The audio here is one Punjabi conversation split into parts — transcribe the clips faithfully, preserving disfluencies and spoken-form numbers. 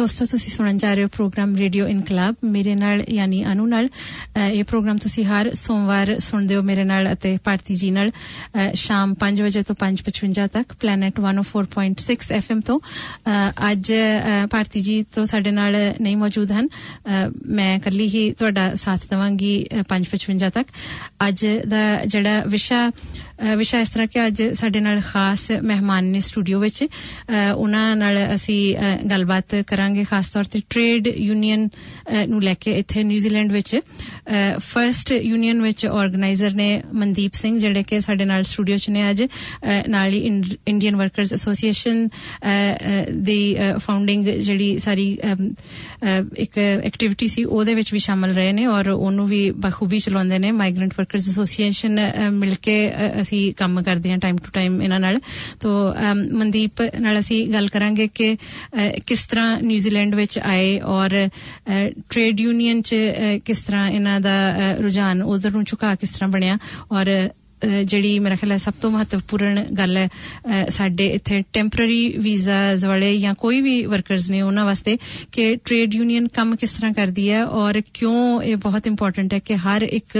ਦੋਸਤੋ ਤੁਸੀਂ ਸੁਣਨ ਜਾ ਰਹੇ ਹੋ ਪ੍ਰੋਗਰਾਮ ਰੇਡੀਓ ਇਨਕਲਾਬ ਮੇਰੇ ਨਾਲ ਯਾਨੀ ਅਨੂ ਨਾਲ ਇਹ ਪ੍ਰੋਗਰਾਮ ਤੁਸੀਂ ਹਰ ਸੋਮਵਾਰ ਸੁਣਦੇ ਹੋ ਮੇਰੇ ਨਾਲ ਅਤੇ ਭਾਰਤੀ ਜੀ ਨਾਲ ਸ਼ਾਮ ਪੰਜ ਵਜੇ ਤੋਂ ਪੰਜ ਪਚਵੰਜਾ ਤੱਕ planet one oh four point six F M ਤੋਂ ਅੱਜ ਭਾਰਤੀ ਜੀ ਤੋਂ ਸਾਡੇ ਨਾਲ ਨਹੀਂ ਮੌਜੂਦ ਹਨ ਮੈਂ ਇਕੱਲੀ ਹੀ ਤੁਹਾਡਾ ਸਾਥ ਦੇਵਾਂਗੀ ਪੰਜ ਪਚਵੰਜਾ ਤੱਕ ਅੱਜ ਦਾ ਜਿਹੜਾ ਵਿਸ਼ਾ ਵਿਸ਼ਾ ਇਸ ਤਰ੍ਹਾਂ ਕਿ ਅੱਜ ਸਾਡੇ ਨਾਲ ਖਾਸ ਮਹਿਮਾਨ ਨੇ ਸਟੂਡੀਓ ਵਿੱਚ ਉਹਨਾਂ ਨਾਲ ਅਸੀਂ ਗੱਲਬਾਤ ਕਰਾਂਗੇ ਖਾਸ ਤੌਰ ਤੇ ਟ੍ਰੇਡ ਯੂਨੀਅਨ ਨੂੰ ਲੈ ਕੇ ਇੱਥੇ ਨਿਊਜ਼ੀਲੈਂਡ ਵਿੱਚ ਫਰਸਟ ਯੂਨੀਅਨ ਵਿੱਚ ਆਰਗੇਨਾਈਜ਼ਰ ਨੇ ਮਨਦੀਪ ਸਿੰਘ ਜਿਹੜੇ ਕਿ ਸਾਡੇ ਨਾਲ ਸਟੂਡੀਓ 'ਚ ਨੇ ਅੱਜ ਨਾਲ ਹੀ ਇੰਡੀਅਨ ਵਰਕਰਸ ਐਸੋਸੀਏਸ਼ਨ ਦੀ ਫਾਊਂਡਿੰਗ ਜਿਹੜੀ ਸਾਰੀ ਇੱਕ ਐਕਟੀਵਿਟੀ ਸੀ ਉਹਦੇ ਵਿੱਚ ਵੀ ਸ਼ਾਮਲ ਰਹੇ ਨੇ ਔਰ ਉਹਨੂੰ ਵੀ ਬਖੂਬੀ ਚਲਾਉਂਦੇ ਨੇ ਮਾਈਗ੍ਰੈਂਟ ਵਰਕਰਸ ਐਸੋਸੀਏਸ਼ਨ ਮਿਲ ਕੇ ਅਸੀਂ ਕੰਮ ਕਰਦੇ ਹਾਂ ਟਾਈਮ ਟੂ ਟਾਈਮ ਇਹਨਾਂ ਨਾਲ ਤੋ ਮਨਦੀਪ ਨਾਲ ਅਸੀਂ ਗੱਲ ਕਰਾਂਗੇ ਕਿ ਕਿਸ ਤਰ੍ਹਾਂ ਨਿਊਜ਼ੀਲੈਂਡ ਵਿੱਚ ਆਏ ਔਰ ਟ੍ਰੇਡ ਯੂਨੀਅਨ 'ਚ ਕਿਸ ਤਰ੍ਹਾਂ ਇਹਨਾਂ ਦਾ ਰੁਝਾਨ ਉਧਰ ਨੂੰ ਝੁਕਾ ਕਿਸ ਤਰ੍ਹਾਂ ਬਣਿਆ ਔਰ ਜਿਹੜੀ ਮੇਰਾ ਖਿਆਲ ਹੈ ਸਭ ਤੋਂ ਮਹੱਤਵਪੂਰਨ ਗੱਲ ਹੈ ਸਾਡੇ ਇੱਥੇ ਟੈਂਪਰਰੀ ਵੀਜ਼ਾਜ਼ ਵਾਲੇ ਜਾਂ ਕੋਈ ਵੀ ਵਰਕਰਸ ਨੇ ਉਹਨਾਂ ਵਾਸਤੇ ਕਿ ਟ੍ਰੇਡ ਯੂਨੀਅਨ ਕੰਮ ਕਿਸ ਤਰ੍ਹਾਂ ਕਰਦੀ ਹੈ ਔਰ ਕਿਉਂ ਇਹ ਬਹੁਤ ਇੰਪੋਰਟੈਂਟ ਹੈ ਕਿ ਹਰ ਇੱਕ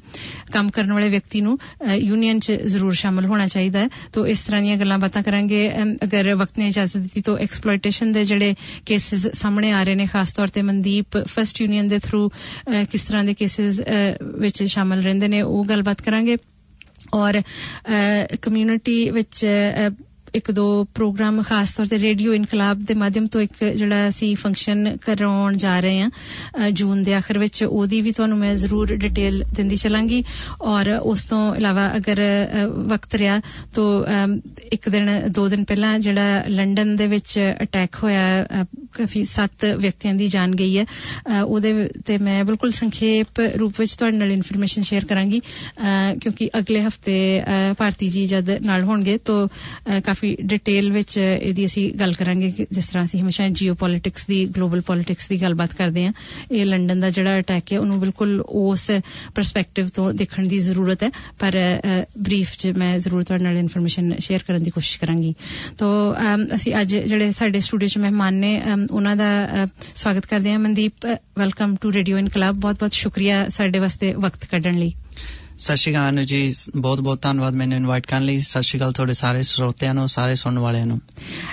ਕੰਮ ਕਰਨ ਵਾਲੇ ਵਿਅਕਤੀ ਨੂੰ ਯੂਨੀਅਨ 'ਚ ਜ਼ਰੂਰ ਸ਼ਾਮਲ ਹੋਣਾ ਚਾਹੀਦਾ ਹੈ ਤੋ ਇਸ ਤਰ੍ਹਾਂ ਦੀਆਂ ਗੱਲਾਂ ਬਾਤਾਂ ਕਰਾਂਗੇ ਅਗਰ ਵਕਤ ਨੇ ਇਜਾਜ਼ਤ ਦਿੱਤੀ ਤਾਂ ਐਕਸਪਲੋਇਟੇਸ਼ਨ ਦੇ ਜਿਹੜੇ ਕੇਸਿਸ ਸਾਹਮਣੇ ਆ ਰਹੇ ਨੇ ਖਾਸ ਤੌਰ ਤੇ ਮਨਦੀਪ ਫਸਟ ਯੂਨੀਅਨ ਦੇ ਥਰੂ ਕਿਸ ਤਰ੍ਹਾਂ ਦੇ ਕੇਸਿਸ ਵਿੱਚ ਸ਼ਾਮਲ ਰਹਿੰਦੇ ਨੇ ਉਹ ਗੱਲਬਾਤ ਕਰਾਂਗੇ ਔਰ ਕਮਿਊਨਿਟੀ ਵਿੱਚ ਇੱਕ ਦੋ ਪ੍ਰੋਗਰਾਮ ਖਾਸ ਤੌਰ ਤੇ ਰੇਡੀਓ ਇਨਕਲਾਬ ਦੇ ਮਾਧਿਅਮ ਤੋਂ ਇੱਕ ਜਿਹੜਾ ਅਸੀਂ ਫੰਕਸ਼ਨ ਕਰਾਉਣ ਜਾ ਰਹੇ ਹਾਂ ਜੂਨ ਦੇ ਆਖਰ ਵਿੱਚ ਉਹਦੀ ਵੀ ਤੁਹਾਨੂੰ ਮੈਂ ਜ਼ਰੂਰ ਡਿਟੇਲ ਦਿੰਦੀ ਚਲਾਂਗੀ ਔਰ ਉਸ ਤੋਂ ਇਲਾਵਾ ਅਗਰ ਵਕਤ ਰਿਹਾ ਤਾਂ ਇੱਕ ਦਿਨ ਦੋ ਦਿਨ ਪਹਿਲਾਂ ਜਿਹੜਾ ਲੰਡਨ ਦੇ ਵਿੱਚ ਅਟੈਕ ਹੋਇਆ ਕਾਫੀ ਸੱਤ ਵਿਅਕਤੀਆਂ ਦੀ ਜਾਨ ਗਈ ਹੈ ਉਹਦੇ ਤੇ ਮੈਂ ਬਿਲਕੁਲ ਸੰਖੇਪ ਰੂਪ ਵਿੱਚ ਤੁਹਾਡੇ ਨਾਲ ਇਨਫੋਰਮੇਸ਼ਨ ਸ਼ੇਅਰ ਕਰਾਂਗੀ ਕਿਉਂਕਿ ਅਗਲੇ ਹਫਤੇ ਭਾਰਤੀ ਜੀ ਜਦ ਨਾਲ ਹੋਣਗੇ ਤਾਂ ਕਾਫੀ ਡਿਟੇਲ ਵਿੱਚ ਇਹਦੀ ਅਸੀਂ ਗੱਲ ਕਰਾਂਗੇ ਜਿਸ ਤਰ੍ਹਾਂ ਅਸੀਂ ਹਮੇਸ਼ਾ ਜੀਓ ਪੋਲਿਟਿਕਸ ਦੀ ਗਲੋਬਲ ਪੋਲਿਟਿਕਸ ਦੀ ਗੱਲਬਾਤ ਕਰਦੇ ਹਾਂ ਇਹ ਲੰਡਨ ਦਾ ਜਿਹੜਾ ਅਟੈਕ ਹੈ ਉਹਨੂੰ ਬਿਲਕੁਲ ਉਸ ਪਰਸਪੈਕਟਿਵ ਤੋਂ ਦੇਖਣ ਦੀ ਜ਼ਰੂਰਤ ਹੈ ਪਰ ਬਰੀਫ 'ਚ ਮੈਂ ਜ਼ਰੂਰ ਤੁਹਾਡੇ ਨਾਲ ਇਨਫੋਰਮੇਸ਼ਨ ਸ਼ੇਅਰ ਕਰਨ ਦੀ ਕੋਸ਼ਿਸ਼ ਕਰਾਂਗੀ ਤਾਂ ਅਸੀਂ ਅੱਜ ਜਿਹੜੇ ਸਾਡੇ ਸਟੂਡੀਓ 'ਚ ਮਹਿਮਾਨ ਨੇ ਉਹਨਾਂ ਦਾ ਸਵਾਗਤ ਕਰਦੇ ਹਾਂ ਮਨਦੀਪ ਵੈਲਕਮ ਟੂ ਰੇਡੀਓ ਇਨਕਲਾਬ ਬਹੁਤ ਬਹੁਤ ਸ਼ੁਕਰੀਆ ਸਾਡੇ ਵਾਸਤੇ ਵਕਤ ਕੱਢਣ ਲਈ ਸਤਿ ਸ਼੍ਰੀ ਅਕਾਲ ਅਨੂ ਜੀ ਬਹੁਤ ਬਹੁਤ ਧੰਨਵਾਦ ਮੈਨੂੰ ਇਨਵਾਈਟ ਕਰਨ ਲਈ ਸਤਿ ਸ਼੍ਰੀ ਅਕਾਲ ਤੁਹਾਡੇ ਸਾਰੇ ਸਰੋਤਿਆਂ ਨੂੰ ਸਾਰੇ ਸੁਣਨ ਵਾਲਿਆਂ ਨੂੰ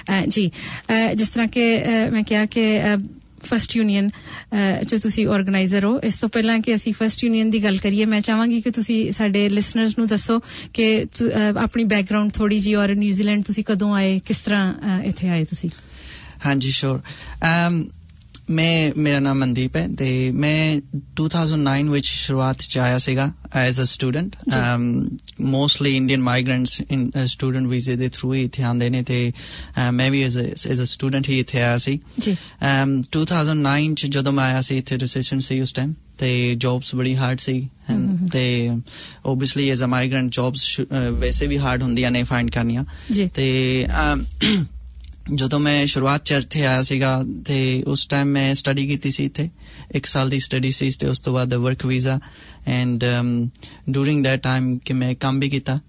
ਜੀ ਜਿਸ ਤਰ੍ਹਾਂ ਕਿ ਮੈਂ ਕਿਹਾ ਕਿ ਫਸਟ ਯੂਨੀਅਨ ਜੋ ਤੁਸੀਂ ਆਰਗੇਨਾਈਜ਼ਰ ਹੋ ਇਸ ਤੋਂ ਪਹਿਲਾਂ ਕਿ ਅਸੀਂ ਫਸਟ ਯੂਨੀਅਨ ਦੀ ਗੱਲ ਕਰੀਏ ਮੈਂ ਚਾਹਾਂਗੀ ਕਿ ਤੁਸੀਂ ਸਾਡੇ ਲਿਸਨਰਸ ਨੂੰ ਦੱਸੋ ਕਿ ਆਪਣੀ ਬੈਕਗਰਾਉਂਡ ਥੋੜੀ ਜਿਹੀ ਔਰ ਨਿਊਜ਼ੀਲੈਂਡ ਤੁਸੀਂ ਕਦੋਂ ਆਏ ਕਿਸ ਤਰ੍ਹਾਂ ਇੱਥੇ ਆਏ ਤੁਸੀਂ ਹਾਂਜੀ ਸ਼ੋਰ ਮੈਂ ਮੇਰਾ ਨਾਮ ਮਨਦੀਪ ਹੈ ਤੇ ਮੈਂ two thousand nine ਵਿੱਚ ਸ਼ੁਰੂਆਤ ਚ ਆਇਆ ਸੀਗਾ as a student mostly Indian migrants in student ਵੀਜ਼ੇ ਦੇ ਥਰੂ ਹੀ ਇੱਥੇ ਆਉਂਦੇ ਨੇ ਤੇ ਮੈਂ ਵੀ ਐਜ਼ ਅ ਸਟੂਡੈਂਟ ਹੀ ਇੱਥੇ ਆਇਆ ਸੀ two thousand nine ਚ ਜਦੋਂ ਮੈਂ ਆਇਆ ਸੀ ਇੱਥੇ ਰਿਸੈਸ਼ਨ ਸੀ ਉਸ ਟਾਈਮ ਤੇ ਜੌਬਸ ਬੜੀ ਹਾਰਡ ਸੀ ਤੇ obviously as a migrant jobs ਵੈਸੇ ਵੀ ਹਾਰਡ ਹੁੰਦੀਆਂ ਨੇ ਫਾਈਂਡ ਕਰਨੀਆਂ ਤੇ ਜਦੋਂ ਮੈਂ ਸ਼ੁਰੂਆਤ ਚ ਇੱਥੇ ਆਇਆ ਸੀਗਾ ਤੇ ਉਸ ਟਾਈਮ ਮੈਂ ਸਟੱਡੀ ਕੀਤੀ ਸੀ ਇੱਥੇ ਇੱਕ ਸਾਲ ਦੀ ਸਟੱਡੀ ਸੀ ਤੇ ਉਸ ਤੋਂ ਬਾਅਦ work visa and during that time ਕਿ ਮੈਂ ਕੰਮ ਵੀ ਕੀਤਾ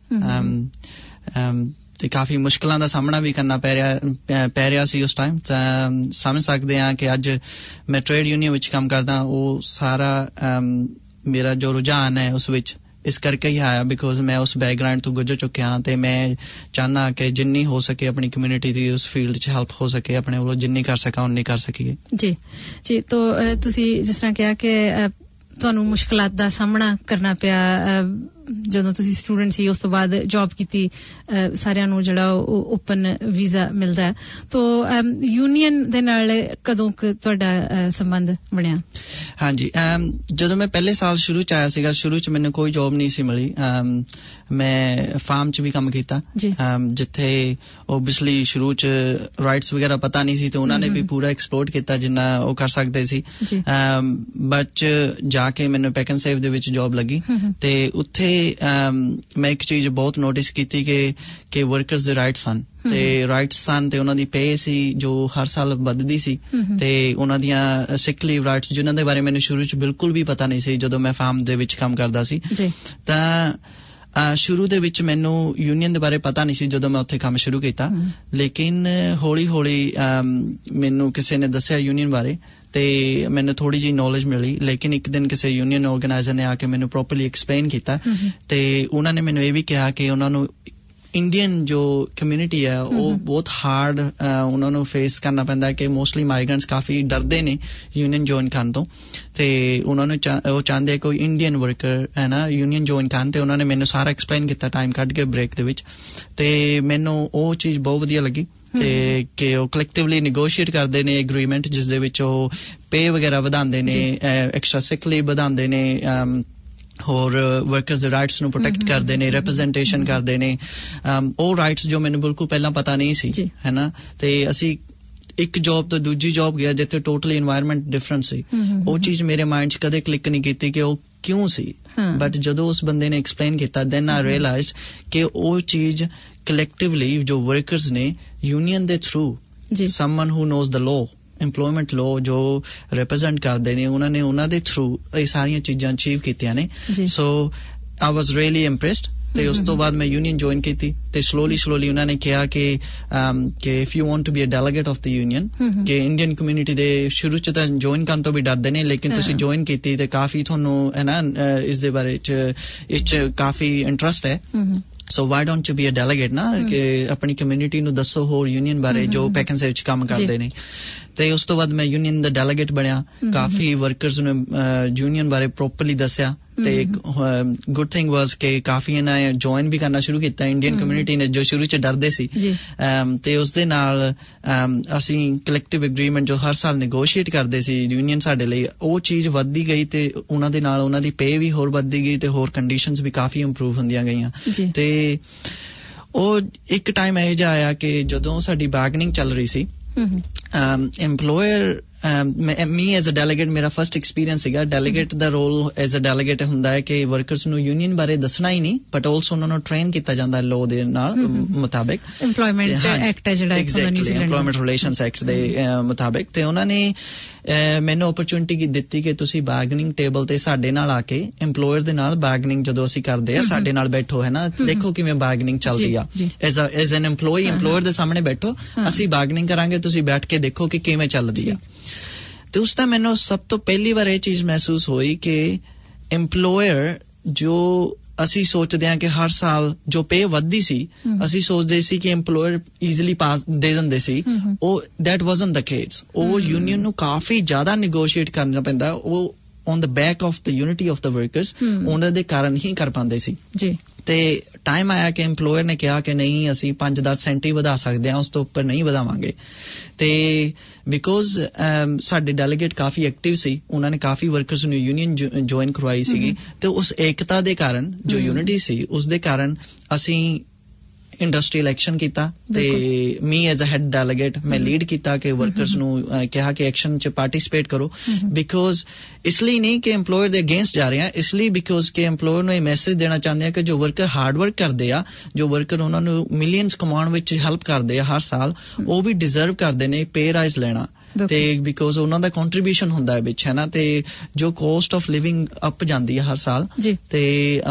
ਤੇ ਕਾਫੀ ਮੁਸ਼ਕਿਲਾਂ ਦਾ ਸਾਹਮਣਾ ਵੀ ਕਰਨਾ ਪੈ ਰਿਹਾ ਪੈ ਰਿਹਾ ਸੀ ਉਸ ਟਾਈਮ ਤਾਂ ਸਮਝ ਸਕਦੇ ਹਾਂ ਕਿ ਅੱਜ ਮੈਂ ਟ੍ਰੇਡ ਯੂਨੀਅਨ ਵਿੱਚ ਕੰਮ ਕਰਦਾ ਉਹ ਸਾਰਾ ਮੇਰਾ ਜੋ ਰੁਝਾਨ ਹੈ ਉਸ ਵਿੱਚ ਇਸ ਕਰਕੇ ਹੀ ਆਇਆ ਬਿਕੋਜ਼ ਮੈਂ ਉਸ ਬੈਕਗਰਾਉਂਡ ਤੋਂ ਗੁਜ਼ਰ ਚੁੱਕਿਆ ਹਾਂ ਤੇ ਮੈਂ ਚਾਹੁੰਦਾ ਕਿ ਜਿੰਨੀ ਹੋ ਸਕੇ ਆਪਣੀ ਕਮਿਊਨਿਟੀ ਦੀ ਉਸ ਫੀਲਡ 'ਚ ਹੈਲਪ ਹੋ ਸਕੇ ਆਪਣੇ ਵੱਲੋਂ ਜਿੰਨੀ ਕਰ ਸਕਾਂ ਉਨੀ ਕਰ ਸਕੀਏ ਜੀ ਜੀ ਤਾਂ ਤੁਸੀਂ ਜਿਸ ਤਰ੍ਹਾਂ ਕਿਹਾ ਕਿ ਤੁਹਾਨੂੰ ਮੁਸ਼ਕਲਾਂ ਦਾ ਸਾਹਮਣਾ ਕਰਨਾ ਪਿਆ ਜਦੋਂ ਤੁਸੀਂ ਸਟੂਡੈਂਟ ਸੀ ਉਸ ਤੋਂ ਬਾਅਦ ਜੌਬ ਕੀਤੀ ਸਾਰਿਆਂ ਨੂੰ ਜਿਹੜਾ ਓਪਨ ਵੀਜ਼ਾ ਮਿਲਦਾ ਹੈ ਤਾਂ ਯੂਨੀਅਨ ਦੇ ਨਾਲ ਕਦੋਂ ਤੁਹਾਡਾ ਸੰਬੰਧ ਬਣਿਆ ਹਾਂਜੀ ਜਦੋਂ ਮੈਂ ਪਹਿਲੇ ਸਾਲ ਸ਼ੁਰੂ ਚ ਆਇਆ ਸੀਗਾ ਸ਼ੁਰੂ ਚ ਮੈਨੂੰ ਕੋਈ ਜੌਬ ਨਹੀਂ ਸੀ ਮਿਲੀ ਮੈਂ ਫਾਰਮ ਚ ਵੀ ਕੰਮ ਕੀਤਾ ਜਿੱਥੇ ਓਬਵੀਅਸਲੀ ਸ਼ੁਰੂ ਚ ਰਾਈਟਸ ਵਗੈਰਾ ਪਤਾ ਨਹੀਂ ਸੀ ਤੇ ਉਹਨਾਂ ਨੇ ਵੀ ਪੂਰਾ ਐਕਸਪਲੋਰ ਕੀਤਾ ਜਿੰਨਾ ਉਹ ਕਰ ਸਕਦੇ ਸੀ ਬਟ ਜਾ ਕੇ ਮੈਨੂੰ ਪੈਕ ਐਂਡ ਸੇਵ ਦੇ ਵਿੱਚ ਜੌਬ ਲੱਗੀ ਤੇ ਉੱਥੇ ਮੈਂ ਇੱਕ ਚੀਜ਼ ਬਹੁਤ ਨੋਟਿਸ ਕੀਤੀ ਕਿ ਕਿ ਵਰਕਰਸ ਦੇ ਰਾਈਟਸ ਹਨ ਤੇ ਰਾਈਟਸ ਸਨ ਤੇ ਉਹਨਾਂ ਦੀ ਪੇ ਸੀ ਜੋ ਹਰ ਸਾਲ ਵੱਧਦੀ ਸੀ ਤੇ ਉਹਨਾਂ ਦੀਆਂ ਸਿਕ ਲੀਵ ਰਾਈਟਸ ਜਿਨ੍ਹਾਂ ਦੇ ਬਾਰੇ ਮੈਨੂੰ ਸ਼ੁਰੂ ਚ ਬਿਲਕੁਲ ਵੀ ਪਤਾ ਨਹੀਂ ਸੀ ਜਦੋਂ ਮੈਂ ਫਾਰਮ ਦੇ ਵਿੱਚ ਕੰਮ ਕਰਦਾ ਸੀ ਤਾਂ ਸ਼ੁਰੂ ਦੇ ਵਿੱਚ ਮੈਨੂੰ ਯੂਨੀਅਨ ਦੇ ਬਾਰੇ ਪਤਾ ਨਹੀਂ ਸੀ ਜਦੋਂ ਮੈਂ ਉੱਥੇ ਕੰਮ ਸ਼ੁਰੂ ਕੀਤਾ, ਲੇਕਿਨ ਹੌਲੀ ਹੌਲੀ ਮੈਨੂੰ ਕਿਸੇ ਨੇ ਦੱਸਿਆ ਯੂਨੀਅਨ ਬਾਰੇ ਤੇ ਮੈਨੂੰ ਥੋੜੀ ਜਿਹੀ ਨੌਲੇਜ ਮਿਲੀ। ਲੇਕਿਨ ਇੱਕ ਦਿਨ ਕਿਸੇ ਯੂਨੀਅਨ ਆਰਗੇਨਾਈਜ਼ਰ ਨੇ ਆ ਕੇ ਮੈਨੂੰ ਪ੍ਰੋਪਰਲੀ ਐਕਸਪਲੇਨ ਕੀਤਾ ਤੇ ਉਹਨਾਂ ਨੇ ਮੈਨੂੰ ਇਹ ਵੀ ਕਿਹਾ ਕਿ ਉਹਨਾਂ ਨੂੰ ਇੰਡੀਅਨ ਜੋ ਕਮਿਊਨਿਟੀ ਹੈ ਉਹ ਬਹੁਤ ਹਾਰਡ ਉਹਨਾਂ ਨੂੰ ਫੇਸ ਕਰਨਾ ਪੈਂਦਾ ਕਿ ਮੋਸਟਲੀ ਮਾਈਗ੍ਰੈਂਟਸ ਕਾਫੀ ਡਰਦੇ ਨੇ ਯੂਨੀਅਨ ਜੁਆਇਨ ਕਰਨ ਤੋਂ ਤੇ ਉਹਨਾਂ ਨੂੰ ਉਹ ਚਾਹੁੰਦੇ ਕੋਈ ਇੰਡੀਅਨ ਵਰਕਰ ਹੈ ਨਾ ਯੂਨੀਅਨ ਜੁਆਇਨ ਕਰਨ। ਤੇ ਉਹਨਾਂ ਨੇ ਮੈਨੂੰ ਸਾਰਾ ਐਕਸਪਲੇਨ ਕੀਤਾ ਟਾਈਮ ਕੱਢ ਕੇ ਬ੍ਰੇਕ ਦੇ ਵਿੱਚ ਤੇ ਮੈਨੂੰ ਉਹ ਚੀਜ਼ ਬਹੁਤ ਵਧੀਆ ਲੱਗੀ ਤੇ ਕਿ ਉਹ ਕਲੈਕਟਿਵਲੀ ਨੈਗੋਸ਼ੀਏਟ ਕਰਦੇ ਨੇ ਐਗਰੀਮੈਂਟ ਜਿਸ ਦੇ ਵਿੱਚ ਉਹ ਪੇ ਵਗੈਰਾ ਵਧਾਉਂਦੇ ਨੇ, ਐਕਸਟਰਾ ਸਿਕ ਲੀਵ ਵਧਾਉਂਦੇ ਨੇ, ਹੋਰ ਵਰਕਰਸ ਦੇ ਰਾਈਟਸ ਨੂੰ ਪ੍ਰੋਟੈਕਟ ਕਰਦੇ ਨੇ, ਰਿਪਰੈਜ਼ੈਂਟੇਸ਼ਨ ਕਰਦੇ ਨੇ। ਉਹ ਰਾਈਟਸ ਜੋ ਮੈਨੂੰ ਬਿਲਕੁਲ ਪਹਿਲਾਂ ਪਤਾ ਨਹੀਂ ਸੀ ਹੈ ਨਾ। ਤੇ ਅਸੀਂ ਇੱਕ ਜੌਬ ਤੋਂ ਦੂਜੀ ਜੌਬ ਗਿਆ ਜਿੱਥੇ ਟੋਟਲੀ ਇਨਵਾਇਰਨਮੈਂਟ ਡਿਫਰੈਂਟ ਸੀ। ਉਹ ਚੀਜ਼ ਮੇਰੇ ਮਾਈਂਡ 'ਚ ਕਦੇ ਕਲਿੱਕ ਨਹੀਂ ਕੀਤੀ ਕਿ ਉਹ ਕਿਉਂ ਸੀ, ਬਟ ਜਦੋਂ ਉਸ ਬੰਦੇ ਨੇ ਐਕਸਪਲੇਨ ਕੀਤਾ ਦੈਨ ਆਈ ਰੀਅਲਾਈਜ਼ਡ ਕਿ ਉਹ ਚੀਜ਼ ਕਲੈਕਟਿਵਲੀ ਜੋ ਵਰਕਰਸ ਨੇ ਯੂਨੀਅਨ ਦੇ through, someone who knows the law, employment law ਜੋ ਰਿਪਰੈਜ਼ੈਂਟ ਕਰਦੇ ਨੇ, ਉਹਨਾਂ ਨੇ ਉਹਨਾਂ ਦੇ ਥਰੂ ਇਹ ਸਾਰੀਆਂ ਚੀਜ਼ਾਂ ਅਚੀਵ ਕੀਤੀਆਂ ਨੇ। So I was really impressed. ਤੇ ਉਸ ਤੋਂ ਬਾਅਦ ਮੈਂ ਯੂਨੀਅਨ ਜੁਆਇਨ ਕੀਤੀ ਤੇ ਸਲੋਲੀ ਸਲੋਲੀ ਉਹਨਾਂ ਨੇ ਕਿਹਾ ਕਿ ਕਿ if you want to be a delegate of the union, ਕਿ ਇੰਡੀਅਨ ਕਮਿਊਨਿਟੀ ਦੇ ਸ਼ੁਰੂ ਚ ਤਾਂ ਜੁਆਇਨ ਕਰਨ ਤੋਂ ਵੀ ਡਰਦੇ ਨੇ, ਲੇਕਿਨ ਤੁਸੀਂ ਜੁਆਇਨ ਕੀਤੀ ਤੇ ਕਾਫੀ ਤੁਹਾਨੂੰ ਹੈ ਨਾ ਇਸ ਦੇ ਬਾਰੇ ਚ ਇਸ ਚ ਕਾਫੀ ਇੰਟਰਸਟ ਹੈ। So why don't you be a delegate ਨਾ, ਕਿ ਆਪਣੀ ਕਮਿਊਨਿਟੀ ਨੂੰ ਦੱਸੋ ਹੋਰ ਯੂਨੀਅਨ ਬਾਰੇ ਜੋ ਪੈਕਨਸੇ ਵਿੱਚ ਕੰਮ ਕਰਦੇ ਨੇ। ਤੇ ਉਸ ਤੋਂ ਬਾਅਦ ਮੈਂ ਯੂਨੀਅਨ ਦਾ ਡੈਲੀਗੇਟ ਬਣਿਆ, ਕਾਫੀ ਵਰਕਰਸ ਨੂੰ ਯੂਨੀਅਨ ਬਾਰੇ ਪ੍ਰੋਪਰਲੀ ਦੱਸਿਆ ਤੇ ਗੁੱਡ ਥਿੰਗ ਵਾਜ਼ ਕਿ ਕਾਫੀ ਇਹਨਾਂ ਨੇ ਜੁਆਇਨ ਵੀ ਕਰਨਾ ਸ਼ੁਰੂ ਕੀਤਾ ਇੰਡੀਅਨ ਕਮਿਊਨਿਟੀ ਨੇ ਜੋ ਸ਼ੁਰੂ ਚ ਡਰਦੇ ਸੀ। ਤੇ ਉਸਦੇ ਨਾਲ ਅਸੀਂ ਕਲੈਕਟਿਵ ਐਗਰੀਮੈਂਟ ਜੋ ਹਰ ਸਾਲ ਨੈਗੋਸ਼ੀਏਟ ਕਰਦੇ ਸੀ ਯੂਨੀਅਨ ਸਾਡੇ ਲਈ, ਉਹ ਚੀਜ਼ ਵੱਧਦੀ ਗਈ ਤੇ ਉਹਨਾਂ ਦੇ ਨਾਲ ਉਹਨਾਂ ਦੀ ਪੇ ਵੀ ਹੋਰ ਵੱਧਦੀ ਗਈ ਤੇ ਹੋਰ ਕੰਡੀਸ਼ਨਸ ਵੀ ਕਾਫੀ ਇੰਪਰੂਵ ਹੁੰਦੀਆਂ ਗਈਆਂ। ਤੇ ਉਹ ਇੱਕ ਟਾਈਮ ਇਹੋ ਜਿਹਾ ਆਇਆ ਕਿ ਜਦੋਂ ਸਾਡੀ ਬਾਰਗਨਿੰਗ ਚੱਲ ਰਹੀ ਸੀ, employer me as a delegate, ਮੇਰਾ ਫਸਟ ਐਕਸਪੀਰੀਅੰਸ ਸੀਗਾ। ਡੈਲੀਗੇਟ ਦਾ ਰੋਲ ਐਜ਼ ਅ ਡੈਲੀਗੇਟ ਹੁੰਦਾ ਹੈ ਕਿ ਵਰਕਰਸ ਨੂੰ ਯੂਨੀਅਨ ਬਾਰੇ ਦੱਸਣਾ ਹੀ ਨਹੀਂ, ਬਟ ਆਲਸੋ ਉਹਨਾਂ ਨੂੰ ਟ੍ਰੇਨ ਕੀਤਾ ਜਾਂਦਾ ਲਾਅ ਦੇ ਨਾਲ ਮੁਤਾਬਿਕ, ਇੰਪਲੋਇਮੈਂਟ ਐਕਟ ਹੈ ਜਿਹੜਾ ਇੰਪਲੋਇਮੈਂਟ ਰਿਲੇਸ਼ਨਸ ਐਕਟ ਦੇ ਮੁਤਾਬਿਕ। ਤੇ ਉਹਨਾਂ ਨੇ ਮੈਨੂੰ ਓਪਰਚੁਨਿਟੀ ਦਿੱਤੀ ਕਿ ਤੁਸੀਂ ਬਾਰਗਨਿੰਗ ਟੇਬਲ ਤੇ ਸਾਡੇ ਨਾਲ ਆ ਕੇ ਇੰਪਲੋਇਰ ਦੇ ਨਾਲ ਬਾਰਗਨਿੰਗ ਜਦੋਂ ਅਸੀਂ ਕਰਦੇ ਆ ਸਾਡੇ ਨਾਲ ਬੈਠੋ ਹੈ ਨਾ, ਦੇਖੋ ਕਿਵੇਂ ਬਾਰਗਨਿੰਗ ਚੱਲਦੀ ਆ। As as an employee employer ਦੇ ਸਾਹਮਣੇ ਬੈਠੋ, ਅਸੀਂ ਬਾਰਗਨਿੰਗ ਕਰਾਂਗੇ, ਤੁਸੀਂ ਬੈਠ ਕੇ ਦੇਖੋ ਕਿ ਕਿਵੇਂ ਚੱਲਦੀ ਆ। ਤੇ ਉਸ ਦਾ ਮੈਨੂੰ ਸਭ ਤੋਂ ਪਹਿਲੀ ਵਾਰ ਇਹ ਚੀਜ਼ ਮਹਿਸੂਸ ਹੋਈ ਕਿ ਇੰਪਲੋਇਰ ਜੋ ਅਸੀਂ ਸੋਚਦੇ ਹਾਂ ਕਿ ਹਰ ਸਾਲ ਜੋ ਪੇ ਵੱਧਦੀ ਸੀ, ਅਸੀਂ ਸੋਚਦੇ ਸੀ ਕਿ ਇੰਪਲੋਇਰ ਈਜ਼ੀਲੀ ਪਾਸ ਦੇ ਦਿੰਦੇ ਸੀ, ਉਹ ਦੈਟ ਵਾਜ਼ਨਟ ਦ ਕੇਸ। ਉਹ ਯੂਨੀਅਨ ਨੂੰ ਕਾਫੀ ਜ਼ਿਆਦਾ ਨੈਗੋਸ਼ੀਏਟ ਕਰਨਾ ਪੈਂਦਾ, ਉਹ on the back of the unity of the workers ਉਹਨਾਂ ਦੇ ਕਾਰਨ ਹੀ ਕਰ ਪਾਉਂਦੇ ਸੀ। ਤੇ ਟਾਈਮ ਆਇਆ ਕਿ ਇੰਪਲੋਇਰ ਨੇ ਕਿਹਾ ਕਿ ਨਹੀਂ ਅਸੀਂ ਪੰਜ ਦਸ ਸੈਂਟ ਹੀ ਵਧਾ ਸਕਦੇ ਹਾਂ, ਉਸ ਤੋਂ ਉੱਪਰ ਨਹੀਂ ਵਧਾਵਾਂਗੇ। ਤੇ ਬਿਕੋਜ਼ ਸਾਡੇ ਡੈਲੀਗੇਟ ਕਾਫੀ ਐਕਟਿਵ ਸੀ, ਉਹਨਾਂ ਨੇ ਕਾਫੀ ਵਰਕਰਸ ਨੂੰ ਯੂਨੀਅਨ ਜੁਆਇਨ ਕਰਵਾਈ ਸੀਗੀ, ਤੇ ਉਸ ਏਕਤਾ ਦੇ ਕਾਰਨ ਜੋ ਯੂਨਿਟੀ ਸੀ ਉਸ ਦੇ ਕਾਰਨ ਅਸੀਂ ਇੰਡਸਟਰੀਅਲ ਐਕਸ਼ਨ ਕੀਤਾ। ਤੇ me as a head delegate ਮੈਂ ਲੀਡ ਕੀਤਾ ਕਿ ਵਰਕਰਸ ਨੂੰ ਕਿਹਾ ਕਿ ਐਕਸ਼ਨ ਚ ਪਾਰਟਿਸਿਪੇਟ ਕਰੋ, ਬਿਕੋਜ਼ ਇਸ ਲਈ ਨਹੀਂ ਕਿ ਇੰਪਲੋਇਰ ਦੇ ਅਗੇਂਸਟ ਜਾ ਰਹੇ ਆ, ਇਸ ਲਈ ਬਿਕੋਜ਼ ਕਿ ਇੰਪਲੋਇਰ ਨੂੰ ਇਹ ਮੈਸੇਜ ਦੇਣਾ ਚਾਹੁੰਦੇ ਆ ਕਿ ਜੋ ਵਰਕਰ ਹਾਰਡ ਵਰਕ ਕਰਦੇ ਆ, ਜੋ ਵਰਕਰ ਉਹਨਾਂ ਨੂੰ ਮਿਲੀਅਨਸ ਕਮਾਉਣ ਵਿੱਚ ਹੈਲਪ ਕਰਦੇ ਆ ਹਰ ਸਾਲ, ਉਹ ਵੀ ਡਿਜ਼ਰਵ ਕਰਦੇ ਨੇ ਪੇ ਰਾਈਜ਼ ਲੈਣਾ। ਤੇ ਬਿਕੋਜ਼ ਉਹਨਾਂ ਦਾ ਕੰਟਰੀਬਿਊਸ਼ਨ ਹੁੰਦਾ ਹੈ ਵਿੱਚ ਹੈ ਨਾ, ਤੇ ਜੋ ਕੋਸਟ ਆਫ ਲਿਵਿੰਗ ਅਪ ਜਾਂਦੀ ਹੈ ਹਰ ਸਾਲ, ਤੇ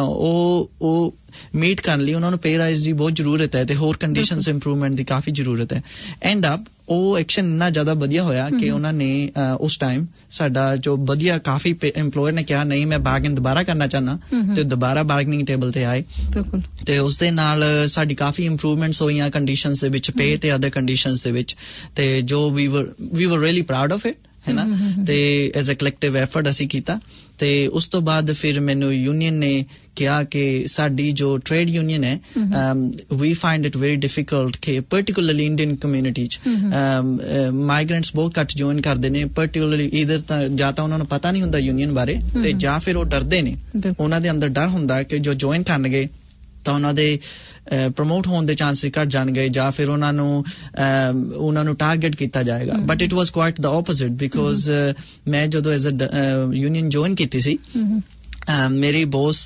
ਉਹ ਉਹ ਮੀਟ ਕਰਨ ਲਈ ਉਹਨਾਂ ਨੂੰ ਪੇ ਰਾਈਜ਼ ਦੀ ਬਹੁਤ ਜ਼ਰੂਰਤ ਹੈ ਤੇ ਹੋਰ ਕੰਡੀਸ਼ਨਸ ਇੰਪਰੂਵਮੈਂਟ ਦੀ ਕਾਫੀ ਜ਼ਰੂਰਤ ਹੈ। ਐਂਡ ਅਪ ਉਹ ਐਕਸ਼ਨ ਇੰਨਾ ਜ਼ਿਆਦਾ ਵਧੀਆ ਹੋਇਆ ਕਿ ਉਹਨਾਂ ਨੇ ਉਸ ਟਾਈਮ ਸਾਡਾ ਜੋ ਵਧੀਆ ਕਾਫੀ ਇੰਪਲੋਇਰ ਨੇ ਕਿਹਾ ਨਹੀਂ ਮੈਂ ਬਾਰਗਨ ਦੁਬਾਰਾ ਕਰਨਾ ਚਾਹੁੰਦਾ, ਤੇ ਦੁਬਾਰਾ ਬਾਰਗਨਿੰਗ ਟੇਬਲ ਤੇ ਆਏ ਤੇ ਉਸ ਦੇ ਨਾਲ ਸਾਡੀ ਕਾਫੀ ਇੰਪਰੂਵਮੈਂਟਸ ਹੋਈਆਂ ਕੰਡੀਸ਼ਨਸ ਦੇ ਵਿੱਚ, ਪੇ ਤੇ ਅਦਰ ਕੰਡੀਸ਼ਨਸ ਦੇ ਵਿੱਚ, ਤੇ ਜੋ ਵੀ ਵਰ ਵੀ ਵਰ ਰੀਅਲੀ ਪ੍ਰਾਊਡ ਆਫ ਇਟ ਹੈ ਨਾ। ਤੇ ਐਜ਼ ਅ ਕਲੈਕਟਿਵ ਐਫਰਟ ਅਸੀਂ ਕੀਤਾ। ਤੇ ਉਸ ਤੋਂ ਬਾਅਦ ਫਿਰ ਮੈਨੂੰ ਯੂਨੀਅਨ ਨੇ ਕਿਹਾ ਕਿ ਸਾਡੀ ਜੋ ਟ੍ਰੇਡ ਯੂਨੀਅਨ ਹੈ, we find it very difficult ਕਿ ਪਰਟੀਕੁਲਰਲੀ ਇੰਡੀਅਨ ਕਮਿਊਨਿਟੀ ਚ ਮਾਈਗ੍ਰੈਂਟਸ ਬਹੁਤ ਘੱਟ ਜੁਆਇਨ ਕਰਦੇ ਨੇ, ਪਰਟੀਕੁਲਰਲੀ ਈਦਰ ਤਾਂ ਜਾਂ ਤਾਂ ਉਹਨਾਂ ਨੂੰ ਪਤਾ ਨਹੀਂ ਹੁੰਦਾ ਯੂਨੀਅਨ ਬਾਰੇ, ਤੇ ਜਾਂ ਫਿਰ ਉਹ ਡਰਦੇ ਨੇ, ਉਹਨਾਂ ਦੇ ਅੰਦਰ ਡਰ ਹੁੰਦਾ ਕਿ ਜੋ ਜੁਆਇਨ ਕਰਨਗੇ ਤਾਂ ਉਹਨਾਂ ਦੇ ਪ੍ਰਮੋਟ ਹੋਣ ਦੇ ਚਾਂਸਿਸ ਘੱਟ ਜਾਣਗੇ ਜਾਂ ਫਿਰ ਉਹਨਾਂ ਨੂੰ ਉਹਨਾਂ ਨੂੰ ਟਾਰਗੇਟ ਕੀਤਾ ਜਾਏਗਾ। But it was quite the opposite, because ਮੈਂ ਜਦੋਂ ਐਜ਼ ਅ ਯੂਨੀਅਨ ਜੁਆਇਨ ਕੀਤੀ ਸੀ, ਮੇਰੀ ਬੌਸ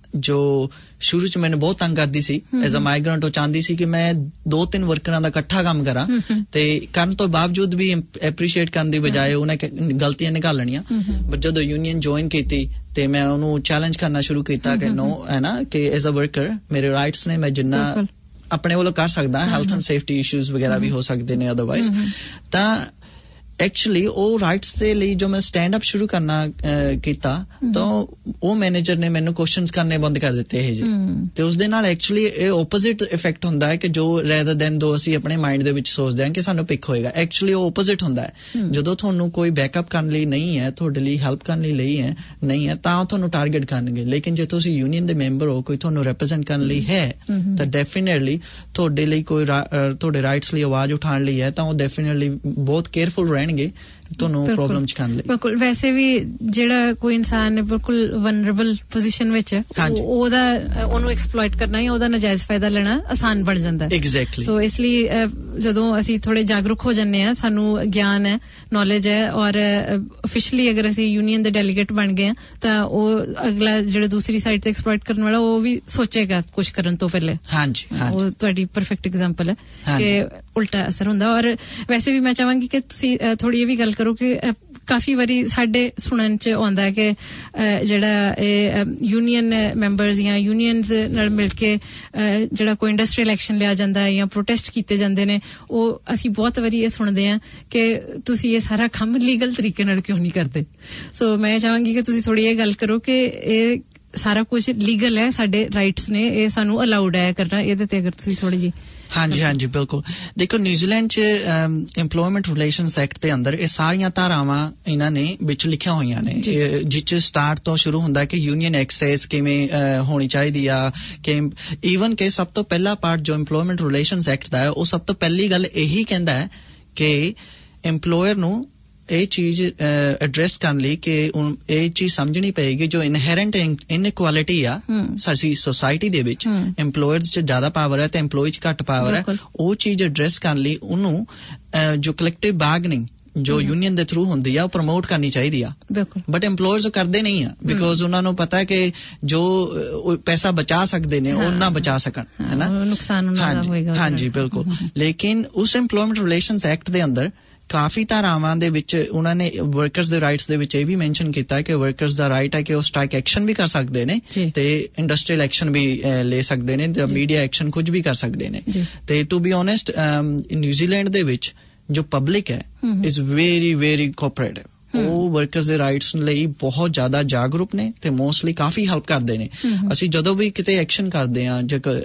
ਜੋ ਸ਼ੁਰੂ ਚ ਮੈਨੂੰ ਬਹੁਤ ਤੰਗ ਕਰਦੀ ਸੀ ਐਜ਼ ਅ ਮਾਈਗ੍ਰੈਂਟ, ਉਹ ਚਾਹੁੰਦੀ ਸੀ ਕਿ ਮੈਂ ਦੋ ਤਿੰਨ ਵਰਕਰਾਂ ਦਾ ਇਕੱਠਾ ਕੰਮ ਕਰਾਂ ਤੇ ਕਰਨ ਤੋਂ ਬਾਵਜੂਦ ਵੀ ਐਪਰੀਸ਼ੀਏਟ ਕਰਨ ਦੀ ਬਜਾਏ ਉਹਨੇ ਗਲਤੀਆਂ ਨਿਕਾਲਣੀਆਂ। ਬਟ ਜਦੋਂ ਯੂਨੀਅਨ ਜੁਆਇਨ ਕੀਤੀ ਤੇ ਮੈਂ ਉਹਨੂੰ ਚੈਲੰਜ ਕਰਨਾ ਸ਼ੁਰੂ ਕੀਤਾ ਕਿ ਨੋ ਹੈ ਨਾ ਕਿ ਐਜ਼ ਅ ਵਰਕਰ ਮੇਰੇ ਰਾਈਟਸ ਨੇ, ਮੈਂ ਜਿੰਨਾ ਆਪਣੇ ਵੱਲੋਂ ਕਰ ਸਕਦਾ, ਹੈਲਥ ਐਂਡ ਸੇਫਟੀ ਇਸ਼ੂਜ਼ ਵਗੈਰਾ ਵੀ ਹੋ ਸਕਦੇ ਨੇ ਅਦਰਵਾਈਜ਼। ਤਾਂ ਐਕਚੁਅਲੀ ਉਹ ਰਾਈਟਸ ਦੇ ਲਈ ਜੋ ਮੈਂ ਸਟੈਂਡ ਅਪ ਸ਼ੁਰੂ ਕਰਨਾ ਕੀਤਾ ਤਾਂ ਉਹ ਮੈਨੇਜਰ ਨੇ ਮੈਨੂੰ ਕੁਐਸਚਨਸ ਕਰਨੇ ਬੰਦ ਕਰ ਦਿੱਤੇ ਇਹ ਜੀ। ਤੇ ਉਸ ਦੇ ਨਾਲ ਐਕਚੁਅਲੀ ਇਹ ਓਪੋਜ਼ਿਟ ਇਫੈਕਟ ਹੁੰਦਾ ਹੈ ਕਿ ਜੋ ਰੈਦਰ ਦੈਨ ਦੋ ਅਸੀਂ ਆਪਣੇ ਮਾਈਂਡ ਦੇ ਵਿੱਚ ਸੋਚਦੇ ਹਾਂ ਕਿ ਸਾਨੂੰ ਪਿਕ ਹੋਏਗਾ, ਐਕਚੁਅਲੀ ਉਹ ਓਪੋਜ਼ਿਟ ਹੁੰਦਾ ਹੈ। ਜਦੋਂ ਤੁਹਾਨੂੰ ਕੋਈ ਬੈਕਅਪ ਕਰਨ ਲਈ ਨਹੀਂ ਹੈ, ਤੁਹਾਡੇ ਲਈ ਹੈਲਪ ਕਰਨ ਲਈ ਲਈ ਹੈ ਨਹੀਂ ਹੈ, ਤਾਂ ਤੁਹਾਨੂੰ ਟਾਰਗੇਟ ਕਰਨਗੇ। ਲੇਕਿਨ ਜੇ ਤੁਸੀਂ ਯੂਨੀਅਨ ਦੇ ਮੈਂਬਰ ਹੋ, ਕੋਈ ਤੁਹਾਨੂੰ ਰਿਪਰੈਜ਼ੈਂਟ ਕਰਨ ਲਈ ਹੈ, ਤਾਂ ਡੈਫੀਨੇਟਲੀ ਤੁਹਾਡੇ ਲਈ ਕੋਈ ਤੁਹਾਡੇ ਰਾਈਟਸ ਲਈ ਆਵਾਜ਼ ਉਠਾਉਣ ਲਈ ਹੈ, ਤਾਂ ਉਹ ਡੈਫੀਨੇਟਲੀ ਬਹੁਤ ਕੇਅਰਫੁਲ ਰਹਿਣ ਤੁਹਾਨੂੰ ਪ੍ਰੋਬਲਮ ਚ ਕਰਨ ਲਈ। ਬਿਲਕੁਲ, ਵੈਸੇ ਵੀ ਜਿਹੜਾ ਕੋਈ ਇਨਸਾਨ ਬਿਲਕੁਲ ਵਨਰੇਬਲ ਪੋਜੀਸ਼ਨ ਵਿੱਚ ਉਹਦਾ ਉਹਨੂੰ ਐਕਸਪਲੋਇਟ ਕਰਨਾ ਜਾਂ ਉਹਦਾ ਨਜਾਇਜ਼ ਫਾਇਦਾ ਲੈਣਾ ਆਸਾਨ ਬਣ ਜਾਂਦਾ ਹੈ। ਐਗਜ਼ੈਕਟਲੀ। ਸੋ ਇਸ ਲਈ ਜਦੋਂ ਅਸੀਂ ਥੋੜੇ ਜਾਗਰੂਕ ਹੋ ਜਾਂਦੇ ਹਾਂ, ਸਾਨੂੰ ਗਿਆਨ ਹੈ, ਨੌਲੇਜ ਹੈ, ਔਰ ਅਫੀਸ਼ੀਅਲੀ ਅਗਰ ਅਸੀਂ ਯੂਨੀਅਨ ਦੇ ਡੈਲੀਗੇਟ ਬਣ ਗਏ ਹਾਂ ਤਾਂ ਉਹ ਅਗਲਾ ਜਿਹੜਾ ਦੂਸਰੀ ਸਾਈਡ ਤੇ ਐਕਸਪਲੋਇਟ ਕਰਨ ਵਾਲਾ ਉਹ ਵੀ ਸੋਚੇਗਾ ਕੁਝ ਕਰਨ ਤੋਂ ਪਹਿਲੇ। ਹਾਂਜੀ, ਉਹ ਤੁਹਾਡੀ ਪਰਫੈਕਟ ਐਗਜ਼ਾਮਪਲ ਹੈ ਕਿ ਉਲਟਾ ਅਸਰ ਹੁੰਦਾ। ਔਰ ਵੈਸੇ ਵੀ ਮੈਂ ਚਾਹਾਂਗੀ ਕਿ ਤੁਸੀਂ ਥੋੜੀ ਇਹ ਵੀ ਗੱਲ ਕਰੋ ਕਿ ਕਾਫੀ ਵਾਰੀ ਸਾਡੇ ਸੁਣਨ ਚ ਆਉਂਦਾ ਹੈ ਕਿ ਜਿਹੜਾ ਇਹ ਯੂਨੀਅਨ ਮੈਂਬਰਸ ਜਾਂ ਯੂਨੀਅਨਸ ਨਾਲ ਮਿਲ ਕੇ ਜਿਹੜਾ ਕੋਈ ਇੰਡਸਟਰੀਅਲ ਐਕਸ਼ਨ ਲਿਆ ਜਾਂਦਾ ਹੈ ਜਾਂ ਪ੍ਰੋਟੈਸਟ ਕੀਤੇ ਜਾਂਦੇ ਨੇ, ਉਹ ਅਸੀਂ ਬਹੁਤ ਵਾਰੀ ਇਹ ਸੁਣਦੇ ਹਾਂ ਕਿ ਤੁਸੀਂ ਇਹ ਸਾਰਾ ਕੰਮ ਲੀਗਲ ਤਰੀਕੇ ਨਾਲ ਕਿਉਂ ਨਹੀਂ ਕਰਦੇ। ਸੋ ਮੈਂ ਚਾਹਾਂਗੀ ਕਿ ਤੁਸੀਂ ਥੋੜੀ ਇਹ ਗੱਲ ਕਰੋ ਕਿ ਇਹ ਸਾਰਾ ਕੁਝ ਲੀਗਲ ਹੈ, ਸਾਡੇ ਰਾਈਟਸ ਨੇ, ਇਹ ਸਾਨੂੰ ਅਲਾਉਡ ਹੈ ਕਰਨਾ। ਇਹਦੇ ਤੇ ਅਗਰ ਤੁਸੀਂ ਥੋੜੀ ਜੀ। ਹਾਂਜੀ ਹਾਂਜੀ ਬਿਲਕੁਲ। ਦੇਖੋ, ਨਿਊਜ਼ੀਲੈਂਡ ਚ ਇੰਪਲੋਇਮੈਂਟ ਰਿਲੇਸ਼ਨਸ ਐਕਟ ਦੇ ਅੰਦਰ ਇਹ ਸਾਰੀਆਂ ਧਾਰਾਵਾਂ ਇਹਨਾਂ ਨੇ ਵਿੱਚ ਲਿਖੀਆਂ ਹੋਈਆਂ ਨੇ, ਜਿਸ ਚ ਸਟਾਰਟ ਤੋਂ ਸ਼ੁਰੂ ਹੁੰਦਾ ਕਿ ਯੂਨੀਅਨ ਐਕਸੈਸ ਕਿਵੇਂ ਹੋਣੀ ਚਾਹੀਦੀ ਆ, ਕਿ ਈਵਨ ਕਿ ਸਭ ਤੋਂ ਪਹਿਲਾ ਪਾਰਟ ਜੋ ਇੰਪਲੋਇਮੈਂਟ ਰਿਲੇਸ਼ਨਸ ਐਕਟ ਦਾ ਹੈ, ਉਹ ਸਭ ਤੋਂ ਪਹਿਲੀ ਗੱਲ ਇਹੀ ਕਹਿੰਦਾ ਹੈ ਕਿ ਇੰਪਲੋਇਰ ਨੂੰ ਇਹ ਚੀਜ਼ ਐਡਰੈਸ ਕਰਨ ਲਈ ਕਿ ਇਹ ਚੀਜ਼ ਸਮਝਣੀ ਪਏਗੀ ਜੋ ਇਨਹੈਰੈਂਟ ਇਨਇਕੁਆਲਿਟੀ ਆ ਸਾਡੀ ਸੋਸਾਇਟੀ ਦੇ ਵਿੱਚ, ਇੰਪਲੋਇਰ ਚ ਜ਼ਿਆਦਾ ਪਾਵਰ ਹੈ ਤੇ ਇੰਪਲੋਈ ਚ ਘੱਟ ਪਾਵਰ ਹੈ, ਉਹ ਚੀਜ਼ ਐਡਰੈਸ ਕਰਨ ਲਈ ਉਹਨੂੰ ਜੋ ਕਲੈਕਟਿਵ ਬਾਰਗਨਿੰਗ ਜੋ ਯੂਨੀਅਨ ਦੇ ਥਰੂ ਹੁੰਦੀ ਆ ਉਹ ਪ੍ਰਮੋਟ ਕਰਨੀ ਚਾਹੀਦੀ ਆ। ਬਟ ਇੰਪਲੋਇਰਸ ਉਹ ਕਰਦੇ ਨਹੀਂ ਆ, ਬਿਕੋਜ਼ ਉਹਨਾਂ ਨੂੰ ਪਤਾ ਕਿ ਜੋ ਪੈਸਾ ਬਚਾ ਸਕਦੇ ਨੇ ਉਹ ਨਾ ਬਚਾ ਸਕਣ, ਹੈ ਨਾ, ਨੁਕਸਾਨ ਉਹਨਾਂ ਦਾ ਹੋਏਗਾ। ਹਾਂਜੀ ਬਿਲਕੁਲ। ਲੇਕਿਨ ਉਸ ਇੰਪਲੋਇਮੈਂਟ ਰਿਲੇਸ਼ਨਸ ਐਕਟ ਦੇ ਅੰਦਰ ਕਾਫੀ ਧਾਰਾਵਾਂ ਦੇ ਵਿੱਚ ਉਹਨਾਂ ਨੇ ਵਰਕਰਸ ਦੇ ਰਾਈਟਸ ਦੇ ਵਿੱਚ ਇਹ ਵੀ ਮੈਂਸ਼ਨ ਕੀਤਾ ਕਿ ਵਰਕਰਸ ਦਾ ਰਾਈਟ ਹੈ ਕਿ ਉਹ ਸਟ੍ਰਾਈਕ ਐਕਸ਼ਨ ਵੀ ਕਰ ਸਕਦੇ ਨੇ ਤੇ ਇੰਡਸਟਰੀਅਲ ਐਕਸ਼ਨ ਵੀ ਲੈ ਸਕਦੇ ਨੇ, ਤੇ ਮੀਡੀਆ ਐਕਸ਼ਨ ਕੁਝ ਵੀ ਕਰ ਸਕਦੇ ਨੇ। ਤੇ ਟੂ ਬੀ ਓਨੈਸਟ, ਨਿਊਜ਼ੀਲੈਂਡ ਦੇ ਵਿੱਚ ਜੋ ਪਬਲਿਕ ਹੈ ਇਜ਼ ਵੈਰੀ ਵੈਰੀ ਕੋਆਪਰੇਟਿਵ। ਉਹ ਵਰਕਰਸ ਦੇ ਰਾਈਟਸ ਲਈ ਬਹੁਤ ਜ਼ਿਆਦਾ ਜਾਗਰੂਕ ਨੇ ਤੇ ਮੋਸਟਲੀ ਕਾਫੀ ਹੈਲਪ ਕਰਦੇ ਨੇ। ਅਸੀਂ ਜਦੋਂ ਵੀ ਕਿਤੇ ਐਕਸ਼ਨ ਕਰਦੇ ਹਾਂ, ਜੇਕਰ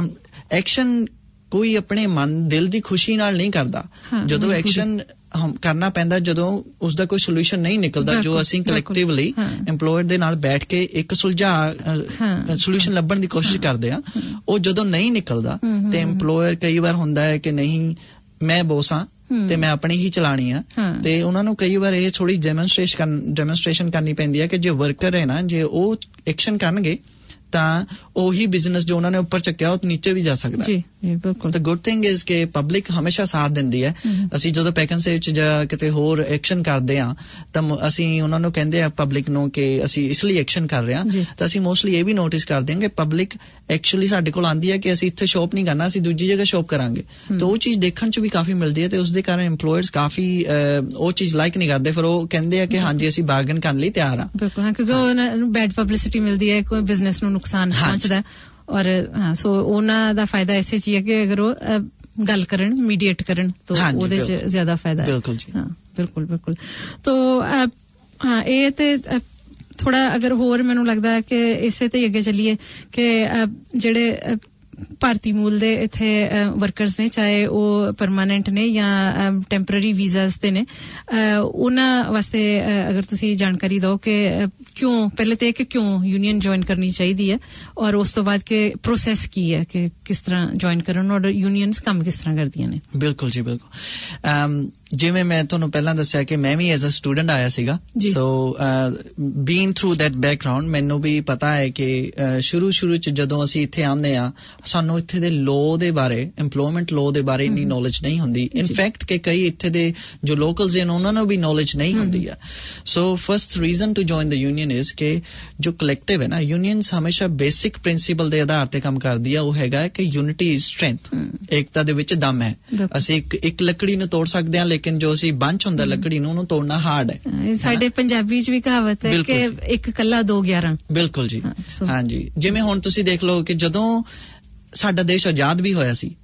ਐਕਸ਼ਨ ਕੋਈ ਆਪਣੇ ਮਨ ਦਿਲ ਦੀ ਖੁਸ਼ੀ ਨਾਲ ਨਹੀਂ ਕਰਦਾ, ਜਦੋਂ ਐਕਸ਼ਨ ਕਰਨਾ ਪੈਂਦਾ ਜਦੋਂ ਉਸਦਾ ਕੋਈ ਸੋਲੂਸ਼ਨ ਨਹੀਂ ਨਿਕਲਦਾ, ਜੋ ਅਸੀਂ ਕਲੈਕਟਿਵਲੀ ਇੰਪਲੋਇਰ ਦੇ ਨਾਲ ਬੈਠ ਕੇ ਇੱਕ ਸੁਲਝਾ ਸੋਲੂਸ਼ਨ ਲੱਭਣ ਦੀ ਕੋਸ਼ਿਸ਼ ਕਰਦੇ ਹਾਂ, ਉਹ ਜਦੋਂ ਨਹੀਂ ਨਿਕਲਦਾ ਤੇ ਇੰਪਲੋਇਰ ਕਈ ਵਾਰ ਹੁੰਦਾ ਹੈ ਕਿ ਨਹੀਂ ਮੈਂ ਬੋਸ ਹਾਂ ਤੇ ਮੈਂ ਆਪਣੀ ਹੀ ਚਲਾਣੀ ਆ, ਤੇ ਉਹਨਾਂ ਨੂੰ ਕਈ ਵਾਰ ਇਹ ਥੋੜੀ ਡੈਮੋਨਸਟ੍ਰੇਸ਼ਨ ਡੈਮੋਨਸਟ੍ਰੇਸ਼ਨ ਕਰਨੀ ਪੈਂਦੀ ਹੈ ਕਿ ਜੇ ਵਰਕਰ ਹੈ ਨਾ, ਜੇ ਉਹ ਐਕਸ਼ਨ ਕਰਨਗੇ ਤਾਂ ਉਹੀ ਬਿਜ਼ਨਸ ਜੋ ਉਹਨਾਂ ਨੇ ਉੱਪਰ ਚੱਕਿਆ ਉਹ ਨੀਚੇ ਵੀ ਜਾ ਸਕਦਾ। ਜੀ ਜੀ ਬਿਲਕੁਲ। ਤਾਂ ਗੁੱਡ ਥਿੰਗ ਇਜ਼ ਕਿ ਪਬਲਿਕ ਹਮੇਸ਼ਾ ਸਾਥ ਦਿੰਦੀ ਹੈ। ਅਸੀਂ ਜਦੋਂ ਪੈਕਨਸੇ ਵਿੱਚ ਜਾਂ ਕਿਤੇ ਹੋਰ ਐਕਸ਼ਨ ਕਰਦੇ ਹਾਂ ਤਾਂ ਅਸੀਂ ਉਹਨਾਂ ਨੂੰ ਕਹਿੰਦੇ ਆ ਪਬਲਿਕ ਨੂੰ ਕਿ ਅਸੀਂ ਇਸ ਲਈ ਐਕਸ਼ਨ ਕਰ ਰਹੇ ਹਾਂ, ਤਾਂ ਅਸੀਂ ਮੋਸਟਲੀ ਇਹ ਵੀ ਨੋਟਿਸ ਕਰਦੇ ਹਾਂ ਕਿ ਪਬਲਿਕ ਐਕਚੁਅਲੀ ਸਾਡੇ ਕੋਲ ਆਉਂਦੀ ਹੈ ਕਿ ਅਸੀਂ ਇੱਥੇ ਸ਼ੋਪ ਨਹੀਂ ਕਰਨਾ, ਅਸੀਂ ਦੂਜੀ ਜਗ੍ਹਾ ਸ਼ੋਪ ਕਰਾਂਗੇ। ਤਾਂ ਉਹ ਚੀਜ਼ ਦੇਖਣ ਚ ਵੀ ਕਾਫੀ ਮਿਲਦੀ ਹੈ ਤੇ ਉਸਦੇ ਕਾਰਨ ਇੰਪਲੋਇਰਸ ਕਾਫੀ ਉਹ ਚੀਜ਼ ਲਾਈਕ ਨਹੀਂ ਕਰਦੇ, ਫਿਰ ਉਹ ਕਹਿੰਦੇ ਆ ਕਿ ਹਾਂਜੀ ਅਸੀਂ ਬਾਰਗਨ ਕਰਨ ਲਈ ਤਿਆਰ ਹਾਂ। ਬਿਲਕੁਲ, ਹਾਂ, ਕਿਉਂਕਿ ਉਹਨਾਂ ਨੂੰ ਬੈਡ ਪਬਲਿਸਿਟੀ ਮਿਲਦੀ ਹੈ, ਕੋਈ ਬਿਜ਼ਨਸ ਨੂੰ ਨੁਕਸਾਨ ਪਹੁੰਚਦਾ। ਔਰ ਹਾਂ, ਸੋ ਉਹਨਾਂ ਦਾ ਫਾਇਦਾ ਇਸੇ ਚ ਹੀ ਹੈ ਕਿ ਅਗਰ ਉਹ ਗੱਲ ਕਰਨ, ਮੀਡੀਏਟ ਕਰਨ ਤਾਂ ਉਹਦੇ ਚ ਜ਼ਿਆਦਾ ਫਾਇਦਾ ਹੈ। ਬਿਲਕੁਲ ਜੀ, ਹਾਂ ਬਿਲਕੁਲ ਬਿਲਕੁਲ। ਤੋ ਹਾਂ, ਇਹ ਤੇ ਥੋੜਾ ਅਗਰ ਹੋਰ ਮੈਨੂੰ ਲੱਗਦਾ ਹੈ ਕਿ ਇਸੇ ਤੇ ਅੱਗੇ ਚੱਲੀਏ ਕਿ ਜਿਹੜੇ ਭਾਰਤੀ ਮੂਲ ਦੇ ਇੱਥੇ ਵਰਕਰਸ ਨੇ, ਚਾਹੇ ਉਹ ਪਰਮਾਨੈਂਟ ਨੇ ਜਾਂ ਟੈਂਪਰਰੀ ਵੀਜ਼ਾਸ ਤੇ ਨੇ, ਉਹਨਾਂ ਵਾਸਤੇ ਅਗਰ ਤੁਸੀਂ ਜਾਣਕਾਰੀ ਦਿਓ ਕਿ ਕਿਉਂ, ਪਹਿਲੇ ਤੇ ਕਿ ਕਿਉਂ ਯੂਨੀਅਨ ਜੁਆਇਨ ਕਰਨੀ ਚਾਹੀਦੀ ਹੈ, ਔਰ ਉਸ ਤੋਂ ਬਾਅਦ ਕਿ ਪ੍ਰੋਸੈਸ ਕੀ ਹੈ ਕਿ ਕਿਸ ਤਰ੍ਹਾਂ ਜੁਆਇਨ ਕਰਨ ਔਰ ਯੂਨੀਅਨਸ ਕੰਮ ਕਿਸ ਤਰ੍ਹਾਂ ਕਰਦੀਆਂ ਨੇ। ਬਿਲਕੁਲ ਜੀ ਬਿਲਕੁਲ। ਜਿਵੇਂ ਮੈਂ ਤੁਹਾਨੂੰ ਪਹਿਲਾਂ ਦੱਸਿਆ ਕਿ ਮੈਂ ਵੀ ਐਜ਼ ਅ ਸਟੂਡੈਂਟ ਆਇਆ ਸੀਗਾ, so been through that background ਮੈਨੂੰ ਵੀ ਪਤਾ ਹੈ ਕਿ ਸ਼ੁਰੂ ਸ਼ੁਰੂ ਚ ਜਦੋਂ ਅਸੀਂ ਇੱਥੇ ਆਉਂਦੇ ਆ ਸਾਨੂੰ ਇੱਥੇ ਦੇ ਲਾਅ ਦੇ ਬਾਰੇ, ਇੰਪਲੋਇਮੈਂਟ ਲਾਅ ਦੇ ਬਾਰੇ ਇੰਨੀ ਨੌਲੇਜ ਨਹੀਂ ਹੁੰਦੀ। ਇਨਫੈਕਟ ਕਿ ਕਈ ਇੱਥੇ ਦੇ ਜੋ ਲੋਕਲਸ ਹਨ ਉਹਨਾਂ ਨੂੰ ਵੀ ਨੌਲੇਜ ਨਹੀਂ ਹੁੰਦੀ ਆ। So first reason to join the union is ਕਿ ਜੋ ਕਲੈਕਟਿਵ ਹੈ ਨਾ, ਯੂਨੀਅਨਸ ਹਮੇਸ਼ਾ ਬੇਸਿਕ ਪ੍ਰਿੰਸੀਪਲ ਦੇ ਆਧਾਰ ਤੇ ਕੰਮ ਕਰਦੀ ਆ। ਉਹ ਹੈਗਾ ਕਿ ਯੂਨਿਟੀ ਇਜ਼ ਸਟਰੈਂਥ, ਏਕਤਾ ਦੇ ਵਿੱਚ ਦਮ ਹੈ। ਅਸੀਂ ਇੱਕ ਇੱਕ ਲੱਕੜੀ ਨੂੰ ਤੋੜ ਸਕਦੇ ਹਾਂ, ਲੇਕਿਨ ਜੋ ਅਸੀਂ ਬੰਚ ਹੁੰਦਾ ਲੱਕੜੀ ਨੂੰ, ਉਹਨੂੰ ਤੋੜਨਾ ਹਾਰਡ ਹੈ। ਸਾਡੇ ਪੰਜਾਬੀ ਚ ਵੀ ਕਹਾਵਤ ਹੈ ਕਿ ਇੱਕ ਕੱਲਾ ਦੋ ਗਿਆਰਾਂ। ਬਿਲਕੁਲ ਜੀ, ਹਾਂਜੀ। ਜਿਵੇਂ ਹੁਣ ਤੁਸੀਂ ਦੇਖ ਲਓ ਕਿ ਜਦੋਂ ਸਾਡਾ ਦੇਸ਼ ਆਜ਼ਾਦ ਵੀ ਹੋਇਆ ਸੀ,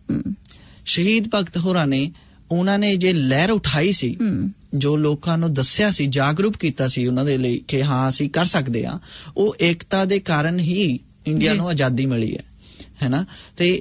ਸ਼ਹੀਦ ਭਗਤ ਹੋਰਾਂ ਨੇ ਉਹਨਾਂ ਨੇ ਜੇ ਲਹਿਰ ਉਠਾਈ ਸੀ, ਜੋ ਲੋਕਾਂ ਨੂੰ ਦੱਸਿਆ ਸੀ, ਜਾਗਰੂਕ ਕੀਤਾ ਸੀ ਉਹਨਾਂ ਦੇ ਲਈ ਕਿ ਹਾਂ ਅਸੀਂ ਕਰ ਸਕਦੇ ਹਾਂ, ਉਹ ਏਕਤਾ ਦੇ ਕਾਰਨ ਹੀ ਇੰਡੀਆ ਨੂੰ ਆਜ਼ਾਦੀ ਮਿਲੀ ਹੈ, ਹੈ ਨਾ। ਤੇ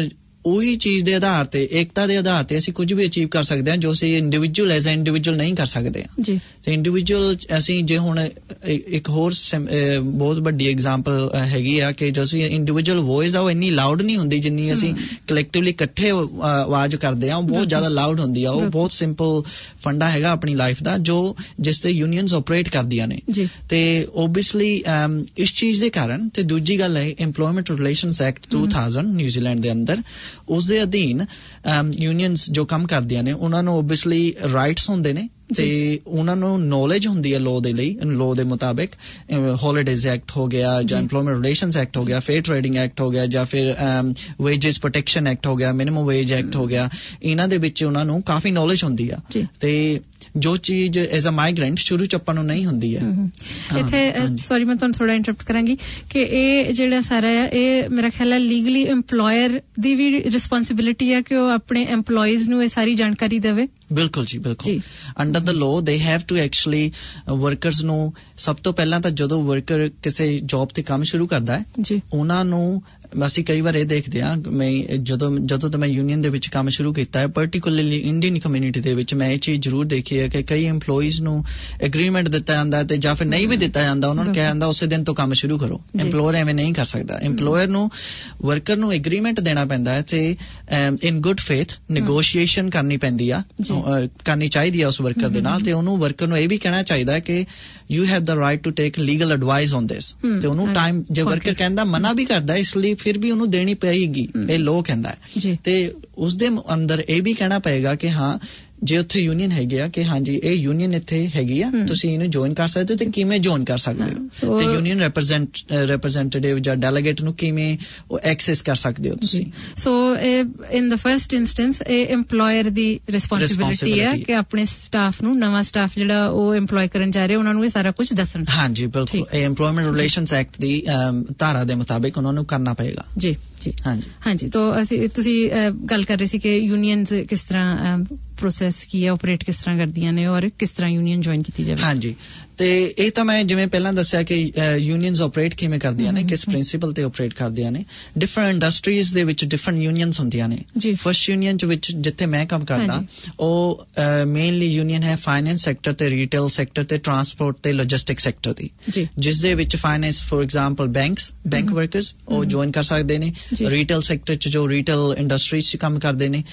ਉਹੀ ਚੀਜ਼ ਦੇ ਆਧਾਰ ਤੇ, ਏਕਤਾ ਦੇ ਆਧਾਰ ਤੇ ਅਸੀਂ ਕੁਝ ਵੀ ਅਚੀਵ ਕਰ ਸਕਦੇ ਹਾਂ ਜੋ ਅਸੀਂ ਇੰਡੀਵਿਜੂਅਲ ਐਜ਼ ਅ ਇੰਡੀਵਿਜੂਅਲ ਨਹੀਂ ਕਰ ਸਕਦੇ ਜੀ। ਤੇ ਇੰਡੀਵਿਜੂਅਲ ਅਸੀਂ ਜੇ ਹੁਣ ਇੱਕ ਹੋਰ ਬਹੁਤ ਵੱਡੀ ਐਗਜ਼ਾਮਪਲ ਹੈਗੀ ਆ ਕਿ ਜੋ ਅਸੀਂ ਇੰਡੀਵਿਜੂਅਲ ਵੌਇਸ ਆ ਉਹ ਇੰਨੀ ਲਾਊਡ ਨਹੀਂ ਹੁੰਦੀ ਜਿੰਨੀ ਅਸੀਂ ਕਲੈਕਟਿਵਲੀ ਇਕੱਠੇ ਆਵਾਜ਼ ਕਰਦੇ ਆ, ਉਹ ਬਹੁਤ ਜ਼ਿਆਦਾ ਲਾਊਡ ਹੁੰਦੀ ਆ। ਉਹ ਬਹੁਤ ਸਿੰਪਲ ਫੰਡਾ ਹੈਗਾ ਆਪਣੀ ਲਾਈਫ ਦਾ ਜੋ ਜਿਸ ਤੇ ਯੂਨੀਅਨਸ ਆਪਰੇਟ ਕਰਦੀਆਂ ਨੇ। ਤੇ ਓਬਵੀਅਸਲੀ ਇਸ ਚੀਜ਼ ਦੇ ਕਾਰਨ, ਤੇ ਦੂਜੀ ਗੱਲ ਹੈ employment relations act two thousand New Zealand ਦੇ ਅੰਦਰ, ਉਸ ਦੇ ਅਧੀਨ ਯੂਨੀਅਨਸ ਜੋ ਕੰਮ ਕਰਦੀਆਂ ਨੇ ਉਹਨਾਂ ਨੂੰ ਓਬਵੀਅਸਲੀ ਰਾਈਟਸ ਹੁੰਦੇ ਨੇ ਤੇ ਉਹਨਾਂ ਨੂੰ ਨੌਲੇਜ ਹੁੰਦੀ ਹੈ ਲਾਅ ਦੇ ਲਈ। ਲਾਅ ਦੇ ਮੁਤਾਬਿਕ ਹੌਲੀਡੇਜ਼ ਐਕਟ ਹੋ ਗਿਆ ਜਾਂ ਇੰਪਲੋਇਮੈਂਟ ਰਿਲੇਸ਼ਨਸ ਐਕਟ ਹੋ ਗਿਆ, ਫੇਅਰ ਟ੍ਰੇਡਿੰਗ ਐਕਟ ਹੋ ਗਿਆ ਜਾਂ ਫਿਰ ਵੇਜਸ ਪ੍ਰੋਟੈਕਸ਼ਨ ਐਕਟ ਹੋ ਗਿਆ, ਮਿਨੀਮਮ ਵੇਜ ਐਕਟ ਹੋ ਗਿਆ। ਇਹਨਾਂ ਦੇ ਵਿੱਚ ਉਹਨਾਂ ਨੂੰ ਕਾਫੀ ਨੌਲੇਜ ਹੁੰਦੀ ਆ ਤੇ ਜੋ ਚੀਜ਼ ਐਜ਼ ਅ ਮਾਈਗ੍ਰੈਂਟ ਸ਼ੁਰੂ ਚ ਆਪਾਂ ਨੂੰ ਨਹੀਂ ਹੁੰਦੀ ਹੈ। ਇੱਥੇ ਸੌਰੀ ਮੈਂ ਤੁਹਾਨੂੰ ਥੋੜਾ ਇੰਟਰਪਟ ਕਰਾਂਗੀ ਕਿ ਇਹ ਜਿਹੜਾ ਸਾਰਾ ਆ ਇਹ ਮੇਰਾ ਖਿਆਲ ਹੈ ਲੀਗਲੀ ਇੰਪਲੋਇਰ ਦੀ ਵੀ ਰਿਸਪੌਂਸਿਬਿਲਿਟੀ ਹੈ ਕਿ ਉਹ ਆਪਣੇ EMPLOYEES ਨੂੰ ਇਹ ਸਾਰੀ ਜਾਣਕਾਰੀ ਦੇਵੇ। ਬਿਲਕੁਲ ਜੀ, ਬਿਲਕੁਲ। Under the law they have to actually workers ਨੂੰ ਸਭ ਤੋਂ ਪਹਿਲਾਂ ਤਾਂ ਜਦੋਂ ਵਰਕਰ ਕਿਸੇ ਜੌਬ ਤੇ ਕੰਮ ਸ਼ੁਰੂ ਕਰਦਾ ਹੈ ਉਹਨਾਂ ਨੂੰ ਅਸੀਂ ਕਈ ਵਾਰ ਇਹ ਦੇਖਦੇ ਹਾਂ, ਮੈਂ ਜਦੋਂ ਜਦੋਂ ਤੋਂ ਮੈਂ ਯੂਨੀਅਨ ਦੇ ਵਿੱਚ ਕੰਮ ਸ਼ੁਰੂ ਕੀਤਾ ਹੈ ਪਰਟੀਕੁਲਰਲੀ ਇੰਡੀਅਨ ਕਮਿਊਨਿਟੀ ਦੇ ਵਿੱਚ ਮੈਂ ਇਹ ਚੀਜ਼ ਜ਼ਰੂਰ ਦੇਖੀ ਹੈ ਕਿ ਕਈ EMPLOYEES ਨੂੰ ਐਗਰੀਮੈਂਟ ਦਿੱਤਾ ਜਾਂਦਾ ਤੇ ਜਾਂ ਫਿਰ ਨਹੀਂ ਵੀ ਦਿੱਤਾ ਜਾਂਦਾ, ਉਹਨਾਂ ਨੂੰ ਕਿਹਾ ਜਾਂਦਾ ਉਸੇ ਦਿਨ ਤੋਂ ਕੰਮ ਸ਼ੁਰੂ ਕਰੋ। EMPLOYER ਐਵੇਂ ਨਹੀਂ ਕਰ ਸਕਦਾ। EMPLOYER ਨੂੰ ਵਰਕਰ ਨੂੰ ਐਗਰੀਮੈਂਟ ਦੇਣਾ ਪੈਂਦਾ ਹੈ ਤੇ ਇਨ ਗੁੱਡ ਫੇਥ ਨੈਗੋਸ਼ੀਏਸ਼ਨ ਕਰਨੀ ਪੈਂਦੀ ਆ, ਕਰਨੀ ਚਾਹੀਦੀ ਆ ਉਸ ਵਰਕਰ ਦੇ ਨਾਲ। ਤੇ ਉਹਨੂੰ ਵਰਕਰ ਨੂੰ ਇਹ ਵੀ ਕਹਿਣਾ ਚਾਹੀਦਾ ਕਿ you have the right to take legal advice on this. ਤੇ ਉਹਨੂੰ ਟਾਈਮ ਜੇ ਵਰਕਰ ਕਹਿੰਦਾ ਮਨਾ ਵੀ ਕਰਦਾ ਇਸ ਲਈ ਫਿਰ ਵੀ ਉਹਨੂੰ ਦੇਣੀ ਪਏਗੀ, ਇਹ ਲਾਅ ਕਹਿੰਦਾ ਹੈ। ਤੇ ਉਸਦੇ ਅੰਦਰ ਇਹ ਵੀ ਕਹਿਣਾ ਪਏਗਾ ਕਿ ਹਾਂ ਜੇ ਉੱਥੇ ਯੂਨੀਅਨ ਹੈਗੀ ਆ ਕਿ ਹਾਂਜੀ ਇਹ ਯੂਨੀਅਨ ਇੱਥੇ ਹੈਗੀ ਆ, ਤੁਸੀਂ ਇਹਨੂੰ ਜੁਆਇਨ ਕਰ ਸਕਦੇ ਹੋ ਤੇ ਕਿਵੇਂ ਜੁਆਇਨ ਕਰ ਸਕਦੇ ਹੋ, ਤੇ ਯੂਨੀਅਨ ਰਿਪਰੈਜ਼ੈਂਟ ਰਿਪਰੈਜ਼ੈਂਟੇਟਿਵ ਜਾਂ ਡੈਲੀਗੇਟ ਨੂੰ ਕਿਵੇਂ ਉਹ ਐਕਸੈਸ ਕਰ ਸਕਦੇ ਹੋ ਤੁਸੀਂ। So in the first instance ਇਹ EMPLOYER ਦੀ ਰਿਸਪੌਂਸਿਬਿਲਿਟੀ ਹੈ ਕਿ ਆਪਣੇ ਸਟਾਫ ਨੂੰ, ਨਵਾਂ ਸਟਾਫ ਜਿਹੜਾ ਉਹ EMPLOY ਕਰਨ ਜਾ ਰਹੇ ਉਹਨਾਂ ਨੂੰ ਇਹ ਸਾਰਾ ਕੁਝ ਦੱਸਣ। ਹਾਂਜੀ ਬਿਲਕੁਲ, ਇਹ EMPLOYMENT ਰਿਲੇਸ਼ਨਸ ਐਕਟ ਦੀ ਧਾਰਾ ਦੇ ਮੁਤਾਬਿਕ ਉਹਨਾਂ ਨੂੰ ਕਰਨਾ ਪਏਗਾ ਜੀ ਜੀ ਹਾਂਜੀ ਹਾਂਜੀ। ਤਾਂ ਅਸੀਂ ਤੁਸੀਂ ਗੱਲ ਕਰ ਰਹੇ ਸੀ ਕਿ ਯੂਨੀਅਨਸ ਕਿਸ ਤਰ੍ਹਾਂ ਪ੍ਰੋਸੈਸ ਕੀ ਹੈ, ਆਪਰੇਟ ਕਿਸ ਤਰ੍ਹਾਂ ਕਰਦੀਆਂ ਨੇ ਔਰ ਕਿਸ ਤਰ੍ਹਾਂ ਯੂਨੀਅਨ ਜੁਆਇਨ ਕੀਤੀ ਜਾਵੇ। ਹਾਂਜੀ, ਤੇ ਇਹ ਤਾਂ ਮੈਂ ਜਿਵੇਂ ਪਹਿਲਾਂ ਦੱਸਿਆ ਕਿ ਯੂਨੀਅਨਸ ਆਪਰੇਟ ਕਿਵੇਂ ਕਰਦੀਆਂ ਨੇ, ਕਿਸ ਪ੍ਰਿੰਸੀਪਲ ਤੇ ਆਪਰੇਟ ਕਰਦੀਆਂ ਨੇ। ਡਿਫਰੈਂਟ ਇੰਡਸਟਰੀਜ਼ ਦੇ ਵਿੱਚ ਡਿਫਰੈਂਟ ਯੂਨੀਅਨਸ ਹੁੰਦੀਆਂ ਨੇ। ਫਸਟ ਯੂਨੀਅਨ ਚ ਵਿੱਚ ਜਿੱਥੇ ਮੈਂ ਕੰਮ ਕਰਦਾ ਉਹ ਮੇਨਲੀ ਯੂਨੀਅਨ ਹੈ ਫਾਈਨੈਂਸ ਸੈਕਟਰ ਤੇ ਰੀਟੇਲ ਸੈਕਟਰ ਤੇ ਟਰਾਂਸਪੋਰਟ ਤੇ ਲੌਜਿਸਟਿਕ ਸੈਕਟਰ ਦੀ, ਜਿਸ ਦੇ ਵਿੱਚ finance for example banks bank workers ਉਹ ਜੁਆਇਨ ਕਰ ਸਕਦੇ ਨੇ। ਰੀਟੇਲ ਸੈਕਟਰ ਚ ਜੋ ਰੀਟੇਲ ਇੰਡਸਟਰੀਜ਼ ਚ ਕੰਮ ਕਰਦੇ ਨੇ,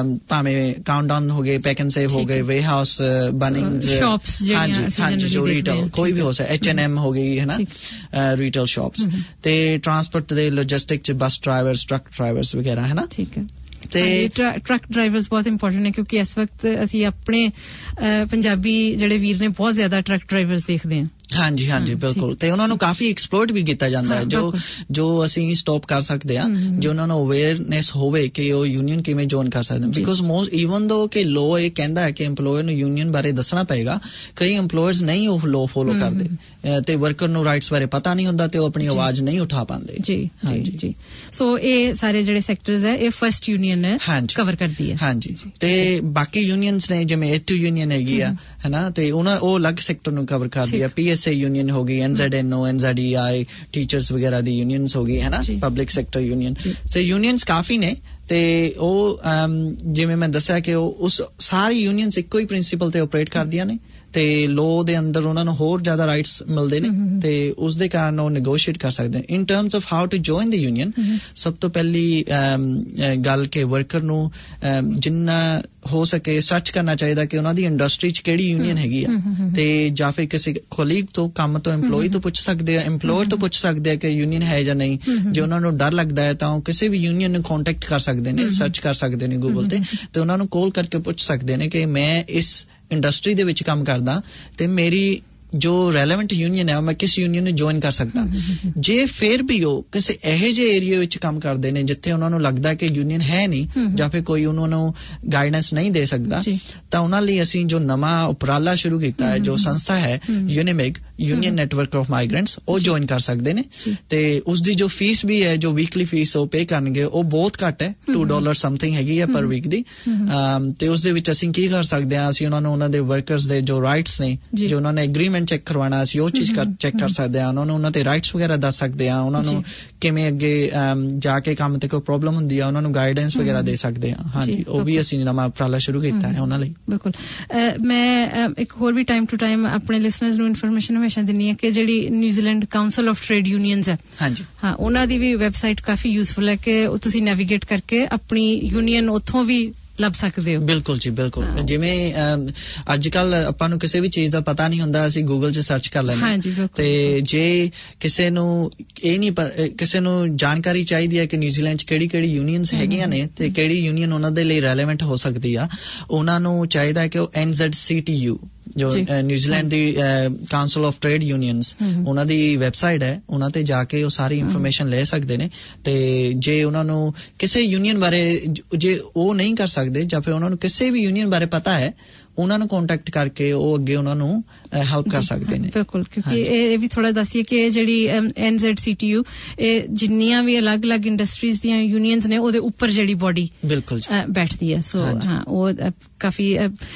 ਭਾਵੇਂ ਕਾਊਂਟਡਾਊਨ ਹੋ ਗਏ, ਪੈਕ ਐਂਡ ਸੇਵ ਹੋ ਗਏ, ਵੇ ਹਾਊਸ ਬਨਿੰਗਸ, ਹਾਂਜੀ ਹਾਂਜੀ ਜੋ ਰੀਟੇਲ ਕੋਈ ਵੀ ਹੋ ਸਕਦਾ, ਐਚ ਐਂਡ ਐਮ ਹੋ ਗਈ ਹੈ ਨਾ, ਰੀਟੇਲ ਸ਼ਾਪਸ। ਤੇ ਟਰਾਂਸਪੋਰਟ ਦੇ ਲੌਜਿਸਟਿਕ ਚ ਬੱਸ ਡਰਾਈਵਰਸ, ਟਰੱਕ ਡਰਾਈਵਰਸ ਵਗੈਰਾ ਹੈ ਨਾ। ਠੀਕ ਹੈ। ਤੇ ਟਰੱਕ ਡਰਾਈਵਰਸ ਬਹੁਤ ਇੰਪੋਰਟੈਂਟ ਹੈ ਕਿਉਂਕਿ ਇਸ ਵਕਤ ਅਸੀਂ ਆਪਣੇ ਪੰਜਾਬੀ ਜਿਹੜੇ ਵੀਰ ਨੇ ਬਹੁਤ ਜ਼ਿਆਦਾ ਟਰੱਕ ਡਰਾਈਵਰਸ ਦੇਖਦੇ ਹਾਂ। ਹਾਂਜੀ ਹਾਂਜੀ ਬਿਲਕੁਲ, ਤੇ ਉਹਨਾਂ ਨੂੰ ਕਾਫੀ ਐਕਸਪਲੋਇਟ ਵੀ ਕੀਤਾ ਜਾਂਦਾ ਹੈ, ਜੋ ਜੋ ਅਸੀਂ ਸਟਾਪ ਕਰ ਸਕਦੇ ਹਾਂ ਜੇ ਉਹਨਾਂ ਨੂੰ ਅਵੇਅਰਨੈਸ ਹੋਵੇ ਕਿ ਉਹ ਯੂਨੀਅਨ ਕਿਵੇਂ ਜੁਆਇਨ ਕਰ ਸਕਦੇ ਹਨ। ਬਿਕੋਜ਼ ਮੋਸਟ ਈਵਨ ਦੋ ਕਿ ਲਾਅ ਇਹ ਕਹਿੰਦਾ ਹੈ ਕਿ EMPLOYER ਨੂੰ ਯੂਨੀਅਨ ਬਾਰੇ ਦੱਸਣਾ ਪਏਗਾ, ਕਈ EMPLOYERS ਨਹੀਂ ਉਹ ਲਾਅ ਫੋਲੋ ਕਰਦੇ ਤੇ ਵਰਕਰ ਨੂੰ ਰਾਈਟਸ ਬਾਰੇ ਪਤਾ ਨਹੀਂ ਹੁੰਦਾ ਤੇ ਉਹ ਆਪਣੀ ਆਵਾਜ਼ ਨਹੀਂ ਉਠਾ ਪਾਉਂਦੇ। ਜੀ ਜੀ ਜੀ। ਸੋ ਇਹ ਸਾਰੇ ਜਿਹੜੇ ਸੈਕਟਰਸ ਹੈ ਇਹ ਫਸਟ ਯੂਨੀਅਨ ਕਵਰ ਕਰਦੀ ਹੈ। ਹਾਂਜੀ, ਤੇ ਬਾਕੀ ਯੂਨੀਅਨਸ ਨੇ ਜਿਵੇਂ ਏ ਟੂ ਯੂਨੀਅਨ ਹੈਗੀ ਆ ਹੈ ਨਾ, ਤੇ ਉਹਨਾਂ ਉਹ ਅਲੱਗ ਸੈਕਟਰ ਨੂੰ ਕਵਰ ਕਰਦੀ ਹੈ। ਪੀ ਐਸ ਏ ਯੂਨੀਅਨ ਹੋ ਗਈ, N Z N O, N Z E I, teachers ਵਗੈਰਾ ਦੀ ਯੂਨੀਅਨਸ ਹੋ ਗਈ ਹੈ ਨਾ, ਪਬਲਿਕ ਸੈਕਟਰ ਯੂਨੀਅਨ। ਤੇ ਯੂਨੀਅਨਸ ਕਾਫੀ ਨੇ ਤੇ ਉਹ ਜਿਵੇਂ ਮੈਂ ਦੱਸਿਆ ਕਿ ਉਹ ਉਸ ਸਾਰੀ ਯੂਨੀਅਨਸ ਇੱਕੋ ਹੀ ਪ੍ਰਿੰਸੀਪਲ ਤੇ ਆਪਰੇਟ ਕਰਦੀਆਂ ਨੇ ਤੇ ਲਾਅ ਦੇ ਅੰਦਰ ਉਹਨਾਂ ਨੂੰ ਹੋਰ ਜ਼ਿਆਦਾ ਰਾਈਟਸ ਮਿਲਦੇ ਨੇ ਤੇ ਉਸ ਦੇ ਕਾਰਨ ਉਹ ਨੈਗੋਸ਼ੀਏਟ ਕਰ ਸਕਦੇ ਨੇ। In terms of how to join the union, ਸਭ ਤੋਂ ਪਹਿਲੀ ਗੱਲ ਕਿ ਵਰਕਰ ਨੂੰ ਜਿੰਨਾ ਹੋ ਸਕੇ ਸਰਚ ਕਰਨਾ ਚਾਹੀਦਾ ਕਿ ਉਹਨਾਂ ਦੀ ਇੰਡਸਟਰੀ 'ਚ ਕਿਹੜੀ ਯੂਨੀਅਨ ਹੈਗੀ ਆ, ਤੇ ਜਾਂ ਫਿਰ ਕਿਸੇ ਕੋਲੀਗ ਤੋਂ, ਕੰਮ ਤੋਂ, EMPLOYE ਤੋਂ ਪੁੱਛ ਸਕਦੇ ਆ, EMPLOYER ਤੋਂ ਪੁੱਛ ਸਕਦੇ ਆ ਕਿ ਯੂਨੀਅਨ ਹੈ ਜਾਂ ਨਹੀਂ। ਜੇ ਉਹਨਾਂ ਨੂੰ ਡਰ ਲੱਗਦਾ ਹੈ ਤਾਂ ਉਹ ਕਿਸੇ ਵੀ ਯੂਨੀਅਨ ਨੂੰ ਕੰਟੈਕਟ ਕਰ ਸਕਦੇ ਨੇ, ਸਰਚ ਕਰ ਸਕਦੇ ਨੇ ਗੂਗਲ ਤੇ, ਤੇ ਉਹਨਾਂ ਨੂੰ ਕਾਲ ਕਰਕੇ ਪੁੱਛ ਸਕਦੇ ਨੇ ਕਿ ਮੈਂ ਇਸ ਇੰਡਸਟਰੀ ਦੇ ਵਿੱਚ ਕੰਮ ਕਰਦਾ ਤੇ ਮੇਰੀ ਜੋ ਰੈਲੇਵੈਂਟ ਯੂਨੀਅਨ ਹੈ ਮੈਂ ਕਿਸ ਯੂਨੀਅਨ ਨੂੰ ਜੁਆਇਨ ਕਰ ਸਕਦਾ। ਜੇ ਫਿਰ ਵੀ ਉਹ ਕਿਸੇ ਇਹੋ ਜਿਹੇ ਏਰੀਆ ਵਿੱਚ ਕੰਮ ਕਰਦੇ ਨੇ ਜਿੱਥੇ ਉਹਨਾਂ ਨੂੰ ਲੱਗਦਾ ਕਿ ਯੂਨੀਅਨ ਹੈ ਨਹੀਂ ਜਾਂ ਫਿਰ ਕੋਈ ਉਹਨਾਂ ਨੂੰ ਗਾਈਡੈਂਸ ਨਹੀਂ ਦੇ ਸਕਦਾ, ਤਾਂ ਉਹਨਾਂ ਲਈ ਅਸੀਂ ਜੋ ਨਵਾਂ ਉਪਰਾਲਾ ਸ਼ੁਰੂ ਕੀਤਾ ਹੈ, ਜੋ ਸੰਸਥਾ ਹੈ Unimig, union network of migrants, ਉਹ ਜੁਆਇਨ ਕਰ ਸਕਦੇ ਨੇ। ਤੇ ਉਸ ਦੀ ਜੋ ਫੀਸ ਵੀ ਹੈ, ਜੋ ਵੀਕਲੀ ਫੀਸ ਉਹ ਪੇ ਕਰਨਗੇ, ਉਹ ਬਹੁਤ ਘੱਟ ਹੈ, ਟੂ ਡਾਲਰ ਸਮਥਿੰਗ ਹੈਗੀ ਹੈ ਪਰ ਵੀਕ ਦੀ। ਤੇ ਉਸ ਦੇ ਵਿੱਚ ਅਸੀਂ ਕੀ ਕਰ ਸਕਦੇ ਹਾਂ, ਅਸੀਂ ਉਹਨਾਂ ਨੂੰ ਉਹਨਾਂ ਦੇ ਵਰਕਰਸ ਦੇ ਜੋ ਰਾਈਟਸ ਨੇ, ਜੋ ਉਹਨਾਂ ਨੇ ਐਗਰੀਮੈਂਟ ਚੈੱਕ ਕਰਵਾਉਣਾ, ਅਸੀਂ ਉਹ ਚੀਜ਼ ਚੈੱਕ ਕਰ ਸਕਦੇ ਹਾਂ, ਉਹਨਾਂ ਨੂੰ ਉਹਨਾਂ ਦੇ ਰਾਈਟਸ ਵਗੈਰਾ ਦੱਸ ਸਕਦੇ ਹਾਂ, ਉਹਨਾਂ ਨੂੰ ਕਿਵੇਂ ਅੱਗੇ ਜਾ ਕੇ ਕੰਮ ਤੇ ਕੋਈ ਪ੍ਰੋਬਲਮ ਹੁੰਦੀ ਆ ਉਹਨਾਂ ਨੂੰ ਗਾਈਡੈਂਸ ਵਗੈਰਾ ਦੇ ਸਕਦੇ ਹਾਂ। ਹਾਂਜੀ, ਉਹ ਵੀ ਅਸੀਂ ਨਵਾਂ ਉਪਰਾਲਾ ਸ਼ੁਰੂ ਕੀਤਾ ਹੈ ਉਹਨਾਂ ਲਈ। ਬਿਲਕੁਲ। ਮੈਂ ਇੱਕ ਹੋਰ ਵੀ ਟਾਈਮ ਟੂ ਟਾਈਮ ਆਪਣੇ ਲਿਸਨਰਸ ਨੂੰ ਇਨਫੋਰਮੇਸ਼ਨ ਹਮੇਸ਼ਾ ਦਿੰਦੀ ਹਾਂ ਕਿ ਜਿਹੜੀ New Zealand council of trade unions ਹੈ, ਹਾਂਜੀ ਹਾਂ, ਉਹਨਾਂ ਦੀ ਵੀ ਵੈਬਸਾਈਟ ਕਾਫੀ ਯੂਜ਼ਫੁਲ ਹੈ ਕਿ ਤੁਸੀਂ ਨੈਵੀਗੇਟ ਕਰਕੇ ਆਪਣੀ ਯੂਨੀਅਨ ਉੱਥੋਂ ਵੀ ਲੱਭ ਸਕਦੇ ਹੋ। ਬਿਲਕੁਲ ਜੀ, ਬਿਲਕੁਲ। ਜਿਵੇਂ ਅੱਜ ਕੱਲ ਆਪਾਂ ਨੂੰ ਕਿਸੇ ਵੀ ਚੀਜ਼ ਦਾ ਪਤਾ ਨਹੀਂ ਹੁੰਦਾ, ਅਸੀਂ ਗੂਗਲ 'ਚ ਸਰਚ ਕਰ ਲੈਂਦੇ, ਤੇ ਜੇ ਕਿਸੇ ਨੂੰ ਇਹ ਨਹੀਂ, ਕਿਸੇ ਨੂੰ ਜਾਣਕਾਰੀ ਚਾਹੀਦੀ ਹੈ ਕਿ ਨਿਊਜ਼ੀਲੈਂਡ 'ਚ ਕਿਹੜੀ ਕਿਹੜੀ ਯੂਨੀਅਨਸ ਹੈਗੀਆਂ ਨੇ ਤੇ ਕਿਹੜੀ ਯੂਨੀਅਨ ਉਹਨਾਂ ਦੇ ਲਈ ਰੈਲੇਵੈਂਟ ਹੋ ਸਕਦੀ ਆ, ਉਹਨਾਂ ਨੂੰ ਚਾਹੀਦਾ ਹੈ ਕਿ ਉਹ N Z C T U, ਜੋ ਨਿਊਜ਼ੀਲੈਂਡ ਦੀ ਕਾਉਂਸਲ ਆਫ ਟ੍ਰੇਡ ਯੂਨੀਅਨਸ, ਉਹਨਾਂ ਦੀ ਵੈਬਸਾਈਟ ਹੈ, ਉਹਨਾਂ ਤੇ ਜਾ ਕੇ ਉਹ ਸਾਰੀ ਇਨਫੋਰਮੇਸ਼ਨ ਲੈ ਸਕਦੇ ਨੇ। ਤੇ ਜੇ ਉਹਨਾਂ ਨੂੰ ਕਿਸੇ ਯੂਨੀਅਨ ਬਾਰੇ ਜੇ ਉਹ ਨਹੀਂ ਕਰ ਸਕਦੇ ਜਾਂ ਫਿਰ ਉਹਨਾਂ ਨੂੰ ਕਿਸੇ ਵੀ ਯੂਨੀਅਨ ਬਾਰੇ ਪਤਾ ਹੈ, ਉਹਨਾਂ ਨੂੰ ਕੰਟੈਕਟ ਕਰਕੇ ਉਹ ਅੱਗੇ ਉਹਨਾਂ ਨੂੰ ਹੈਲਪ ਕਰ ਸਕਦੇ ਨੇ। ਬਿਲਕੁਲ, ਕਿਉਂਕਿ ਇਹ ਵੀ ਥੋੜਾ ਦੱਸੀਏ ਕਿ ਜਿਹੜੀ N Z C T U, ਇਹ ਜਿੰਨੀਆਂ ਵੀ ਅਲੱਗ-ਅਲੱਗ ਇੰਡਸਟਰੀਜ਼ ਦੀਆਂ ਯੂਨੀਅਨਸ ਨੇ ਉਹਦੇ ਉੱਪਰ ਜਿਹੜੀ ਬੋਡੀ ਬਿਲਕੁਲ ਬੈਠਦੀ ਹੈ। ਸੋ ਹਾਂ, ਉਹ ਕਾਫੀ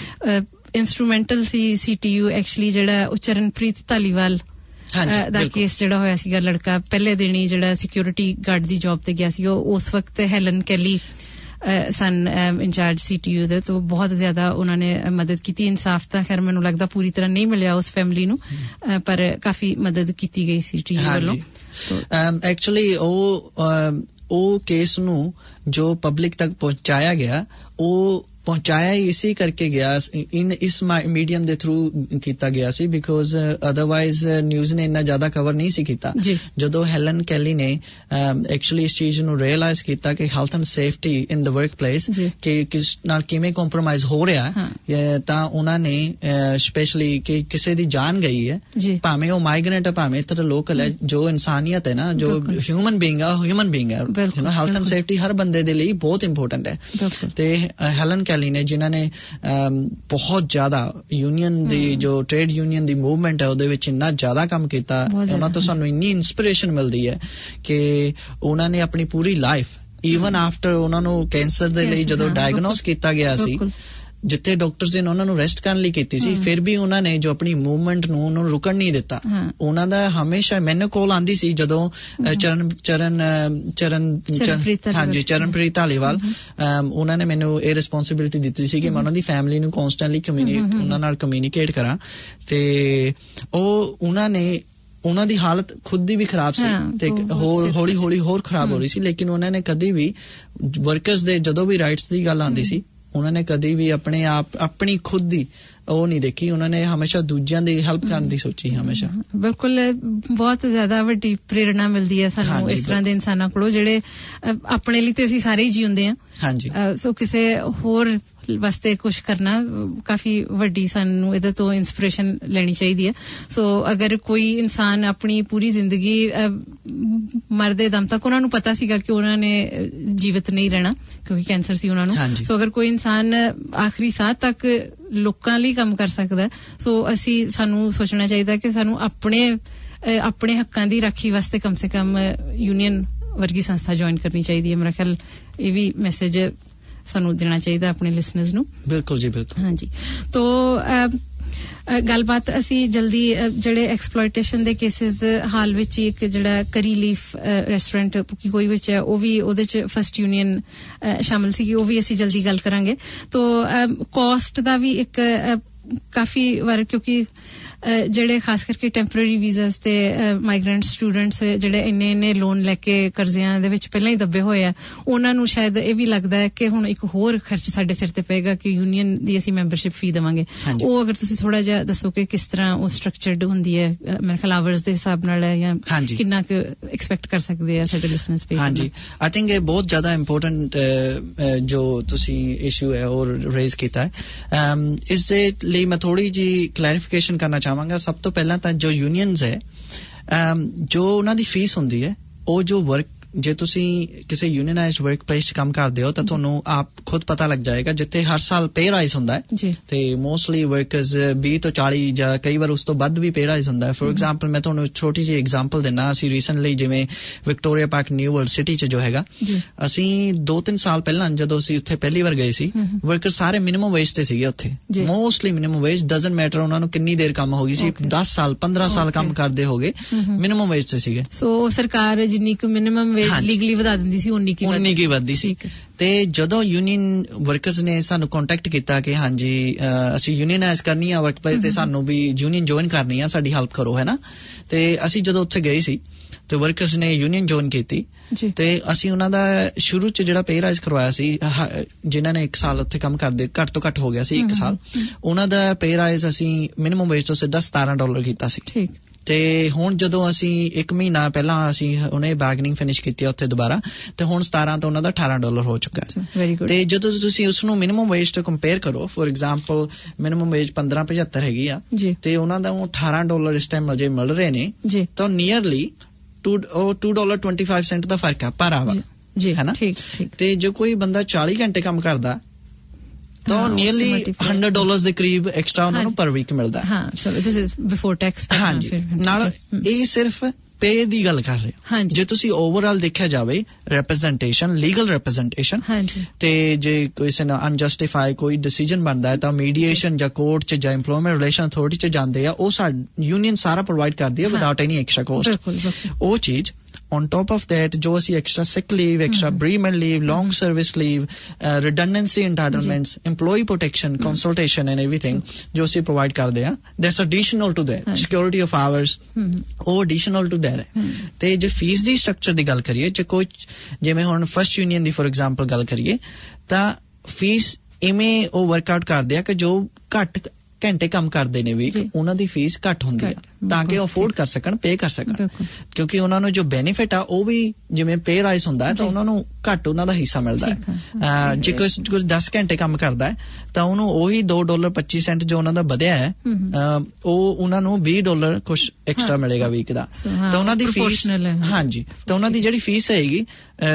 ਇੰਸਟਰੂਮੈਂਟਲ ਸੀ ਸੀ ਟੀ ਯੂ ਐਕਚੁਅਲੀ, ਜਿਹੜਾ ਉਹ ਚਰਨਪ੍ਰੀਤ ਧਾਲੀਵਾਲ ਦਾ ਕੇਸ ਜਿਹੜਾ ਹੋਇਆ ਸੀਗਾ, ਲੜਕਾ ਪਹਿਲੇ ਦਿਨ ਹੀ ਜਿਹੜਾ ਸਿਕਿਉਰਿਟੀ ਗਾਰਡ ਦੀ ਜੌਬ ਤੇ ਗਿਆ ਸੀ, ਉਹ ਉਸ ਵਕਤ ਹੈਲਨ ਕੈਲੀ ਸਨ ਇੰਚਾਰਜ ਸੀ ਟੀ ਯੂ ਦੇ, ਤੋਂ ਬਹੁਤ ਜ਼ਿਆਦਾ ਉਹਨਾਂ ਨੇ ਮਦਦ ਕੀਤੀ। ਇਨਸਾਫ ਤਾਂ ਖੈਰ ਮੈਨੂੰ ਲੱਗਦਾ ਪੂਰੀ ਤਰ੍ਹਾਂ ਨਹੀਂ ਮਿਲਿਆ ਉਸ ਫੈਮਿਲੀ ਨੂੰ, ਪਰ ਕਾਫੀ ਮਦਦ ਕੀਤੀ ਗਈ ਸੀ ਟੀ ਯੂ ਵੱਲੋਂ। ਐਕਚੁਅਲੀ ਉਹ ਉਹ ਕੇਸ ਨੂੰ ਜੋ ਪਬਲਿਕ ਤੱਕ ਪਹੁੰਚਾਇਆ ਗਿਆ, ਉਹ ਪਹੁੰਚਾਇਆ ਹੀ ਇਸੇ ਕਰਕੇ ਗਿਆ, ਇਨ ਇਸ ਮੀਡੀਅਮ ਦੇ ਥਰੂ ਕੀਤਾ ਗਿਆ ਸੀ, ਬਿਕੋਜ਼ ਅਦਰਵਾਈਜ਼ ਨਿਊਜ਼ ਨੇ ਇੰਨਾ ਜ਼ਿਆਦਾ ਕਵਰ ਨਹੀਂ ਸੀ ਕੀਤਾ। ਜਦੋਂ ਹੈਲਨ ਕੈਲੀ ਨੇ ਐਕਚੁਅਲੀ ਇਸ ਚੀਜ਼ ਨੂੰ ਰੀਅਲਾਈਜ਼ ਕੀਤਾ ਕਿ health and safety in the work place ਕਿ ਕਿਸ ਨਾਲ ਕਿਵੇਂ ਕੰਪਰੋਮਾਈਜ਼ ਹੋ ਰਿਹਾ, ਤਾਂ ਉਹਨਾਂ ਨੇ ਸਪੈਸ਼ਲੀ ਕਿ ਕਿਸੇ ਦੀ ਜਾਨ ਗਈ ਹੈ, ਭਾਵੇਂ ਉਹ ਮਾਈਗ੍ਰੈਂਟ ਹੈ ਭਾਵੇਂ ਇੱਧਰ ਲੋਕਲ ਹੈ, ਜੋ ਇਨਸਾਨੀਅਤ ਹੈ ਨਾ, ਜੋ ਹਿਊਮਨ ਬੀਇੰਗ ਆ, ਹਿਊਮਨ ਬੀਇੰਗ ਹੈ, ਹੈਲਥ ਐਂਡ ਸੇਫਟੀ ਹਰ ਬੰਦੇ ਦੇ ਲਈ ਬਹੁਤ ਇੰਪੋਰਟੈਂਟ ਹੈ। ਤੇ ਹੈਲਨ ਨੇ ਜਿਨ੍ਹਾਂ ਨੇ ਬਹੁਤ ਜ਼ਿਆਦਾ ਯੂਨੀਅਨ ਦੀ, ਜੋ ਟ੍ਰੇਡ ਯੂਨੀਅਨ ਦੀ ਮੂਵਮੈਂਟ ਹੈ, ਉਹਦੇ ਵਿੱਚ ਇੰਨਾ ਜ਼ਿਆਦਾ ਕੰਮ ਕੀਤਾ, ਉਹਨਾਂ ਤੋਂ ਸਾਨੂੰ ਇੰਨੀ ਇੰਸਪੀਰੇਸ਼ਨ ਮਿਲਦੀ ਹੈ ਕਿ ਉਹਨਾਂ ਨੇ ਆਪਣੀ ਪੂਰੀ ਲਾਈਫ, ਈਵਨ ਆਫਟਰ ਉਹਨਾਂ ਨੂੰ ਕੈਂਸਰ ਦੇ ਲਈ ਜਦੋਂ ਡਾਇਗਨੋਸ ਕੀਤਾ ਗਿਆ ਸੀ, ਜਿੱਥੇ ਡਾਕਟਰਸ ਨੇ ਉਹਨਾਂ ਨੂੰ ਰੈਸਟ ਕਰਨ ਲਈ ਕੀਤੀ ਸੀ, ਫਿਰ ਵੀ ਉਹਨਾਂ ਨੇ ਜੋ ਆਪਣੀ ਮੂਵਮੈਂਟ ਨੂੰ ਉਹਨੂੰ ਰੁਕਣ ਨਹੀਂ ਦਿੱਤਾ। ਉਹਨਾਂ ਦਾ ਹਮੇਸ਼ਾ ਮੈਨੂੰ ਕਾਲ ਆਉਂਦੀ ਸੀ ਜਦੋਂ ਚਰਨ ਚਰਨ ਚਰਨ ਹਾਂਜੀ ਚਰਨਪ੍ਰੀਤ ਧਾਲੀਵਾਲ, ਉਹਨਾਂ ਨੇ ਮੈਨੂੰ ਇਹ ਰਿਸਪੌਂਸਿਬਿਲਿਟੀ ਦਿੱਤੀ ਸੀ ਕਿ ਮੈਂ ਉਹਨਾਂ ਦੀ ਫੈਮਿਲੀ ਨੂੰ ਕੌਂਸਟੈਂਟਲੀ ਕਮਿਊਨੀਕੇਟ ਉਹਨਾਂ ਨਾਲ ਕਮਿਊਨੀਕੇਟ ਕਰਾਂ, ਤੇ ਉਹ ਉਹਨਾਂ ਨੇ ਉਹਨਾਂ ਦੀ ਹਾਲਤ ਖੁਦ ਦੀ ਵੀ ਖਰਾਬ ਸੀ ਤੇ ਹੋਰ ਹੌਲੀ ਹੌਲੀ ਹੋਰ ਖਰਾਬ ਹੋ ਰਹੀ ਸੀ, ਲੇਕਿਨ ਉਹਨਾਂ ਨੇ ਕਦੀ ਵੀ ਵਰਕਰਸ ਦੇ ਜਦੋਂ ਵੀ ਰਾਈਟਸ ਦੀ ਗੱਲ ਆਉਂਦੀ ਸੀ, ਉਹਨਾਂ ਨੇ ਕਦੀ ਵੀ ਆਪਣੇ ਆਪ ਆਪਣੀ ਖੁਦ ਦੀ ਉਹ ਨਹੀਂ ਦੇਖੀ, ਉਹਨਾਂ ਨੇ ਹਮੇਸ਼ਾ ਦੂਜਿਆਂ ਦੀ ਹੈਲਪ ਕਰਨ ਦੀ ਸੋਚੀ ਹਮੇਸ਼ਾ। ਬਿਲਕੁਲ, ਬਹੁਤ ਜ਼ਿਆਦਾ ਵੱਡੀ ਪ੍ਰੇਰਣਾ ਮਿਲਦੀ ਹੈ ਸਾਨੂੰ ਇਸ ਤਰ੍ਹਾਂ ਦੇ ਇਨਸਾਨਾਂ ਕੋਲੋਂ, ਜਿਹੜੇ ਆਪਣੇ ਲਈ ਤੇ ਅਸੀਂ ਸਾਰੇ ਹੀ ਜਿਉਂਦੇ ਹਾਂ। ਹਾਂਜੀ, ਸੋ ਕਿਸੇ ਹੋਰ ਵਾਸਤੇ ਕੁਛ ਕਰਨਾ ਕਾਫੀ ਵੱਡੀ ਸਾਨੂੰ ਇਹਦੇ ਤੋਂ ਇੰਸਪੀਰੇਸ਼ਨ ਲੈਣੀ ਚਾਹੀਦੀ ਹੈ। ਸੋ ਅਗਰ ਕੋਈ ਇਨਸਾਨ ਆਪਣੀ ਪੂਰੀ ਜ਼ਿੰਦਗੀ ਮਰਦੇ ਦਮ ਤੱਕ, ਉਹਨਾਂ ਨੂੰ ਪਤਾ ਸੀਗਾ ਕਿ ਉਹਨਾਂ ਨੇ ਜੀਵਤ ਨਹੀਂ ਰਹਿਣਾ ਕਿਉਂਕਿ ਕੈਂਸਰ ਸੀ ਉਹਨਾਂ ਨੂੰ, ਸੋ ਅਗਰ ਕੋਈ ਇਨਸਾਨ ਆਖਰੀ ਸਾਹ ਤੱਕ ਲੋਕਾਂ ਲਈ ਕੰਮ ਕਰ ਸਕਦਾ, ਸੋ ਅਸੀਂ ਸਾਨੂੰ ਸੋਚਣਾ ਚਾਹੀਦਾ ਕਿ ਸਾਨੂੰ ਆਪਣੇ ਆਪਣੇ ਹੱਕਾਂ ਦੀ ਰਾਖੀ ਵਾਸਤੇ ਕਮ ਸੇ ਕਮ ਯੂਨੀਅਨ ਵਰਗੀ ਸੰਸਥਾ ਜੁਆਇਨ ਕਰਨੀ ਚਾਹੀਦੀ ਹੈ। ਮੇਰਾ ਖਿਆਲ ਇਹ ਵੀ ਮੈਸੇਜ ਸਾਨੂੰ ਦੇਣਾ ਚਾਹੀਦਾ ਆਪਣੇ ਲਿਸਨਰਸ ਨੂੰ। ਬਿਲਕੁਲ ਜੀ, ਬਿਲਕੁਲ। ਹਾਂਜੀ, ਤੋ ਗੱਲਬਾਤ ਅਸੀਂ ਜਲਦੀ ਜਿਹੜੇ ਐਕਸਪਲੋਇਟੇਸ਼ਨ ਦੇ ਕੇਸਿਸ ਹਾਲ ਵਿੱਚ ਇੱਕ ਜਿਹੜਾ ਕਰੀ ਲੀਫ ਰੈਸਟੋਰੈਂਟ ਪੁੱਕੀ ਕੋਈ ਵਿੱਚ ਹੈ, ਉਹ ਵੀ ਉਹਦੇ ਚ ਫਸਟ ਯੂਨੀਅਨ ਸ਼ਾਮਲ ਸੀ, ਉਹ ਵੀ ਅਸੀਂ ਜਲਦੀ ਗੱਲ ਕਰਾਂਗੇ। ਤੋ ਕੋਸਟ ਦਾ ਵੀ ਇੱਕ ਕਾਫੀ ਵਾਰ ਕਿਉਂਕਿ ਜਿਹੜੇ ਖਾਸ ਕਰਕੇ ਟੈਂਪਰੇਰੀ ਵੀਜ਼ਾਸ ਤੇ ਮਾਈਗ੍ਰੈਂਟ ਸਟੂਡੈਂਟਸ ਜਿਹੜੇ ਇੰਨੇ ਇੰਨੇ ਲੋਨ ਲੈ ਕੇ ਕਰਜ਼ਿਆਂ ਦੇ ਵਿੱਚ ਪਹਿਲਾਂ ਹੀ ਦੱਬੇ ਹੋਏ ਆ, ਉਹਨਾਂ ਨੂੰ ਸ਼ਾਇਦ ਇਹ ਵੀ ਲੱਗਦਾ ਹੈ ਕਿ ਹੁਣ ਇੱਕ ਹੋਰ ਖਰਚ ਸਾਡੇ ਸਿਰ ਤੇ ਪਏਗਾ ਕਿ ਯੂਨੀਅਨ ਦੀ ਅਸੀਂ ਮੈਂਬਰਸ਼ਿਪ ਫੀ ਦੇਵਾਂਗੇ। ਉਹ ਅਗਰ ਤੁਸੀਂ ਥੋੜਾ ਜਿਹਾ ਦੱਸੋ ਕਿ ਕਿਸ ਤਰ੍ਹਾਂ ਉਹ ਸਟਰਕਚਰਡ ਹੁੰਦੀ ਹੈ, ਮੇਰੇ ਖਿਆਲ ਆਵਰਸ ਦੇ ਹਿਸਾਬ ਨਾਲ ਹੈ ਜਾਂ ਕਿੰਨਾ ਕੁ ਐਕਸਪੈਕਟ ਕਰ ਸਕਦੇ ਆ ਸਾਡੇ ਲਿਸਨਰਸ ਪੇ? ਹਾਂਜੀ, ਆਈ ਥਿੰਕ ਇਹ ਬਹੁਤ ਜ਼ਿਆਦਾ ਇੰਪੋਰਟੈਂਟ ਜੋ ਤੁਸੀਂ ਇਸ਼ੂ ਹੈ ਉਹ ਰੇਜ਼ ਕੀਤਾ ਹੈ। ਇਸ ਦੇ ਲਈ ਮੈਂ ਥੋੜੀ ਜਿਹੀ ਕਲੈਰੀਫਿਕੇਸ਼ਨ ਕਰਨਾ ਚਾਹਾਂਗਾ। ਸਭ ਤੋਂ ਪਹਿਲਾਂ ਤਾਂ ਜੋ ਯੂਨੀਅਨਸ ਹੈ, ਜੋ ਉਹਨਾਂ ਦੀ ਫੀਸ ਹੁੰਦੀ ਹੈ, ਉਹ ਜੋ ਵਰਕ ਜੇ ਤੁਸੀਂ ਕਿਸੇ ਯੂਨੀਅਨਾਈਜ਼ਡ ਵਰਕ ਪਲੇਸ 'ਚ ਕੰਮ ਕਰਦੇ ਹੋ ਤਾਂ ਤੁਹਾਨੂੰ ਆਪ ਖੁਦ ਪਤਾ ਲੱਗ ਜਾਏਗਾ, ਜਿੱਥੇ ਹਰ ਸਾਲ ਪੇ ਰਾਈਜ਼ ਹੁੰਦਾ ਹੈ ਤੇ ਮੋਸਟਲੀ ਵਰਕਰਸ ਵੀਹ ਤੋਂ ਚਾਲੀ ਜਾਂ ਕਈ ਵਾਰ ਉਸ ਤੋਂ ਵੱਧ ਵੀ ਪੇ ਰਾਈਜ਼ ਹੁੰਦਾ ਹੈ। ਫੋਰ ਐਗਜ਼ਾਮਪਲ ਮੈਂ ਤੁਹਾਨੂੰ ਛੋਟੀ ਜਿਹੀ ਐਗਜ਼ਾਮਪਲ ਦਿੰਦਾ। ਅਸੀਂ ਰੀਸੈਂਟਲੀ ਜਿਵੇਂ Victoria Park New World City 'ਚ ਜੋ ਹੈਗਾ, ਅਸੀਂ ਦੋ ਤਿੰਨ ਸਾਲ ਪਹਿਲਾਂ ਜਦੋਂ ਅਸੀਂ ਉੱਥੇ ਪਹਿਲੀ ਵਾਰ ਗਏ ਸੀ, ਵਰਕਰ ਸਾਰੇ ਮਿਨੀਮਮ ਵੇਜ ਤੇ ਸੀਗੇ ਉੱਥੇ, mostly minimum wage, doesn't matter ਉਹਨਾਂ ਨੂੰ ਕਿੰਨੀ ਦੇਰ ਕੰਮ ਹੋ ਗਈ ਸੀ, ਦਸ ਸਾਲ ਪੰਦਰਾਂ ਸਾਲ ਕੰਮ ਕਰਦੇ ਹੋ ਗਏ, ਮਿਨੀਮਮ ਵੇਜ ਤੇ ਸੀਗੇ। ਸੋ ਸਰਕਾਰ ਜਿੰਨੀ ਕੁ ਮਿਨੀਮਮ ਲੀਗਲੀ ਵਧਾ ਦਿੰਦੀ ਸੀ ਉਨੀ ਕੀ ਉਨੀ ਕੀ ਵੱਧਦੀ ਸੀ। ਤੇ ਜਦੋਂ ਯੂਨੀਅਨ ਵਰਕਰਸ ਨੇ ਸਾਨੂੰ ਕੰਟੈਕਟ ਕੀਤਾ ਕਿ ਹਾਂਜੀ ਅਸੀਂ ਯੂਨੀਅਨਾਈਜ਼ ਕਰਨੀ ਆ ਵਰਕ ਪਲੇਸ ਤੇ, ਸਾਨੂੰ ਵੀ ਯੂਨੀਅਨ ਜੁਆਇਨ ਕਰਨੀ ਆ, ਸਾਡੀ ਹੈਲਪ ਕਰੋ, ਹੈ ਨਾ। ਤੇ ਅਸੀਂ ਜਦੋਂ ਉੱਥੇ ਗਏ ਸੀ ਤੇ ਵਰਕਰਸ ਨੇ ਯੂਨੀਅਨ ਜੁਆਇਨ ਕੀਤੀ ਤੇ ਅਸੀਂ ਉਹਨਾਂ ਦਾ ਸ਼ੁਰੂ ਚ ਜਿਹੜਾ ਪੇ ਰਾਈਜ਼ ਕਰਵਾਇਆ ਸੀ, ਜਿਨ੍ਹਾਂ ਨੇ ਇੱਕ ਸਾਲ ਉੱਥੇ ਕੰਮ ਕਰਦੇ, ਘੱਟ ਤੋਂ ਘੱਟ ਹੋ ਗਿਆ ਸੀ ਇੱਕ ਸਾਲ, ਉਹਨਾਂ ਦਾ ਪੇ ਰਾਈਜ਼ ਅਸੀਂ ਮਿਨੀਮਮ ਵੇਜ ਤੋਂ ਸਿੱਧਾ ਸਤਾਰਾਂ ਡਾਲਰ ਕੀਤਾ ਸੀ। ਤੇ ਹੁਣ ਜਦੋਂ ਅਸੀਂ ਇੱਕ ਮਹੀਨਾ ਪਹਿਲਾਂ ਅਸੀਂ ਉਹਨੇ ਬਾਰਗਨਿੰਗ ਫਿਨਿਸ਼ ਕੀਤੀ ਉੱਥੇ ਦੁਬਾਰਾ, ਤੇ ਹੁਣ ਸਤਾਰਾਂ ਤੋਂ ਉਹਨਾਂ ਦਾ ਅਠਾਰਾਂ ਡਾਲਰ ਹੋ ਚੁੱਕਾ ਹੈ। ਤੇ ਜਦੋਂ ਤੁਸੀਂ ਉਸਨੂੰ ਮਿਨੀਮਮ ਵੇਜ ਤੋਂ ਕੰਪੇਅਰ ਕਰੋ, ਫੋਰ ਐਗਜ਼ਾਮਪਲ ਮਿਨੀਮਮ ਵੇਜ ਪੰਦਰਾਂ ਪਝੱਤਰ ਹੈਗੀ ਆ ਤੇ ਉਹਨਾਂ ਦਾ ਉਹ ਅਠਾਰਾਂ ਡਾਲਰ ਇਸ ਟਾਈਮ ਅਜੇ ਮਿਲ ਰਹੇ ਨੇ, ਤਾਂ nearly two two dollar twenty five cent ਦਾ ਫਰਕ ਆ ਪਰ ਆਵਰ, ਹੈ ਨਾ। ਤੇ ਜੇ ਕੋਈ ਬੰਦਾ ਚਾਲੀ ਘੰਟੇ ਕੰਮ ਕਰਦਾ ਤਾਂ ਨੀਅਰਲੀ ਹੰਡਰਡ ਡਾਲਰਸ ਦੇ ਕਰੀਬ ਐਕਸਟਰਾ ਉਹਨਾਂ ਨੂੰ ਪਰ ਵੀਕ ਮਿਲਦਾ। ਹਾਂ, so this is before tax. ਹਾਂਜੀ, ਨਾਲ ਇਹ ਸਿਰਫ ਪੇ ਦੀ ਗੱਲ ਕਰ ਰਹੇ ਹੋ। ਜੇ ਤੁਸੀਂ ਓਵਰਆਲ ਦੇਖਿਆ ਜਾਵੇ ਰੈਪਰੈਜ਼ੈਂਟੇਸ਼ਨ, ਲੀਗਲ ਰੈਪਰੈਜ਼ੈਂਟੇਸ਼ਨ, ਤੇ ਜੇ ਕਿਸੇ ਨਾਲ ਅਨਜਸਟੀਫਾਈ ਕੋਈ ਡਿਸੀਜਨ ਬਣਦਾ ਹੈ ਤਾਂ ਮੀਡੀਏਸ਼ਨ ਜਾਂ ਕੋਰਟ ਚ ਜਾਂ ਇੰਪਲੋਇਮੈਂਟ ਰਿਲੇਸ਼ਨ ਅਥਾਰਟੀ ਚ ਜਾਂਦੇ ਆ, ਉਹ ਸਾਡੀ ਯੂਨੀਅਨ ਸਾਰਾ ਪ੍ਰੋਵਾਈਡ ਕਰਦੀ ਹੈ ਵਿਦਆਊਟ ਐਨੀ ਐਕਸਟਰਾ ਕੋਸਟ। ਉਹ ਚੀਜ਼ on top of that ਜੋ ਅਸੀਂ extra sick leave, extra bereavement leave, long service leave, uh, redundancy entitlements, employee protection, consultation and everything ਜੋ ਅਸੀਂ provide ਕਰਦੇ ਆ, that's additional to that, security of hours, ਉਹ additional to that ਹੈ। ਤੇ ਜੇ ਫੀਸ ਦੀ ਸਟਰਕਚਰ ਦੀ ਗੱਲ ਕਰੀਏ, ਜੇ ਕੋਈ ਜਿਵੇਂ ਹੁਣ ਫਸਟ ਯੂਨੀਅਨ ਦੀ ਫੋਰ ਐਗਜ਼ਾਮਪਲ ਗੱਲ ਕਰੀਏ ਤਾਂ ਫੀਸ ਇਵੇਂ ਉਹ ਵਰਕਆਊਟ ਕਰਦੇ ਆ ਕਿ ਜੋ ਘੱਟ ਘੰਟੇ ਕੰਮ ਕਰਦੇ ਨੇ ਵੀ ਉਹਨਾਂ ਦੀ ਫੀਸ ਘੱਟ ਹੁੰਦੀ ਆ ਤਾਂ ਕਿ ਉਹ ਅਫੋਰਡ ਕਰ ਸਕਣ, ਪੇ ਕਰ ਸਕਣ, ਕਿਉਂਕਿ ਉਹਨਾਂ ਨੂੰ ਜੋ ਬੈਨੀਫਿਟ ਆ ਉਹ ਵੀ ਜਿਵੇਂ ਪੇ ਰਾਈਜ਼ ਹੁੰਦਾ ਹੈ ਤਾਂ ਉਹਨਾਂ ਨੂੰ ਘੱਟ ਉਹਨਾਂ ਦਾ ਹਿੱਸਾ ਮਿਲਦਾ ਹੈ। ਜੇ ਕੋਈ ਕੁਝ ਦਸ ਘੰਟੇ ਕੰਮ ਕਰਦਾ ਹੈ ਤਾਂ ਉਹਨੂੰ ਉਹੀ ਦੋ ਡਾਲਰ ਪੱਚੀ ਸੈਂਟ ਜੋ ਉਹਨਾਂ ਦਾ ਵਧਿਆ ਹੈ, ਉਹ ਉਹਨਾਂ ਨੂੰ ਵੀਹ ਡਾਲਰ ਕੁਛ ਐਕਸਟਰਾ ਮਿਲੇਗਾ ਵੀਕ ਦਾ। ਤਾਂ ਉਹਨਾਂ ਦੀ ਫੀਸ, ਹਾਂਜੀ, ਤਾਂ ਉਹਨਾਂ ਦੀ ਜਿਹੜੀ ਫੀਸ ਹੈਗੀ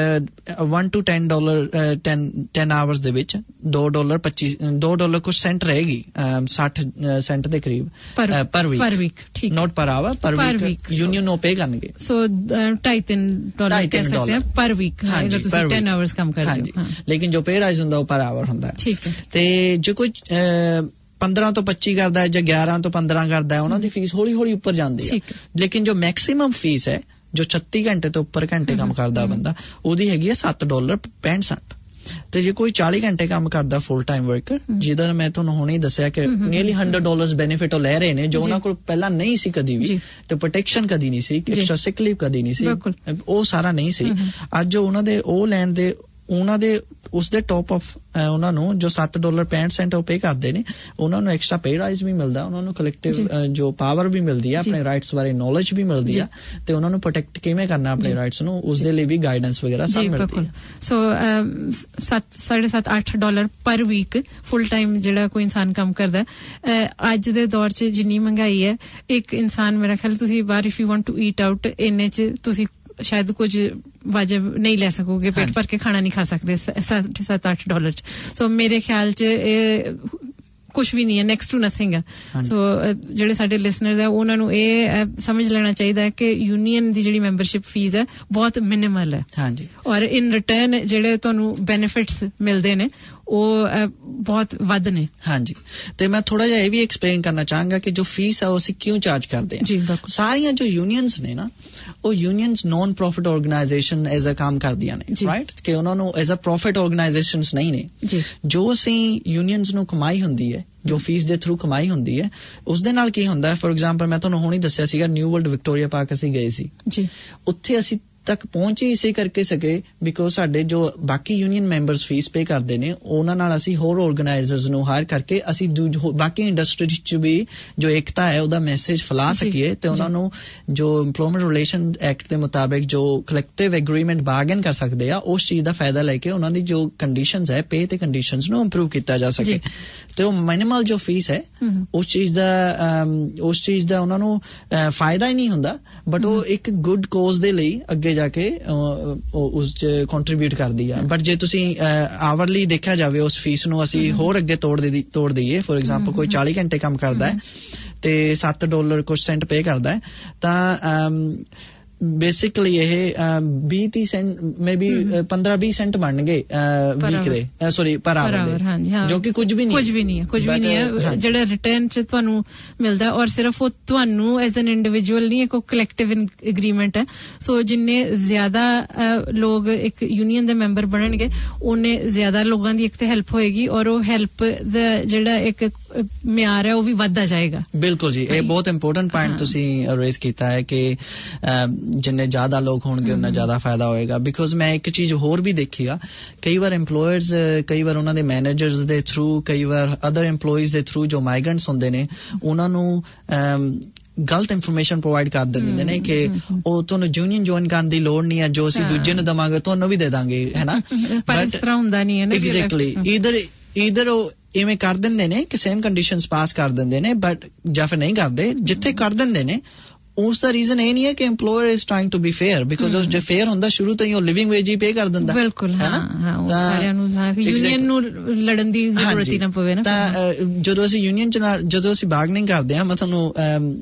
one two ten dollar ten ten hours ਦੇ ਵਿੱਚ ਦੋ ਡਾਲਰ ਪੱਚੀ ਦੋ ਡਾਲਰ ਕੁਛ ਸੈਂਟ ਰਹੇਗੀ, ਸੱਠ ਸੈਂਟ ਦੇ ਕਰੀਬ per week, not per hour, per week union ਨੂੰ ਪੇ ਕਰਨਗੇ। ਸੋ ਢਾਈ ਤਿੰਨ ਡਾਲਰ ਕਹਿ ਸਕਦੇ ਹਾਂ ਪਰ ਵੀਕ, ਅਗਰ ਤੁਸੀਂ ਦਸ ਆਵਰਸ ਕੰਮ ਕਰਦੇ ਹੋ। ਲੇਕਿਨ ਜੋ ਪੇ ਰਾਈਜ਼ ਹੁੰਦਾ ਉਹ ਪਰ ਆਵਰ ਹੁੰਦਾ ਹੈ। ਤੇ ਜੇ ਕੋਈ ਪੰਦਰਾਂ ਤੋਂ ਪੱਚੀ ਕਰਦਾ ਹੈ ਜਾਂ ਗਿਆਰਾਂ ਤੋਂ ਪੰਦਰਾਂ ਕਰਦਾ ਹੈ, ਉਹਨਾਂ ਦੀ ਫੀਸ ਹੌਲੀ ਹੌਲੀ ਉੱਪਰ ਜਾਂਦੀ ਹੈ। ਲੇਕਿਨ ਜੋ ਮੈਕਸਿਮਮ ਫੀਸ ਹੈ, ਜੋ ਛੱਤੀ ਘੰਟੇ ਤੋਂ ਉੱਪਰ ਘੰਟੇ ਕੰਮ ਕਰਦਾ ਬੰਦਾ, ਉਹਦੀ ਹੈਗੀ ਹੈ ਸੱਤ ਡਾਲਰ ਪੈਂਹਠ ਸੈਂਟ। ਤੇ ਜੇ ਕੋਈ ਚਾਲੀ ਘੰਟੇ ਕੰਮ ਕਰਦਾ ਫੁੱਲ ਟਾਈਮ ਵਰਕਰ, ਜਿਹਦਾ ਮੈਂ ਤੁਹਾਨੂੰ ਹੁਣੇ ਦੱਸਿਆ ਕਿ ਨੀਅਰਲੀ ਹੰਡਰਡ ਡਾਲਰਸ ਬੈਨੀਫਿਟ ਉਹ ਲੈ ਰਹੇ ਨੇ, ਜੋ ਉਹਨਾਂ ਕੋਲ ਪਹਿਲਾਂ ਨਹੀਂ ਸੀ ਕਦੀ ਵੀ, ਤੇ ਪ੍ਰੋਟੈਕਸ਼ਨ ਕਦੀ ਨਹੀਂ ਸੀ, ਐਕਸਟਰਾ ਸਿਕ ਲੀਵ ਕਦੀ ਨਹੀਂ ਸੀ, ਉਹ ਸਾਰਾ ਨਹੀਂ ਸੀ। ਅੱਜ ਉਹਨਾਂ ਦੇ ਉਹ ਲੈਣ ਦੇ ਉਹਨਾਂ ਦੇ ਉਸਦੇ ਟੌਪ ਆਫ ਉਹਨਾਂ ਨੂੰ ਜੋ ਸੱਤ ਡਾਲਰ ਪੈਂਹਠ ਸੈਂਟ ਉਹ ਪੇ ਕਰਦੇ ਨੇ, ਉਹਨਾਂ ਨੂੰ ਐਕਸਟਰਾ ਪੇ ਰਾਈਜ਼ ਵੀ ਮਿਲਦਾ, ਉਹਨਾਂ ਨੂੰ ਕਲੈਕਟਿਵ ਜੋ ਪਾਵਰ ਵੀ ਮਿਲਦੀ ਆ, ਆਪਣੇ ਰਾਈਟਸ ਬਾਰੇ ਨੌਲੇਜ ਵੀ ਮਿਲਦੀ ਆ, ਤੇ ਉਹਨਾਂ ਨੂੰ ਪ੍ਰੋਟੈਕਟ ਕਿਵੇਂ ਕਰਨਾ ਆਪਣੇ ਰਾਈਟਸ ਨੂੰ, ਉਸਦੇ ਲਈ ਵੀ ਗਾਈਡੈਂਸ ਵਗੈਰਾ ਸਭ ਮਿਲਦੀ ਹੈ। ਸੋ ਸੱਤ ਸਾਢੇ ਸੱਤ ਅੱਠ ਡਾਲਰ ਪਰ ਵੀਕ ਫੁੱਲ ਟਾਈਮ ਜਿਹੜਾ ਕੋਈ ਇਨਸਾਨ ਕੰਮ ਕਰਦਾ। ਅੱਜ ਦੇ ਦੌਰ 'ਚ ਜਿੰਨੀ ਮਹਿੰਗਾਈ ਹੈ, ਇੱਕ ਇਨਸਾਨ ਮੇਰਾ ਖਿਆਲ ਤੁਸੀਂ ਬਾਹਰ if you want to eat out ਇੰਨੇ 'ਚ ਤੁਸੀਂ ਸ਼ਾਇਦ ਕੁਝ ਵਾਜਬ ਨਹੀਂ ਲੈ ਸਕੋਗੇ, ਪੇਟ ਭਰ ਕੇ ਖਾਣਾ ਨਹੀਂ ਖਾ ਸਕਦੇ ਸੱਤ ਸੱਤ ਅੱਠ ਡਾਲਰ 'ਚ। ਸੋ ਮੇਰੇ ਖਿਆਲ 'ਚ ਇਹ ਕੁਛ ਵੀ ਨਹੀਂ ਹੈ, ਨੈਕਸਟ ਟੂ ਨਥਿੰਗ ਹੈ। ਸੋ ਜਿਹੜੇ ਸਾਡੇ ਲਿਸਨਰਸ ਹੈ ਉਹਨਾਂ ਨੂੰ ਇਹ ਸਮਝ ਲੈਣਾ ਚਾਹੀਦਾ ਹੈ ਕਿ ਯੂਨੀਅਨ ਦੀ ਜਿਹੜੀ ਮੈਂਬਰਸ਼ਿਪ ਫੀਸ ਹੈ ਬਹੁਤ ਮਿਨੀਮਲ ਹੈ, ਹਾਂਜੀ, ਔਰ ਇਨ ਰਿਟਰਨ ਜਿਹੜੇ ਤੁਹਾਨੂੰ ਬੈਨੀਫਿਟਸ ਮਿਲਦੇ ਨੇ ਉਹ ਬਹੁਤ ਵੱਧ ਨੇ। ਹਾਂਜੀ, ਤੇ ਮੈਂ ਥੋੜਾ ਜਿਹਾ ਇਹ ਵੀ ਐਕਸਪਲੇਨ ਕਰਨਾ ਚਾਹਾਂਗਾ ਕਿ ਜੋ ਫੀਸ ਆ ਉਹ ਅਸੀਂ ਕਿਉਂ ਚਾਰਜ ਕਰਦੇ ਹਾਂ। ਸਾਰੀਆਂ ਜੋ ਯੂਨੀਅਨਸ ਨੇ ਨਾ, ਉਹ unions non profit organisation as a ਕੰਮ ਕਰਦੀਆਂ ਨੇ, ਰਾਈਟ, ਕਿ ਉਹਨਾਂ ਨੂੰ ਐਜ਼ ਅ ਪ੍ਰੋਫਿਟ ਆਰਗੇਨਾਈਜੇਸ਼ਨਸ ਨਹੀਂ ਨੇ। ਜੋ ਅਸੀਂ ਯੂਨੀਅਨਸ ਨੂੰ ਕਮਾਈ ਹੁੰਦੀ ਹੈ ਜੋ ਫੀਸ ਦੇ ਥਰੂ ਕਮਾਈ ਹੁੰਦੀ ਹੈ ਉਸ ਦੇ ਨਾਲ ਕੀ ਹੁੰਦਾ ਫੋਰ ਐਗਜ਼ਾਮਪਲ ਮੈਂ ਤੁਹਾਨੂੰ ਹੁਣੇ ਦੱਸਿਆ ਸੀਗਾ ਨਿਊ ਵਰਲਡ ਵਿਕਟੋਰੀਆ ਪਾਰਕ ਅਸੀਂ ਗਏ ਸੀ ਜੀ ਉੱਥੇ ਅਸੀਂ ਤੱਕ ਪਹੁੰਚ ਹੀ ਇਸੇ ਕਰਕੇ ਸਕੇ ਬਿਕੋਜ਼ ਸਾਡੇ ਜੋ ਬਾਕੀ ਯੂਨੀਅਨ ਮੈਂਬਰਸ ਫੀਸ ਪੇ ਕਰਦੇ ਨੇ ਉਹਨਾਂ ਨਾਲ ਅਸੀਂ ਹੋਰ ਆਰਗੇਨਾਈਜ਼ਰਸ ਨੂੰ ਹਾਇਰ ਕਰਕੇ ਅਸੀਂ ਬਾਕੀ ਇੰਡਸਟਰੀ 'ਚ ਵੀ ਜੋ ਏਕਤਾ ਹੈ ਉਹਦਾ ਮੈਸੇਜ ਫੈਲਾ ਸਕੀਏ ਤੇ ਉਹਨਾਂ ਨੂੰ ਜੋ ਇੰਪਲੋਇਮੈਂਟ ਰਿਲੇਸ਼ਨ ਐਕਟ ਦੇ ਮੁਤਾਬਿਕ ਜੋ ਕਲੈਕਟਿਵ ਐਗਰੀਮੈਂਟ ਬਾਰਗੇਨ ਕਰ ਸਕਦੇ ਆ ਉਸ ਚੀਜ਼ ਦਾ ਫਾਇਦਾ ਲੈ ਕੇ ਉਹਨਾਂ ਦੀ ਜੋ ਕੰਡੀਸ਼ਨਸ ਹੈ ਪੇ ਤੇ ਕੰਡੀਸ਼ਨਸ ਨੂੰ ਇੰਪਰੂਵ ਕੀਤਾ ਜਾ ਸਕੇ ਤੇ ਉਹ ਮਿਨੀਮਲ ਜੋ ਫੀਸ ਹੈ ਉਸ ਚੀਜ਼ ਦਾ ਉਸ ਚੀਜ਼ ਦਾ ਉਹਨਾਂ ਨੂੰ ਫਾਇਦਾ ਹੀ ਨਹੀਂ ਹੁੰਦਾ ਬਟ ਉਹ ਇੱਕ ਗੁੱਡ ਕੋਜ਼ ਦੇ ਲਈ ਅੱਗੇ ਜਾ ਕੇ ਉਸ ਚ ਕੰਟਰੀਬਿਊਟ ਕਰਦੀ ਆ ਬਟ ਜੇ ਤੁਸੀਂ ਆਵਰਲੀ ਦੇਖਿਆ ਜਾਵੇ ਉਸ ਫੀਸ ਨੂੰ ਅਸੀਂ ਹੋਰ ਅੱਗੇ ਤੋੜ ਦੇ ਤੋੜ ਦਈਏ ਫੋਰ ਐਗਜ਼ਾਮਪਲ ਕੋਈ ਚਾਲੀ ਘੰਟੇ ਕੰਮ ਕਰਦਾ ਹੈ ਤੇ ਸੱਤ ਡਾਲਰ ਕੁਛ ਸੈਂਟ ਪੇ ਕਰਦਾ ਹੈ ਤਾਂ ਬੇਸਿਕਲੀ ਇਹ ਵੀਹ ਤੀਹ ਸੈਂਟ ਮੇ ਬੀ ਪੰਦਰਾਂ ਵੀਹ ਸੈਂਟ ਬਣ ਗਏ ਵੀਕ ਦੇ ਸੋਰੀ ਪਰ ਆਵਰ ਦੇ ਜੋ ਕਿ ਕੁਝ ਵੀ ਨਹੀਂ ਕੁਝ ਵੀ ਨਹੀਂ ਹੈ ਕੁਝ ਵੀ ਨਹੀਂ ਹੈ ਜਿਹੜਾ ਰਿਟਰਨ ਚ ਤੁਹਾਨੂੰ ਮਿਲਦਾ ਔਰ ਸਿਰਫ ਉਹ ਤੁਹਾਨੂੰ ਐਜ਼ ਐਨ ਇੰਡੀਵਿਜੂਅਲ ਨਹੀਂ ਇੱਕ ਕਲੈਕਟਿਵ ਐਗਰੀਮੈਂਟ ਹੈ ਸੋ ਜਿੰਨੇ ਜ਼ਿਆਦਾ ਲੋਕ ਇੱਕ ਯੂਨੀਅਨ ਦੇ ਮੈਂਬਰ ਬਣਨਗੇ ਉਹਨੇ ਜ਼ਿਆਦਾ ਲੋਕਾਂ ਦੀ ਇੱਕ ਤੇ ਹੈਲਪ ਹੋਏਗੀ ਔਰ ਉਹ ਹੈਲਪ ਦਾ ਜਿਹੜਾ ਇੱਕ ਮਿਆਰ ਹੈ ਉਹ ਵੀ ਵੱਧਦਾ ਜਾਏਗਾ ਬਿਲਕੁਲ ਜੀ ਇਹ ਬਹੁਤ ਇੰਪੋਰਟੈਂਟ ਪੁਆਇੰਟ ਤੁਸੀਂ ਰੇਜ਼ ਕੀਤਾ ਹੈ ਕਿ ਜਿੰਨੇ ਜ਼ਿਆਦਾ ਲੋਕ ਹੋਣਗੇ ਉਨਾ ਜ਼ਿਆਦਾ ਫਾਇਦਾ ਹੋਏਗਾ ਬਿਕੋਜ਼ ਮੈਂ ਇੱਕ ਚੀਜ਼ ਹੋਰ ਵੀ ਦੇਖੀ ਆ ਕਈ ਵਾਰ ਇੰਪਲੋਇਰਸ ਕਈ ਵਾਰ ਉਹਨਾਂ ਦੇ ਮੈਨੇਜਰਸ ਦੇ ਥਰੂ ਕਈ ਵਾਰ ਅਦਰ ਇੰਪਲੋਈਜ਼ ਦੇ ਥਰੂ ਜੋ ਮਾਈਗ੍ਰੈਂਟਸ ਹੁੰਦੇ ਨੇ ਉਹਨਾਂ ਨੂੰ ਗਲਤ ਇਨਫੋਰਮੇਸ਼ਨ ਪ੍ਰੋਵਾਈਡ ਕਰ ਦਿੰਦੇ ਨੇ ਕਿ ਉਹ ਤੁਹਾਨੂੰ ਯੂਨੀਅਨ ਜੁਆਇਨ ਕਰਨ ਦੀ ਲੋੜ ਨਹੀਂ ਹੈ ਜੋ ਅਸੀਂ ਦੂਜੇ ਨੂੰ ਦਵਾਂਗੇ ਤੁਹਾਨੂੰ ਵੀ ਦੇ ਦਾਂਗੇ ਹੈ ਨਾ ਪਰ ਇਸ ਤਰ੍ਹਾਂ ਹੁੰਦਾ ਨਹੀਂ ਹੈ ਨਾ ਐਗਜ਼ੈਕਟਲੀ ਈਦਰ ਈਦਰ ਉਹ ਇਵੇਂ ਕਰ ਦਿੰਦੇ ਨੇ ਕਿ ਸੇਮ ਕੰਡੀਸ਼ਨਸ ਪਾਸ ਕਰ ਦਿੰਦੇ ਨੇ ਬਟ ਜਾਂ ਫਿਰ ਨਹੀਂ ਕਰਦੇ ਜਿੱਥੇ ਕਰ ਦਿੰਦੇ ਨੇ ਉਸ ਦਾ ਰੀਜ਼ਨ ਇਹ ਨਹੀਂ ਹੈ ਕਿ employer is trying to be fair because ਉਹ ਜੇ ਫੇਅਰ ਹੁੰਦਾ ਸ਼ੁਰੂ ਤੋਂ ਹੀ ਉਹ ਲਿਵਿੰਗ ਵੇਜ ਹੀ ਪੇ ਕਰ ਦਿੰਦਾ ਬਿਲਕੁਲ ਹਾਂ ਹਾਂ ਉਹ ਸਾਰਿਆਂ ਨੂੰ ਯੂਨੀਅਨ ਨੂੰ ਲੜਨ ਦੀ ਜ਼ਰੂਰਤ ਹੀ ਨਾ ਪਵੇ ਨਾ ਤਾਂ ਜਦੋਂ ਅਸੀਂ ਯੂਨੀਅਨ ਚ ਜਦੋਂ ਅਸੀਂ ਬਾਰਗਨਿੰਗ ਕਰਦੇ ਹਾਂ ਮੈਂ ਤੁਹਾਨੂੰ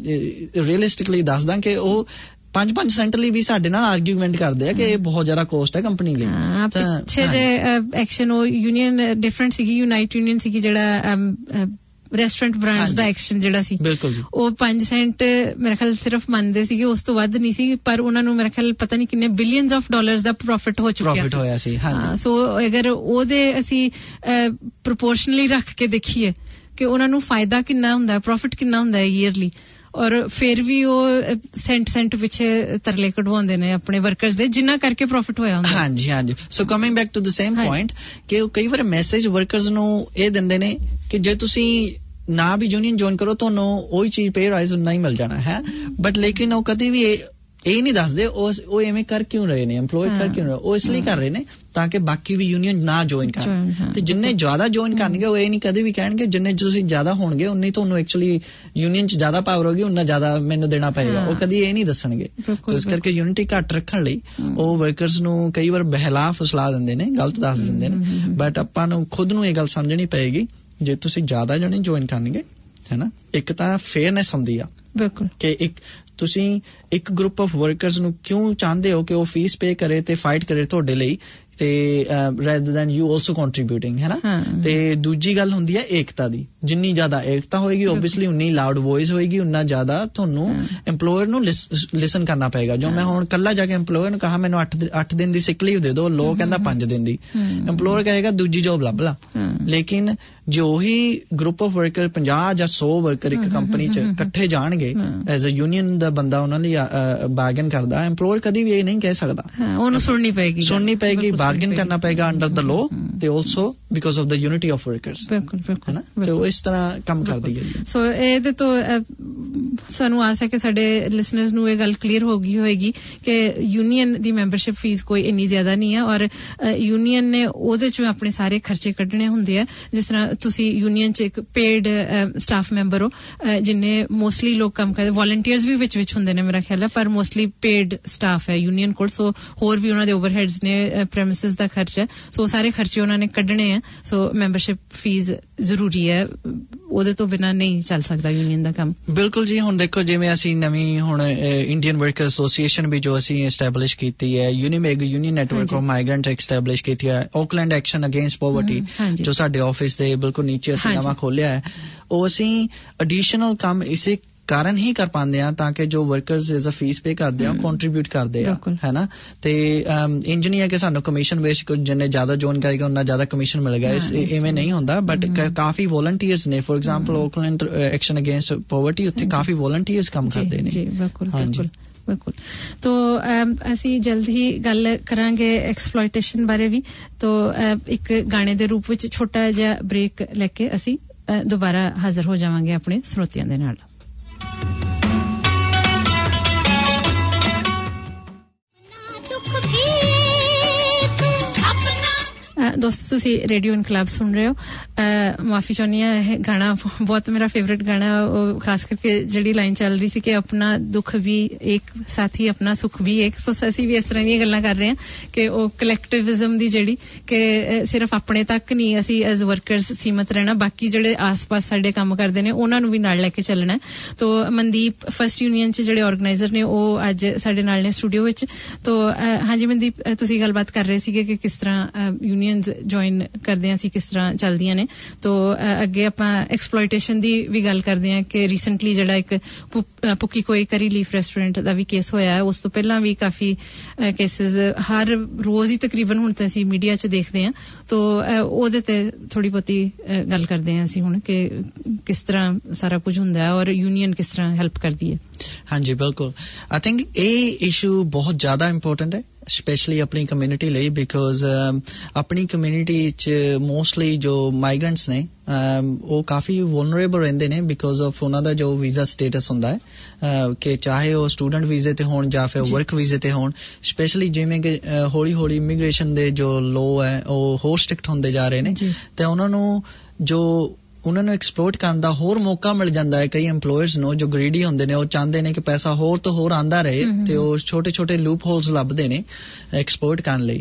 ਰੀਅਲਿਸਟਿਕਲੀ ਦੱਸਦਾ ਕਿ ਉਹ ਪੰਜ ਪੰਜ ਸੈਂਟ ਲਈ ਵੀ ਸਾਡੇ ਨਾਲ ਆਰਗੂਮੈਂਟ ਕਰਦੇ ਆ ਕਿ ਇਹ ਬਹੁਤ ਜ਼ਿਆਦਾ ਕੋਸਟ ਹੈ ਕੰਪਨੀ ਲਈ ਪਿੱਛੇ ਜੇ ਐਕਸ਼ਨ ਉਹ ਯੂਨੀਅਨ ਡਿਫਰੈਂਟ ਸੀਗੀ ਯੂਨਾਈਟ ਯੂਨੀਅਨ ਸੀਗੀ ਜਿਹੜਾ ਰੈਸਟੋਰੈਂਟ ਬ੍ਰਾਂਡਸ ਦਾ ਐਕਸ਼ਨ ਜਿਹੜਾ ਸੀ ਉਹ ਪੰਜ ਸੈਂਟ ਮੇਰੇ ਖਿਆਲ ਸਿਰਫ ਮੰਨਦੇ ਸੀਗੇ ਉਸ ਤੋਂ ਵੱਧ ਨਹੀਂ ਸੀ ਪਰ ਉਹਨਾਂ ਨੂੰ ਮੇਰੇ ਖਿਆਲ ਪਤਾ ਨਹੀਂ ਕਿੰਨੇ ਬਿਲੀਅਨਸ ਆਫ ਡਾਲਰਸ ਦਾ ਪ੍ਰੋਫਿਟ ਹੋ ਚੁੱਕਿਆ ਸੀ ਸੋ ਅਗਰ ਉਹਦੇ ਅਸੀਂ ਪ੍ਰੋਪੋਰਸ਼ਨਲੀ ਰੱਖ ਕੇ ਦੇਖੀਏ ਕਿ ਉਹਨਾਂ ਨੂੰ ਫਾਇਦਾ ਕਿੰਨਾ ਹੁੰਦਾ ਪ੍ਰੋਫਿਟ ਕਿੰਨਾ ਹੁੰਦਾ ਹੈ ਈਅਰਲੀ ਔਰ ਫਿਰ ਵੀ ਉਹ ਸੈਂਟ ਸੈਂਟ ਪਿੱਛੇ ਤਰਲੇ ਕਢਵਾਉਂਦੇ ਨੇ ਆਪਣੇ ਵਰਕਰਸ ਦੇ ਜਿੰਨਾ ਕਰਕੇ ਪ੍ਰੋਫਿਟ ਹੋਇਆ ਹੁੰਦਾ ਹਾਂਜੀ ਹਾਂਜੀ so coming back to the same point ਕਿ ਕਈ ਵਾਰ ਮੈਸੇਜ ਵਰਕਰਸ ਨੂੰ ਇਹ ਦਿੰਦੇ ਨੇ ਕਿ ਜੇ ਤੁਸੀਂ ਨਾ ਵੀ ਯੂਨੀਅਨ ਜੁਆਇਨ ਕਰੋ ਤੁਹਾਨੂੰ ਉਹੀ ਚੀਜ਼ ਪੇ ਰਾਈਜ਼ ਨਹੀਂ ਮਿਲ ਜਾਣਾ ਹੈ ਬਟ ਲੇਕਿਨ ਉਹ ਕਦੀ ਵੀ ਇਹ ਨਹੀਂ ਦੱਸਦੇ ਉਹ ਉਹ ਐਵੇਂ ਕਰ ਕਿਉਂ ਰਹੇ ਨੇ EMPLOYED ਕਰ ਕਿਉਂ ਰਹੇ ਉਹ ਇਸ ਲਈ ਕਰ ਰਹੇ ਨੇ ਤਾਂ ਕਿ ਬਾਕੀ ਵੀ ਯੂਨੀਅਨ ਨਾ ਜੁਆਇਨ ਕਰਨ ਤੇ ਜਿੰਨੇ ਜ਼ਿਆਦਾ ਜੁਆਇਨ ਕਰਨਗੇ ਉਹ ਇਹ ਨਹੀਂ ਕਦੇ ਵੀ ਕਹਿਣਗੇ ਜਿੰਨੇ ਤੁਸੀਂ ਜ਼ਿਆਦਾ ਹੋਣਗੇ ਉਨੀ ਤੁਹਾਨੂੰ ਐਕਚੁਅਲੀ ਯੂਨੀਅਨ 'ਚ ਜ਼ਿਆਦਾ ਪਾਵਰ ਹੋਗੀ ਉਨਾ ਜ਼ਿਆਦਾ ਮੈਨੂੰ ਦੇਣਾ ਪਏਗਾ ਉਹ ਕਦੀ ਇਹ ਨਹੀਂ ਦੱਸਣਗੇ ਇਸ ਕਰਕੇ ਯੂਨਿਟੀ ਘੱਟ ਰੱਖਣ ਲਈ ਉਹ ਵਰਕਰਸ ਨੂੰ ਕਈ ਵਾਰ ਬਹਿਲਾ ਫੁਸਲਾ ਦਿੰਦੇ ਨੇ ਗਲਤ ਦੱਸ ਦਿੰਦੇ ਨੇ ਬਟ ਆਪਾਂ ਨੂੰ ਖੁਦ ਨੂੰ ਇਹ ਗੱਲ ਸਮਝਣੀ ਪਏਗੀ ਜੇ ਤੁਸੀਂ ਜ਼ਿਆਦਾ ਜਣੇ ਜੁਆਇਨ ਕਰਨਗੇ ਹੈ ਨਾ ਇੱਕ ਤਾਂ ਫੇਅਰਨੈਸ ਹੁੰਦੀ ਆ ਬਿਲਕੁਲ ਕਿ ਇੱਕ ਤੁਸੀਂ ਇੱਕ ਗਰੁੱਪ ਆਫ ਵਰਕਰਸ ਨੂੰ ਕਿਉਂ ਚਾਹੁੰਦੇ ਹੋ ਕਿ ਉਹ ਫੀਸ ਪੇ ਕਰੇ ਤੇ ਫਾਈਟ ਕਰੇ ਤੁਹਾਡੇ ਲਈ ਤੇ rather than you also contributing ਹੈ ਨਾ ਤੇ ਦੂਜੀ ਗੱਲ ਹੁੰਦੀ ਹੈ ਏਕਤਾ ਦੀ ਜਿੰਨੀ ਜ਼ਿਆਦਾ ਏਕਤਾ ਹੋਏਗੀ ਓਬਵੀਅਸਲੀ ਉਨੀ ਲਾਊਡ ਵੌਇਸ ਹੋਏਗੀ ਉਨਾ ਜ਼ਿਆਦਾ ਤੁਹਾਨੂੰ EMPLOYER ਨੂੰ ਲਿਸਨ ਕਰਨਾ ਪਏਗਾ ਜੋ ਮੈਂ ਹੁਣ ਕੱਲਾ ਜਾ ਕੇ EMPLOYER ਨੂੰ ਕਹਾ ਮੈਨੂੰ ਅੱਠ ਦਿਨ ਦੀ ਸਿਕ ਲੀਵ ਦੇ ਦਿਓ ਲੋਕ ਕਹਿੰਦਾ ਪੰਜ ਦਿਨ ਦੀ EMPLOYER ਕਹੇਗਾ ਦੂਜੀ ਜੋਬ ਲੱਭ ਲਾ ਲੇਕਿਨ ਜੋ ਉਹੀ ਗਰੁੱਪ ਆਫ ਵਰਕਰ ਪੰਜਾਹ ਜਾਂ ਸੌ ਵਰਕਰ ਇੱਕ ਕੰਪਨੀ 'ਚ ਇਕੱਠੇ ਜਾਣਗੇ ਐਜ਼ ਅ ਯੂਨੀਅਨ ਦਾ ਬੰਦਾ ਉਹਨਾਂ ਲਈ ਬਾਰਗਨ ਕਰਦਾ EMPLOYER ਕਦੀ ਵੀ ਇਹ ਨਹੀਂ ਕਹਿ ਸਕਦਾ ਉਹਨੂੰ ਸੁਣਨੀ ਪਏਗੀ ਸੁਣਨੀ ਪਏਗੀ ਬਾਰਗਨ ਕਰਨਾ ਪਏਗਾ ਅੰਡਰ ਦ ਲਾਅ ਤੇ also because of the unity of workers ਬਿਲਕੁਲ ਬਿਲਕੁਲ ਹੈ ਨਾ ਸੋ ਇਸ ਤਰ੍ਹਾਂ ਕੰਮ ਕਰਦੀ ਹੈ ਸੋ ਇਹਦੇ ਤੋਂ ਸਾਨੂੰ ਆਸ ਹੈ ਕਿ ਸਾਡੇ ਲਿਸਨਰਸ ਨੂੰ ਇਹ ਗੱਲ ਕਲੀਅਰ ਹੋ ਗਈ ਹੋਏਗੀ ਕਿ ਯੂਨੀਅਨ ਦੀ ਮੈਂਬਰਸ਼ਿਪ ਫੀਸ ਕੋਈ ਇੰਨੀ ਜ਼ਿਆਦਾ ਨਹੀਂ ਹੈ ਔਰ ਯੂਨੀਅਨ ਨੇ ਉਹਦੇ 'ਚੋਂ ਆਪਣੇ ਸਾਰੇ ਖਰਚੇ ਕੱਢਣੇ ਹੁੰਦੇ ਆ ਜਿਸ ਤਰ੍ਹਾਂ ਤੁਸੀਂ ਯੂਨੀਅਨ 'ਚ ਇੱਕ ਪੇਡ ਸਟਾਫ ਮੈਂਬਰ ਹੋ ਜਿੰਨੇ ਮੋਸਟਲੀ ਲੋਕ ਕੰਮ ਕਰਦੇ ਵਾਲੰਟੀਅਰਸ ਵੀ ਵਿੱਚ ਵਿੱਚ ਹੁੰਦੇ ਨੇ ਮੇਰਾ ਖਿਆਲ ਹੈ ਪਰ ਮੋਸਟਲੀ ਪੇਡ ਸਟਾਫ ਹੈ ਯੂਨੀਅਨ ਕੋਲ ਸੋ ਹੋਰ ਵੀ ਉਹਨਾਂ ਦੇ ਓਵਰਹੈਡਸ ਨੇ ਪ੍ਰੈਮਿਸਿਸ ਦਾ ਖਰਚਾ ਸੋ ਸਾਰੇ ਖਰਚੇ ਉਹਨਾਂ ਨੇ ਕੱਢਣੇ ਆ ਸੋ ਮੈਂਬਰਸ਼ਿਪ ਫੀਸ ਜ਼ਰੂਰੀ ਹੈ ਉਹਦੇ ਤੋਂ ਬਿਨਾਂ ਨਹੀਂ ਚੱਲ ਸਕਦਾ ਯੂਨੀਅਨ ਦਾ ਕੰਮ ਬਿਲਕੁਲ ਜੀ ਹੁਣ ਦੇਖੋ ਜਿਵੇਂ ਅਸੀਂ ਨਵੀਂ ਹੁਣ ਇੰਡੀਅਨ ਵਰਕਰ ਐਸੋਸੀਏਸ਼ਨ ਵੀ ਜੋ ਅਸੀਂ ਐਸਟੈਬਲਿਸ਼ ਕੀਤੀ ਹੈ Unimig union network of migrant establish ਕੀਤੀ ਹੈ ਆਕਲੈਂਡ ਐਕਸ਼ਨ ਅਗੇਂਸਟ ਪੋਵਰਟੀ ਜੋ ਸਾਡੇ ਆਫਿਸ ਦੇ ਬਿਲਕੁਲ ਨੀਚੇ ਅਸੀਂ ਨਵਾਂ ਖੋਲਿਆ ਹੈ ਉਹ ਅਸੀਂ ਐਡੀਸ਼ਨਲ ਕੰਮ ਇਸੇ ਕਾਰਨ ਹੀ ਕਰ ਪਾਉਂਦੇ ਆ ਤਾਂ ਕਿ ਜੋ workers as a fee pay ਕਰਦੇ ਆ ਕੰਟਰੀਬਿਊਟ ਕਰਦੇ ਆ ਹੈ ਨਾ ਤੇ ਇੰਜ ਨਹੀਂ ਹੈ ਕਿ ਸਾਨੂੰ ਕਮਿਸ਼ਨ ਬੇਸ ਜਿੰਨੇ ਜ਼ਿਆਦਾ ਜੋਨ ਕਰੇਗਾ ਉਹਨਾਂ ਜ਼ਿਆਦਾ ਕਮਿਸ਼ਨ ਮਿਲੇਗਾ ਇਵੇਂ ਨਹੀਂ ਹੁੰਦਾ ਬਟ ਕਾਫੀ ਵੋਲੰਟੀਅਰਸ ਨੇ for example Auckland action against poverty ਉੱਥੇ ਕਾਫੀ ਵੋਲੰਟੀਅਰਸ ਕੰਮ ਕਰਦੇ ਨੇ। ਜੀ ਬਿਲਕੁਲ ਬਿਲਕੁਲ ਬਿਲਕੁਲ। ਤੋ ਅਸੀਂ ਜਲਦ ਹੀ ਗੱਲ ਕਰਾਂਗੇ ਐਕਸਪਲੋਇਟੇਸ਼ਨ ਬਾਰੇ ਵੀ। ਤੋ ਇੱਕ ਗਾਣੇ ਦੇ ਰੂਪ ਵਿੱਚ ਛੋਟਾ ਜਿਹਾ ਬ੍ਰੇਕ ਲੈ ਕੇ ਅਸੀਂ ਦੁਬਾਰਾ ਹਾਜ਼ਰ ਹੋ ਜਾਵਾਂਗੇ ਆਪਣੇ ਸਰੋਤਿਆਂ ਦੇ ਨਾਲ। ਦੋਸਤੋ ਤੁਸੀਂ ਰੇਡੀਓ ਇਨਕਲਾਬ ਸੁਣ ਰਹੇ ਹੋ। ਮਾਫੀ ਚਾਹੁੰਦੀ ਹਾਂ ਇਹ ਗਾਣਾ ਬਹੁਤ ਮੇਰਾ ਫੇਵਰੇਟ ਗਾਣਾ ਉਹ ਖਾਸ ਕਰਕੇ ਜਿਹੜੀ ਲਾਈਨ ਚੱਲ ਰਹੀ ਸੀ ਕਿ ਆਪਣਾ ਦੁੱਖ ਵੀ ਇੱਕ ਸਾਥੀ ਆਪਣਾ ਸੁੱਖ ਵੀ ਇੱਕ। ਸੋ ਅਸੀਂ ਵੀ ਇਸ ਤਰ੍ਹਾਂ ਦੀਆਂ ਗੱਲਾਂ ਕਰ ਰਹੇ ਹਾਂ ਕਿ ਉਹ ਕਲੈਕਟਿਵਿਜ਼ਮ ਦੀ ਜਿਹੜੀ ਕਿ ਸਿਰਫ ਆਪਣੇ ਤੱਕ ਨਹੀਂ ਅਸੀਂ ਐਜ਼ ਵਰਕਰਸ ਸੀਮਤ ਰਹਿਣਾ ਬਾਕੀ ਜਿਹੜੇ ਆਸ-ਪਾਸ ਸਾਡੇ ਕੰਮ ਕਰਦੇ ਨੇ ਉਹਨਾਂ ਨੂੰ ਵੀ ਨਾਲ ਲੈ ਕੇ ਚੱਲਣਾ। ਤੋ ਮਨਦੀਪ ਫਸਟ ਯੂਨੀਅਨ 'ਚ ਜਿਹੜੇ ਆਰਗੇਨਾਈਜ਼ਰ ਨੇ ਉਹ ਅੱਜ ਸਾਡੇ ਨਾਲ ਨੇ ਸਟੂਡੀਓ ਵਿੱਚ। ਤੋ ਹਾਂਜੀ ਮਨਦੀਪ ਤੁਸੀਂ ਗੱਲਬਾਤ ਕਰ ਰਹੇ ਸੀਗੇ ਕਿ ਕਿਸ ਤਰ੍ਹਾਂ ਯੂਨੀਅਨ ਜੁਆਇਨ ਕਰਦੇ ਹਾਂ ਅਸੀਂ ਕਿਸ ਤਰ੍ਹਾਂ ਚੱਲਦੀਆਂ ਨੇ। ਤੋ ਅੱਗੇ ਆਪਾਂ ਐਕਸਪਲੋਇਟੇਸ਼ਨ ਦੀ ਵੀ ਗੱਲ ਕਰਦੇ ਹਾਂ ਕਿ ਰੀਸੈਂਟਲੀ ਜਿਹੜਾ ਇੱਕ Pukekohe curry leaf restaurant ਦਾ ਵੀ ਕੇਸ ਹੋਇਆ ਹੈ। ਉਸ ਤੋਂ ਪਹਿਲਾਂ ਵੀ ਕਾਫੀ ਕੇਸਿਸ ਹਰ ਰੋਜ਼ ਹੀ ਤਕਰੀਬਨ ਹੁਣ ਤਾਂ ਅਸੀਂ ਮੀਡੀਆ 'ਚ ਦੇਖਦੇ ਹਾਂ। ਤੋ ਉਹਦੇ ਤੇ ਥੋੜੀ ਬਹੁਤੀ ਗੱਲ ਕਰਦੇ ਹਾਂ ਅਸੀਂ ਹੁਣ ਕਿ ਕਿਸ ਤਰ੍ਹਾਂ ਸਾਰਾ ਕੁਝ ਹੁੰਦਾ ਹੈ ਔਰ ਯੂਨੀਅਨ ਕਿਸ ਤਰ੍ਹਾਂ ਹੈਲਪ ਕਰਦੀ ਹੈ। ਹਾਂਜੀ ਬਿਲਕੁਲ। ਆਈ ਥਿੰਕ ਇਹ ਇਸ਼ੂ ਬਹੁਤ ਜ਼ਿਆਦਾ ਇੰਪੋਰਟੈਂਟ ਹੈ ਸਪੈਸ਼ਲੀ ਆਪਣੀ ਕਮਿਊਨਿਟੀ ਲਈ ਬਿਕੋਜ਼ ਆਪਣੀ ਕਮਿਊਨਿਟੀ 'ਚ ਮੋਸਟਲੀ ਜੋ ਮਾਈਗਰੈਂਟਸ ਨੇ ਉਹ ਕਾਫੀ ਵਲਨਰੇਬਲ ਰਹਿੰਦੇ ਨੇ ਬਿਕੋਜ਼ ਆਫ ਉਹਨਾਂ ਦਾ ਜੋ ਵੀਜ਼ਾ ਸਟੇਟਸ ਹੁੰਦਾ ਹੈ ਕਿ ਚਾਹੇ ਉਹ ਸਟੂਡੈਂਟ ਵੀਜ਼ੇ ਤੇ ਹੋਣ ਜਾਂ ਫਿਰ ਵਰਕ ਵੀਜ਼ੇ ਤੇ ਹੋਣ। ਸਪੈਸ਼ਲੀ ਜਿਵੇਂ ਕਿ ਹੌਲੀ ਹੌਲੀ ਇਮੀਗ੍ਰੇਸ਼ਨ ਦੇ ਜੋ ਲੋ ਹੈ ਉਹ ਹੋਰ ਸਟ੍ਰਿਕਟ ਹੁੰਦੇ ਜਾ ਰਹੇ ਨੇ ਤੇ ਉਹਨਾਂ ਨੂੰ ਜੋ ਉਹਨਾਂ ਨੂੰ ਐਕਸਪਲੋਰਟ ਕਰਨ ਦਾ ਹੋਰ ਮੌਕਾ ਮਿਲ ਜਾਂਦਾ ਹੈ। ਕਈ ਐਮਪਲੋਇਰਸ ਨੂੰ ਜੋ ਗ੍ਰੀਡੀ ਹੁੰਦੇ ਨੇ ਉਹ ਚਾਹੁੰਦੇ ਨੇ ਕਿ ਪੈਸਾ ਹੋਰ ਤੋਂ ਹੋਰ ਆਉਂਦਾ ਰਹੇ ਤੇ ਉਹ ਛੋਟੇ ਛੋਟੇ ਲੂਪ ਹੋਲਸ ਲੱਭਦੇ ਨੇ ਐਕਸਪਲੋਰਟ ਕਰਨ ਲਈ।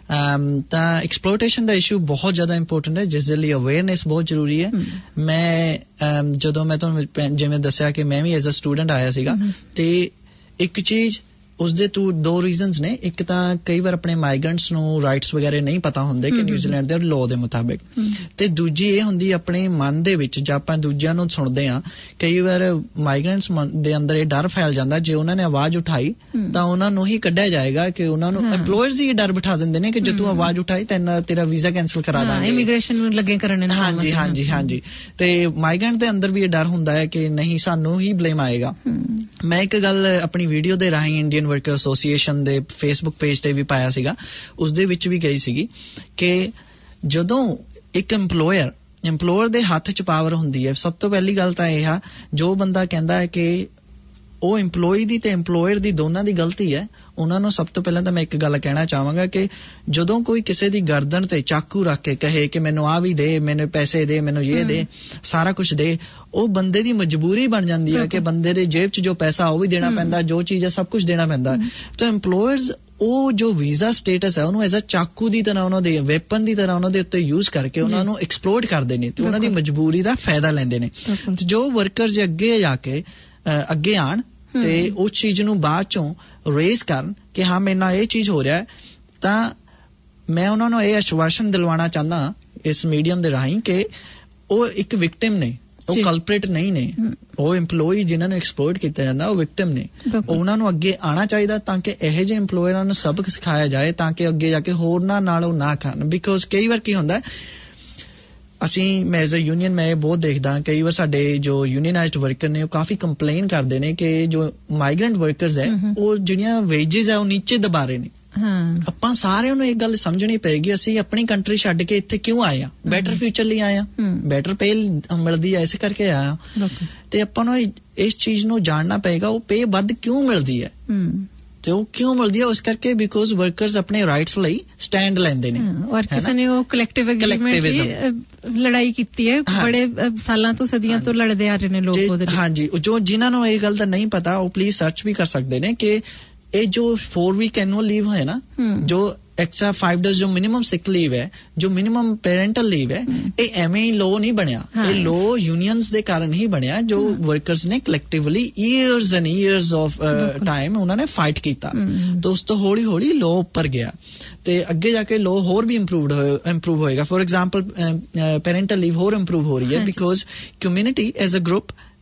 ਤਾਂ ਐਕਸਪਲੋਇਟੇਸ਼ਨ ਦਾ ਇਸ਼ੂ ਬਹੁਤ ਜ਼ਿਆਦਾ ਇੰਪੋਰਟੈਂਟ ਹੈ ਜਿਸ ਦੇ ਲਈ ਅਵੇਅਰਨੈਸ ਬਹੁਤ ਜ਼ਰੂਰੀ ਹੈ। ਮੈਂ ਜਦੋਂ ਮੈਂ ਤੁਹਾਨੂੰ ਜਿਵੇਂ ਦੱਸਿਆ ਕਿ ਮੈਂ ਵੀ ਐਜ਼ ਅ ਸਟੂਡੈਂਟ ਆਇਆ ਸੀਗਾ ਤੇ ਇੱਕ ਚੀਜ਼ ਉਸਦੇ ਟੂ ਦੋ ਰੀਜ਼ਨਸ ਨੇ। ਇੱਕ ਤਾਂ ਕਈ ਵਾਰ ਆਪਣੇ ਮਾਈਗਰੈਂਟਸ ਨੂੰ ਰਾਈਟਸ ਵਗੈਰਾ ਨਹੀਂ ਪਤਾ ਹੁੰਦੇ ਕਿ ਨਿਊਜ਼ੀਲੈਂਡ ਦੇ ਲਾਅ ਦੇ ਮੁਤਾਬਿਕ ਤੇ ਦੂਜੀ ਇਹ ਹੁੰਦੀ ਆਪਣੇ ਮਨ ਦੇ ਵਿੱਚ ਜਾਂ ਆਪਾਂ ਦੂਜਿਆਂ ਨੂੰ ਸੁਣਦੇ ਹਾਂ ਕਈ ਵਾਰ ਮਾਈਗਰੈਂਟਸ ਦੇ ਅੰਦਰ ਇਹ ਡਰ ਫੈਲ ਜਾਂਦਾ ਜੇ ਉਹਨਾਂ ਨੇ ਆਵਾਜ਼ ਉਠਾਈ ਤਾਂ ਉਹਨਾਂ ਨੂੰ ਹੀ ਕੱਢਿਆ ਜਾਏਗਾ ਕਿ ਉਹਨਾਂ ਨੂੰ ਐਮਪਲੋਇਰਸ ਹੀ ਡਰ ਬਿਠਾ ਦਿੰਦੇ ਨੇ ਕਿ ਜੇ ਤੂੰ ਆਵਾਜ਼ ਉਠਾਈ ਤੈਨੂੰ ਤੇਰਾ ਵੀਜ਼ਾ ਕੈਂਸਲ ਕਰਾ ਦਾਂਗੇ ਇਮੀਗ੍ਰੇਸ਼ਨ ਨੂੰ ਲੱਗੇ ਕਰਨ। ਹਾਂਜੀ ਹਾਂਜੀ ਹਾਂਜੀ। ਤੇ ਮਾਈਗਰੈਂਟ ਦੇ ਅੰਦਰ ਵੀ ਇਹ ਡਰ ਹੁੰਦਾ ਹੈ ਕਿ ਨਹੀਂ ਸਾਨੂੰ ਹੀ ਬਲੇਮ ਆਏਗਾ। ਮੈਂ ਇੱਕ ਗੱਲ ਆਪਣੀ ਵੀਡੀਓ ਦੇ ਰਾਹੀਂ ਇੰਡੀਅਨ ਵਰਕਰ ਐਸੋਸੀਏਸ਼ਨ ਦੇ ਫੇਸਬੁੱਕ ਪੇਜ ਤੇ ਵੀ ਪਾਇਆ ਸੀਗਾ ਉਸਦੇ ਵਿੱਚ ਵੀ ਗਈ ਸੀਗੀ ਕਿ ਜਦੋਂ ਇੱਕ ਐਮਪਲੋਇਰ ਐਮਪਲੋਇਰ ਦੇ ਹੱਥ 'ਚ ਪਾਵਰ ਹੁੰਦੀ ਹੈ ਸਭ ਤੋਂ ਪਹਿਲੀ ਗੱਲ ਤਾਂ ਇਹ ਆ ਜੋ ਬੰਦਾ ਕਹਿੰਦਾ ਹੈ ਕਿ ਉਹ ਐਮਪਲੋਈ ਦੀ ਤੇ ਐਮਪਲੋਇਰ ਦੀ ਦੋਨਾਂ ਦੀ ਗਲਤੀ ਹੈ ਉਹਨਾਂ ਨੂੰ ਸਭ ਤੋਂ ਪਹਿਲਾਂ ਤਾਂ ਮੈਂ ਇੱਕ ਗੱਲ ਕਹਿਣਾ ਚਾਹਾਂਗਾ ਕਿ ਜਦੋਂ ਕੋਈ ਕਿਸੇ ਦੀ ਗਰਦਨ ਤੇ ਚਾਕੂ ਰੱਖ ਕੇ ਕਹੇ ਕਿ ਮੈਨੂੰ ਆਹ ਵੀ ਦੇ ਮੈਨੂੰ ਪੈਸੇ ਦੇ ਮੈਨੂੰ ਇਹ ਦੇ ਸਾਰਾ ਕੁਝ ਦੇ ਉਹ ਬੰਦੇ ਦੀ ਮਜਬੂਰੀ ਬਣ ਜਾਂਦੀ ਹੈ ਕਿ ਬੰਦੇ ਦੇ ਜੇਬ 'ਚ ਜੋ ਪੈਸਾ ਉਹ ਵੀ ਦੇਣਾ ਪੈਂਦਾ ਜੋ ਚੀਜ਼ ਹੈ ਸਭ ਕੁਝ ਦੇਣਾ ਪੈਂਦਾ। ਤਾਂ ਐਮਪਲੋਇਰਸ ਉਹ ਜੋ ਵੀਜ਼ਾ ਸਟੇਟਸ ਹੈ ਉਹਨੂੰ ਐਜ਼ ਅ ਚਾਕੂ ਦੀ ਤਰ੍ਹਾਂ ਉਹਨਾਂ ਦੇ ਵੈਪਨ ਦੀ ਤਰ੍ਹਾਂ ਉਹਨਾਂ ਦੇ ਉੱਤੇ ਯੂਜ਼ ਕਰਕੇ ਉਹਨਾਂ ਨੂੰ ਐਕਸਪਲੋਇਟ ਕਰਦੇ ਨੇ ਤੇ ਉਹਨਾਂ ਦੀ ਮਜਬੂਰੀ ਦਾ ਫਾਇਦਾ ਲੈਂਦੇ ਨੇ। ਜੋ ਵਰਕਰ ਜੇ ਅੱਗੇ ਜਾ ਕੇ ਅੱਗੇ ਆਣ ਤੇ ਉਸ ਚੀਜ਼ ਨੂੰ ਬਾਅਦ ਚੋਂ ਰੇਜ਼ ਕਰਨ ਕਿ ਹਾਂ ਮੇਰੇ ਨਾਲ ਇਹ ਚੀਜ਼ ਹੋ ਰਿਹਾ ਹੈ ਤਾਂ ਮੈਂ ਉਹਨਾਂ ਨੂੰ ਇਹ ਆਸ਼ਵਾਸਨ ਦਿਲਵਾਉਣਾ ਚਾਹੁੰਦਾ ਇਸ ਮੀਡੀਅਮ ਦੇ ਰਾਹੀਂ ਕਿ ਉਹ ਇੱਕ ਵਿਕਟਿਮ ਨੇ ਉਹ ਕਲਪਰੇਟ ਨਹੀਂ ਨੇ। ਉਹ ਐਮਪਲੋਈ ਜਿਨ੍ਹਾਂ ਨੂੰ ਐਕਸਪਲੋਇਟ ਕੀਤਾ ਜਾਂਦਾ ਉਹ ਵਿਕਟਿਮ ਨੇ। ਉਹਨਾਂ ਨੂੰ ਅੱਗੇ ਆਉਣਾ ਚਾਹੀਦਾ ਤਾਂ ਕਿ ਇਹੋ ਜਿਹੇ ਐਮਪਲੋਇਰਾਂ ਨੂੰ ਸਬਕ ਸਿਖਾਇਆ ਜਾਏ ਤਾਂ ਕਿ ਅੱਗੇ ਜਾ ਕੇ ਹੋਰਨਾਂ ਨਾਲ ਉਹ ਨਾ ਖਾਣ। ਬਿਕੋਜ਼ ਕਈ ਵਾਰ ਕੀ ਹੁੰਦਾ ਅਸੀਂ ਮੈਂ ਐਜ਼ ਅ ਯੂਨੀਅਨ ਮੈਂ ਇਹ ਬਹੁਤ ਦੇਖਦਾ ਕਈ ਵਾਰ ਸਾਡੇ ਜੋ ਯੂਨੀਅਨਾਈਜ਼ਡ ਵਰਕਰ ਨੇ ਉਹ ਕਾਫੀ ਕੰਪਲੇਨ ਕਰਦੇ ਨੇ ਕਿ ਜੋ ਮਾਈਗਰੈਂਟ ਵਰਕਰਸ ਹੈ ਉਹ ਜਿਹੜੀਆਂ ਵੇਜਿਸ ਹੈ ਉਹ ਨੀਚੇ ਦਬਾ ਰਹੇ ਨੇ। ਆਪਾਂ ਸਾਰਿਆਂ ਨੂੰ ਇਹ ਗੱਲ ਸਮਝਣੀ ਪਏਗੀ ਅਸੀਂ ਆਪਣੀ ਕੰਟਰੀ ਛੱਡ ਕੇ ਇੱਥੇ ਕਿਉਂ ਆਏ ਆ ਬੈਟਰ ਫਿਊਚਰ ਲਈ ਆਏ ਆ ਬੈਟਰ ਪੇ ਮਿਲਦੀ ਹੈ ਇਸ ਕਰਕੇ ਆਇਆ ਤੇ ਆਪਾਂ ਨੂੰ ਇਸ ਚੀਜ਼ ਨੂੰ ਜਾਣਨਾ ਪਏਗਾ ਉਹ ਪੇ ਵੱਧ ਕਿਉਂ ਮਿਲਦੀ ਹੈ ਤੇ ਉਹ ਕਿਉਂ ਮਿਲਦੀ ਹੈ ਉਸ ਕਰਕੇ ਬਿਕੋਜ਼ ਵਰਕਰਸ ਆਪਣੇ ਰਾਈਟਸ ਲਈ ਸਟੈਂਡ ਲੈਂਦੇ ਨੇ ਔਰ ਕਿਸੇ ਨੇ ਉਹ ਕਲੈਕਟਿਵ ਐਗਰੀਮੈਂਟ ਦੀ ਲੜਾਈ ਕੀਤੀ ਹੈ ਬੜੇ ਸਾਲਾਂ ਤੋਂ ਸਦੀਆਂ ਤੋਂ ਲੜਦੇ ਆ ਰਹੇ ਨੇ ਲੋਕ ਉਹਦੇ ਲਈ। ਹਾਂਜੀ ਜੋ ਜਿਨ੍ਹਾਂ ਨੂੰ ਇਹ ਗੱਲ ਦਾ ਨਹੀਂ ਪਤਾ ਉਹ ਪਲੀਜ਼ ਸਰਚ ਵੀ ਕਰ ਸਕਦੇ ਨੇ ਕਿ ਇਹ ਜੋ फोर वीक एनुअल लीव है ना जो एक्स्ट्रा फाइव डेज जो मिनिमम सिक लीव है जो मिनिमम पेरेंटल लीव है ये एवं ही लो नहीं बनया ये लो यूनियंस दे कारण ही बनया जो वर्कर्स ने collectively years and years of time उन्होंने फाइट किया तो उस तो हौली हौली लो उपर गया ते अगे जाके लो होर भी इंप्रूव इंप्रूव होएगा। फॉर एग्जाम्पल पेरेंटल लीव होर इंप्रूव हो रही है because community as a group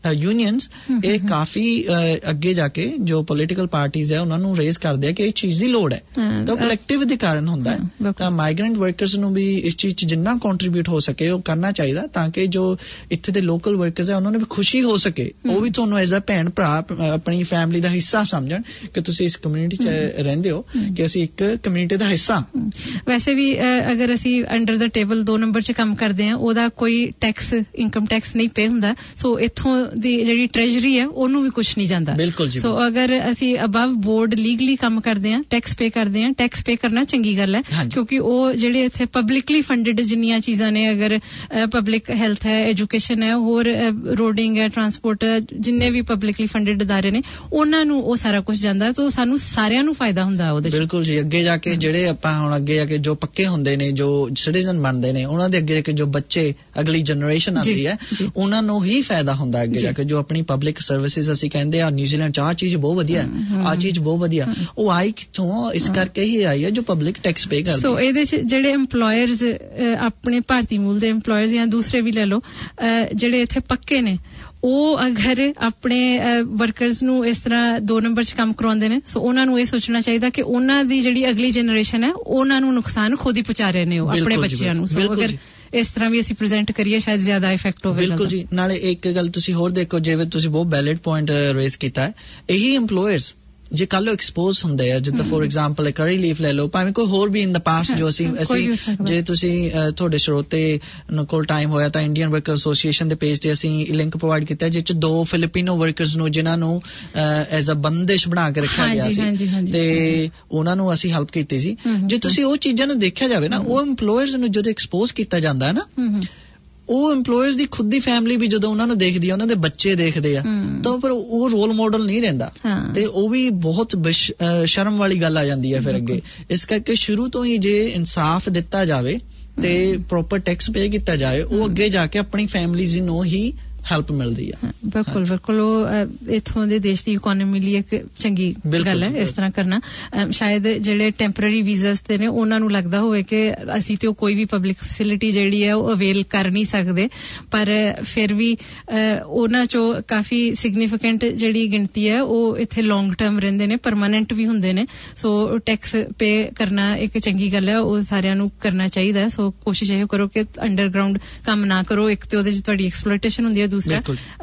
unions ਇਹ ਕਾਫੀ ਅੱਗੇ ਜਾ ਕੇ ਜੋ ਪੋਲੀਟੀਕਲ ਪਾਰਟੀਜ਼ ਹੈ ਉਹਨਾਂ ਨੂੰ ਰੇਜ਼ ਕਰਦੇ ਆ ਕਿ ਇਹ ਚੀਜ਼ ਦੀ ਲੋੜ ਹੈ ਤਾਂ ਕਲੈਕਟਿਵ ਦੇ ਕਾਰਨ ਹੁੰਦਾ ਹੈ ਤਾਂ ਮਾਈਗ੍ਰੈਂਟ ਵਰਕਰਸ ਨੂੰ ਵੀ ਇਸ ਚੀਜ਼ 'ਚ ਜਿੰਨਾ ਕੰਟਰੀਬਿਊਟ ਹੋ ਸਕੇ ਉਹ ਕਰਨਾ ਚਾਹੀਦਾ ਤਾਂ ਕਿ ਜੋ ਇੱਥੇ ਦੇ ਲੋਕਲ ਵਰਕਰਸ ਹੈ ਉਹਨਾਂ ਨੂੰ ਵੀ ਖੁਸ਼ੀ ਹੋ ਸਕੇ ਉਹ ਵੀ ਤੁਹਾਨੂੰ ਐਜ਼ ਅ ਭੈਣ ਭਰਾ ਆਪਣੀ ਫੈਮਿਲੀ ਦਾ ਹਿੱਸਾ ਸਮਝਣ ਕਿ ਤੁਸੀਂ ਇਸ ਕਮਿਊਨਿਟੀ 'ਚ ਰਹਿੰਦੇ ਹੋ ਕਿ ਅਸੀਂ ਇੱਕ ਕਮਿਊਨਿਟੀ ਦਾ ਹਿੱਸਾ। ਵੈਸੇ ਵੀ ਅਗਰ ਅਸੀਂ ਅੰਡਰ ਦਾ ਟੇਬਲ ਦੋ ਨੰਬਰ 'ਚ ਕੰਮ ਕਰਦੇ ਹਾਂ ਉਹਦਾ ਕੋਈ ਟੈਕਸ ਇਨਕਮ ਟੈਕਸ ਨਹੀਂ ਪੇ ਹੁੰਦਾ ਸੋ ਇੱਥੋਂ ਦੀ ਜਿਹੜੀ ਟ੍ਰੈਜਰੀ ਹੈ ਉਹਨੂੰ ਵੀ ਕੁਛ ਨਹੀਂ ਜਾਂਦਾ। ਬਿਲਕੁਲ ਜੀ। ਸੋ ਅਗਰ ਅਸੀਂ ਅਬਵ ਬੋਰਡ ਲੀਗਲੀ ਕੰਮ ਕਰਦੇ ਹਾਂ ਟੈਕਸ ਪੇ ਕਰਦੇ ਹਾਂ ਟੈਕਸ ਪੇ ਕਰਨਾ ਚੰਗੀ ਗੱਲ ਹੈ ਕਿਉਂਕਿ ਉਹ ਜਿਹੜੇ ਇੱਥੇ ਪਬਲਿਕਲੀ ਫੰਡਡ ਜਿੰਨੀਆਂ ਚੀਜ਼ਾਂ ਨੇ ਅਗਰ ਪਬਲਿਕ ਹੈਲਥ ਹੈ ਐਜੂਕੇਸ਼ਨ ਹੈ ਹੋਰ ਰੋਡਿੰਗ ਹੈ ਟਰਾਂਸਪੋਰਟ ਜਿੰਨੇ ਵੀ ਪਬਲਿਕਲੀ ਫੰਡਡ ਅਦਾਰੇ ਨੇ ਉਹਨਾਂ ਨੂੰ ਉਹ ਸਾਰਾ ਕੁਝ ਜਾਂਦਾ ਤਾਂ ਸਾਨੂੰ ਸਾਰਿਆਂ ਨੂੰ ਫਾਇਦਾ ਹੁੰਦਾ ਉਹਦੇ ਚ। ਬਿਲਕੁਲ ਜੀ। ਅੱਗੇ ਜਾ ਕੇ ਜਿਹੜੇ ਆਪਾਂ ਹੁਣ ਅੱਗੇ ਜਾ ਕੇ ਜੋ ਪੱਕੇ ਹੁੰਦੇ ਨੇ ਜੋ ਸਿਟੀਜ਼ਨ ਬਣਦੇ ਨੇ ਉਹਨਾਂ ਦੇ ਅੱਗੇ ਜਾ ਕੇ ਜੋ ਬੱਚੇ ਅਗਲੀ ਜਨਰੇਸ਼ਨ ਆਉਂਦੀ ਹੈ ਉਹਨਾਂ ਨੂੰ ਹੀ ਫਾਇਦਾ ਹੁੰਦਾ ਅੱਗੇ ਜਾ ਕੇ ਜੋ ਆਪਣੀ ਪਬਲਿਕ ਸਰਵਿਸਿਜ਼ ਅਸੀਂ ਕਹਿੰਦੇ ਆ ਨਿਊਜ਼ੀਲੈਂਡ 'ਚ ਆਹ ਚੀਜ਼ ਬਹੁਤ ਵਧੀਆ ਆਹ ਚੀਜ਼ ਬਹੁਤ ਵਧੀਆ ਉਹ ਆਈ ਕਿੱਥੋਂ ਇਸ ਕਰਕੇ ਹੀ ਆਈ ਹੈ ਜੋ ਪਬਲਿਕ ਟੈਕਸ ਪੇ ਕਰਦੇ। ਸੋ ਇਹਦੇ 'ਚ ਜਿਹੜੇ ਇੰਪਲੋਇਰਸ ਆਪਣੇ ਭਾਰਤੀ ਮੂਲ ਦੇ ਇੰਪਲੋਇਰਸ ਜਾਂ ਦੂਸਰੇ ਵੀ ਲੈ ਲਓ ਜਿਹੜੇ ਇੱਥੇ ਪੱਕੇ ਨੇ ਉਹ ਅਗਰ ਆਪਣੇ ਵਰਕਰਸ ਨੂੰ ਇਸ ਤਰ੍ਹਾਂ ਦੋ ਨੰਬਰ 'ਚ ਕੰਮ ਕਰਵਾਉਂਦੇ ਨੇ ਸੋ ਉਹਨਾਂ ਨੂੰ ਇਹ ਸੋਚਣਾ ਚਾਹੀਦਾ ਕਿ ਉਹਨਾਂ ਦੀ ਜਿਹੜੀ ਅਗਲੀ ਜਨਰੇਸ਼ਨ ਹੈ ਉਹਨਾਂ ਨੂੰ ਨੁਕਸਾਨ ਖੁਦ ਹੀ ਪਹੁੰਚਾ ਰਹੇ ਨੇ ਉਹ ਆਪਣੇ ਬੱਚਿਆਂ ਨੂੰ। ਸੋ ਅਗਰ ਇਸ ਤਰ੍ਹਾਂ ਵੀ ਅਸੀਂ ਪ੍ਰੈਜ਼ੈਂਟ ਕਰੀਏ ਸ਼ਾਇਦ ਜ਼ਿਆਦਾ ਇਫੈਕਟ ਹੋਵੇ। ਬਿਲਕੁਲ ਜੀ। ਨਾਲੇ ਇੱਕ ਗੱਲ ਤੁਸੀਂ ਹੋਰ ਦੇਖੋ ਜਿਵੇਂ ਤੁਸੀਂ ਬਹੁਤ ਵੈਲਿਡ ਪੁਆਇੰਟ ਰੇਜ਼ ਕੀਤਾ ਹੈ ਇਹੀ ਇੰਪਲੋਇਰਸ ਜੇ ਕੱਲ ਨੂੰ ਐਕਸਪੋਜ਼ ਹੁੰਦੇ ਆ ਜਿੱਦਾਂ ਫੋਰ ਐਗਜ਼ਾਮਪਲ ਕਰੀ ਲੀਫ ਲੈ ਲਓ ਭਾਵੇਂ ਕੋਈ ਹੋਰ ਵੀ ਇਨ ਦਾ ਪਾਸਟ ਜੋ ਅਸੀਂ ਅਸੀਂ ਜੇ ਤੁਸੀਂ ਤੁਹਾਡੇ ਸਰੋਤੇ ਕੋਲ ਟਾਈਮ ਹੋਇਆ ਤਾਂ ਇੰਡੀਅਨ ਵਰਕਰ ਐਸੋਸੀਏਸ਼ਨ ਦੇ ਪੇਜ ਤੇ ਅਸੀਂ ਲਿੰਕ ਪ੍ਰੋਵਾਈਡ ਕੀਤਾ ਜਿਸ ਚ ਦੋ ਫਿਲੀਪੀਨੋ ਵਰਕਰਸ ਨੂੰ ਜਿਨ੍ਹਾਂ ਨੂੰ ਐਜ਼ ਅ ਬੰਦਿਸ਼ ਬਣਾ ਕੇ ਰੱਖਿਆ ਗਿਆ ਸੀ ਤੇ ਉਹਨਾਂ ਨੂੰ ਅਸੀਂ ਹੈਲਪ ਕੀਤੀ ਸੀ। ਜੇ ਤੁਸੀਂ ਉਹ ਚੀਜ਼ਾਂ ਨੂੰ ਦੇਖਿਆ ਜਾਵੇ ਨਾ ਉਹ ਇੰਪਲੋਇਰਸ ਨੂੰ ਜਦੋਂ ਐਕਸਪੋਜ਼ ਕੀਤਾ ਜਾਂਦਾ ਹੈ ਨਾ ਉਹ ਇੰਪਲੋਇਰਸ ਦੀ ਖੁਦ ਦੀ ਫੈਮਿਲੀ ਵੀ ਜਦੋਂ ਉਹਨਾਂ ਨੂੰ ਦੇਖਦੀ ਆ ਉਹਨਾਂ ਦੇ ਬੱਚੇ ਦੇਖਦੇ ਆ ਤਾਂ ਫਿਰ ਉਹ ਰੋਲ ਮਾਡਲ ਨਹੀਂ ਰਹਿੰਦਾ ਤੇ ਉਹ ਵੀ ਬਹੁਤ ਸ਼ਰਮ ਵਾਲੀ ਗੱਲ ਆ ਜਾਂਦੀ ਹੈ ਫਿਰ ਅੱਗੇ। ਇਸ ਕਰਕੇ ਸ਼ੁਰੂ ਤੋਂ ਹੀ ਜੇ ਇਨਸਾਫ ਦਿੱਤਾ ਜਾਵੇ ਤੇ ਪ੍ਰੋਪਰ ਟੈਕਸ ਪੇ ਕੀਤਾ ਜਾਏ ਉਹ ਅੱਗੇ ਜਾ ਕੇ ਆਪਣੀ ਫੈਮਿਲੀਜ਼ ਨੂੰ ਹੀ ਹੈਲਪ ਮਿਲਦੀ ਆ। ਬਿਲਕੁਲ ਬਿਲਕੁਲ ਉਹ ਇੱਥੋਂ ਦੇ ਦੇਸ਼ ਦੀ ਇਕੋਨਮੀ ਲਈ ਇੱਕ ਚੰਗੀ ਗੱਲ ਹੈ ਇਸ ਤਰ੍ਹਾਂ ਕਰਨਾ। ਸ਼ਾਇਦ ਜਿਹੜੇ ਟੈਂਪਰਰੀ ਵੀਜ਼ਾਸ ਤੇ ਨੇ ਉਹਨਾਂ ਨੂੰ ਲੱਗਦਾ ਹੋਵੇ ਕਿ ਅਸੀਂ ਤੇ ਉਹ ਕੋਈ ਵੀ ਪਬਲਿਕ ਫੈਸਿਲਿਟੀ ਜਿਹੜੀ ਹੈ ਉਹ ਅਵੇਲ ਕਰ ਨਹੀਂ ਸਕਦੇ ਪਰ ਫਿਰ ਵੀ ਉਹਨਾਂ ਚੋਂ ਕਾਫੀ ਸਿਗਨੀਫੀਕੈਂਟ ਜਿਹੜੀ ਗਿਣਤੀ ਹੈ ਉਹ ਇੱਥੇ ਲੌਂਗ ਟਰਮ ਰਹਿੰਦੇ ਨੇ ਪਰਮਾਨੈਂਟ ਵੀ ਹੁੰਦੇ ਨੇ। ਸੋ ਟੈਕਸ ਪੇ ਕਰਨਾ ਇੱਕ ਚੰਗੀ ਗੱਲ ਹੈ ਉਹ ਸਾਰਿਆਂ ਨੂੰ ਕਰਨਾ ਚਾਹੀਦਾ। ਸੋ ਕੋਸ਼ਿਸ਼ ਇਹ ਕਰੋ ਕਿ ਅੰਡਰਗਰਾਊਂਡ ਕੰਮ ਨਾ ਕਰੋ ਇੱਕ ਤੇ ਉਹਦੇ ਚ ਤੁਹਾਡੀ ਐਕਸਪਲੋਇਟੇਸ਼ਨ ਹੁੰਦੀ ਹੈ ਦੂਸਰਾ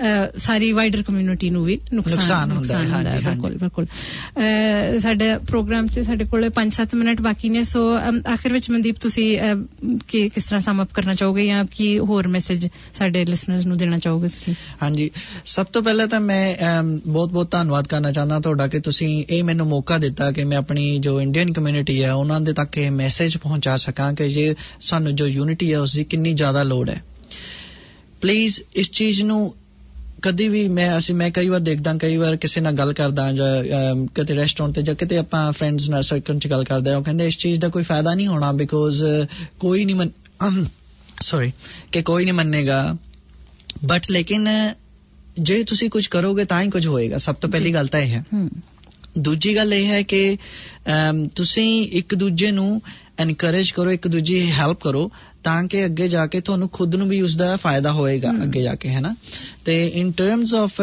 ਸਾਰੀ ਵਾਈਡਰ ਕਮਿਊਨਿਟੀ ਨੂੰ ਵੀ ਨੁਕਸਾਨ ਹੁੰਦਾ ਹੈ। ਬਿਲਕੁਲ ਬਿਲਕੁਲ। ਸਾਡੇ ਪ੍ਰੋਗਰਾਮ 'ਚ ਸਾਡੇ ਕੋਲ ਪੰਜ ਸੱਤ ਮਿੰਟ ਬਾਕੀ ਨੇ ਸੋ ਆਖਿਰ ਵਿੱਚ ਮਨਦੀਪ ਤੁਸੀਂ ਕਿਸ ਤਰ੍ਹਾਂ ਸਮ ਅਪ ਕਰਨਾ ਚਾਹੋਗੇ ਜਾਂ ਕੀ ਹੋਰ ਮੈਸੇਜ ਸਾਡੇ ਲਿਸਨਰਸ ਨੂੰ ਦੇਣਾ ਚਾਹੋਗੇ ਤੁਸੀਂ? ਹਾਂਜੀ ਸਭ ਤੋਂ ਪਹਿਲਾਂ ਤਾਂ ਮੈਂ ਬਹੁਤ ਬਹੁਤ ਧੰਨਵਾਦ ਕਰਨਾ ਚਾਹੁੰਦਾ ਤੁਹਾਡਾ ਕਿ ਤੁਸੀਂ ਇਹ ਮੈਨੂੰ ਮੌਕਾ ਦਿੱਤਾ ਕਿ ਮੈਂ ਆਪਣੀ ਜੋ ਇੰਡੀਅਨ ਕਮਿਊਨਿਟੀ ਹੈ ਉਹਨਾਂ ਦੇ ਤੱਕ ਇਹ ਮੈਸੇਜ ਪਹੁੰਚਾ ਸਕਾਂ ਕਿ ਜੇ ਸਾਨੂੰ ਜੋ ਯੂਨਿਟੀ ਹੈ ਉਸਦੀ ਕਿੰਨੀ ਜ਼ਿਆਦਾ ਲੋੜ ਹੈ। ਪਲੀਜ਼ ਇਸ ਚੀਜ਼ ਨੂੰ ਕਦੀ ਵੀ ਮੈਂ ਅਸੀਂ ਮੈਂ ਕਈ ਵਾਰ ਦੇਖਦਾ ਕਈ ਵਾਰ ਕਿਸੇ ਨਾਲ ਗੱਲ ਕਰਦਾ ਜਾਂ ਕਿਤੇ ਰੈਸਟੋਰੈਂਟ ਤੇ ਜਾਂ ਕਿਤੇ ਆਪਾਂ ਫਰੈਂਡਸ ਨਾਲ ਸਰਕਲ 'ਚ ਗੱਲ ਕਰਦੇ ਉਹ ਕਹਿੰਦੇ ਇਸ ਚੀਜ਼ ਦਾ ਕੋਈ ਫਾਇਦਾ ਨਹੀਂ ਹੋਣਾ ਬਿਕੋਜ਼ ਕੋਈ ਨਹੀਂ ਮੰਨ ਸੌਰੀ ਕਿ ਕੋਈ ਨਹੀਂ ਮੰਨੇਗਾ ਬਟ ਲੇਕਿਨ ਜੇ ਤੁਸੀਂ ਕੁਝ ਕਰੋਗੇ ਤਾਂ ਹੀ ਕੁਝ ਹੋਏਗਾ। ਸਭ ਤੋਂ ਪਹਿਲੀ ਗੱਲ ਤਾਂ ਇਹ ਹੈ। ਦੂਜੀ ਗੱਲ ਇਹ ਹੈ ਕਿ ਤੁਸੀਂ ਇੱਕ ਦੂਜੇ ਨੂੰ ਐਨਕਰੇਜ ਕਰੋ ਇੱਕ ਦੂਜੀ ਹੈਲਪ ਕਰੋ ਤਾਂ ਕਿ ਅੱਗੇ ਜਾ ਕੇ ਤੁਹਾਨੂੰ ਖੁਦ ਨੂੰ ਵੀ ਉਸਦਾ ਫਾਇਦਾ ਹੋਏਗਾ ਅੱਗੇ ਜਾ ਕੇ ਹੈ ਨਾ। ਤੇ ਇਨ ਟਰਮਸ ਆਫ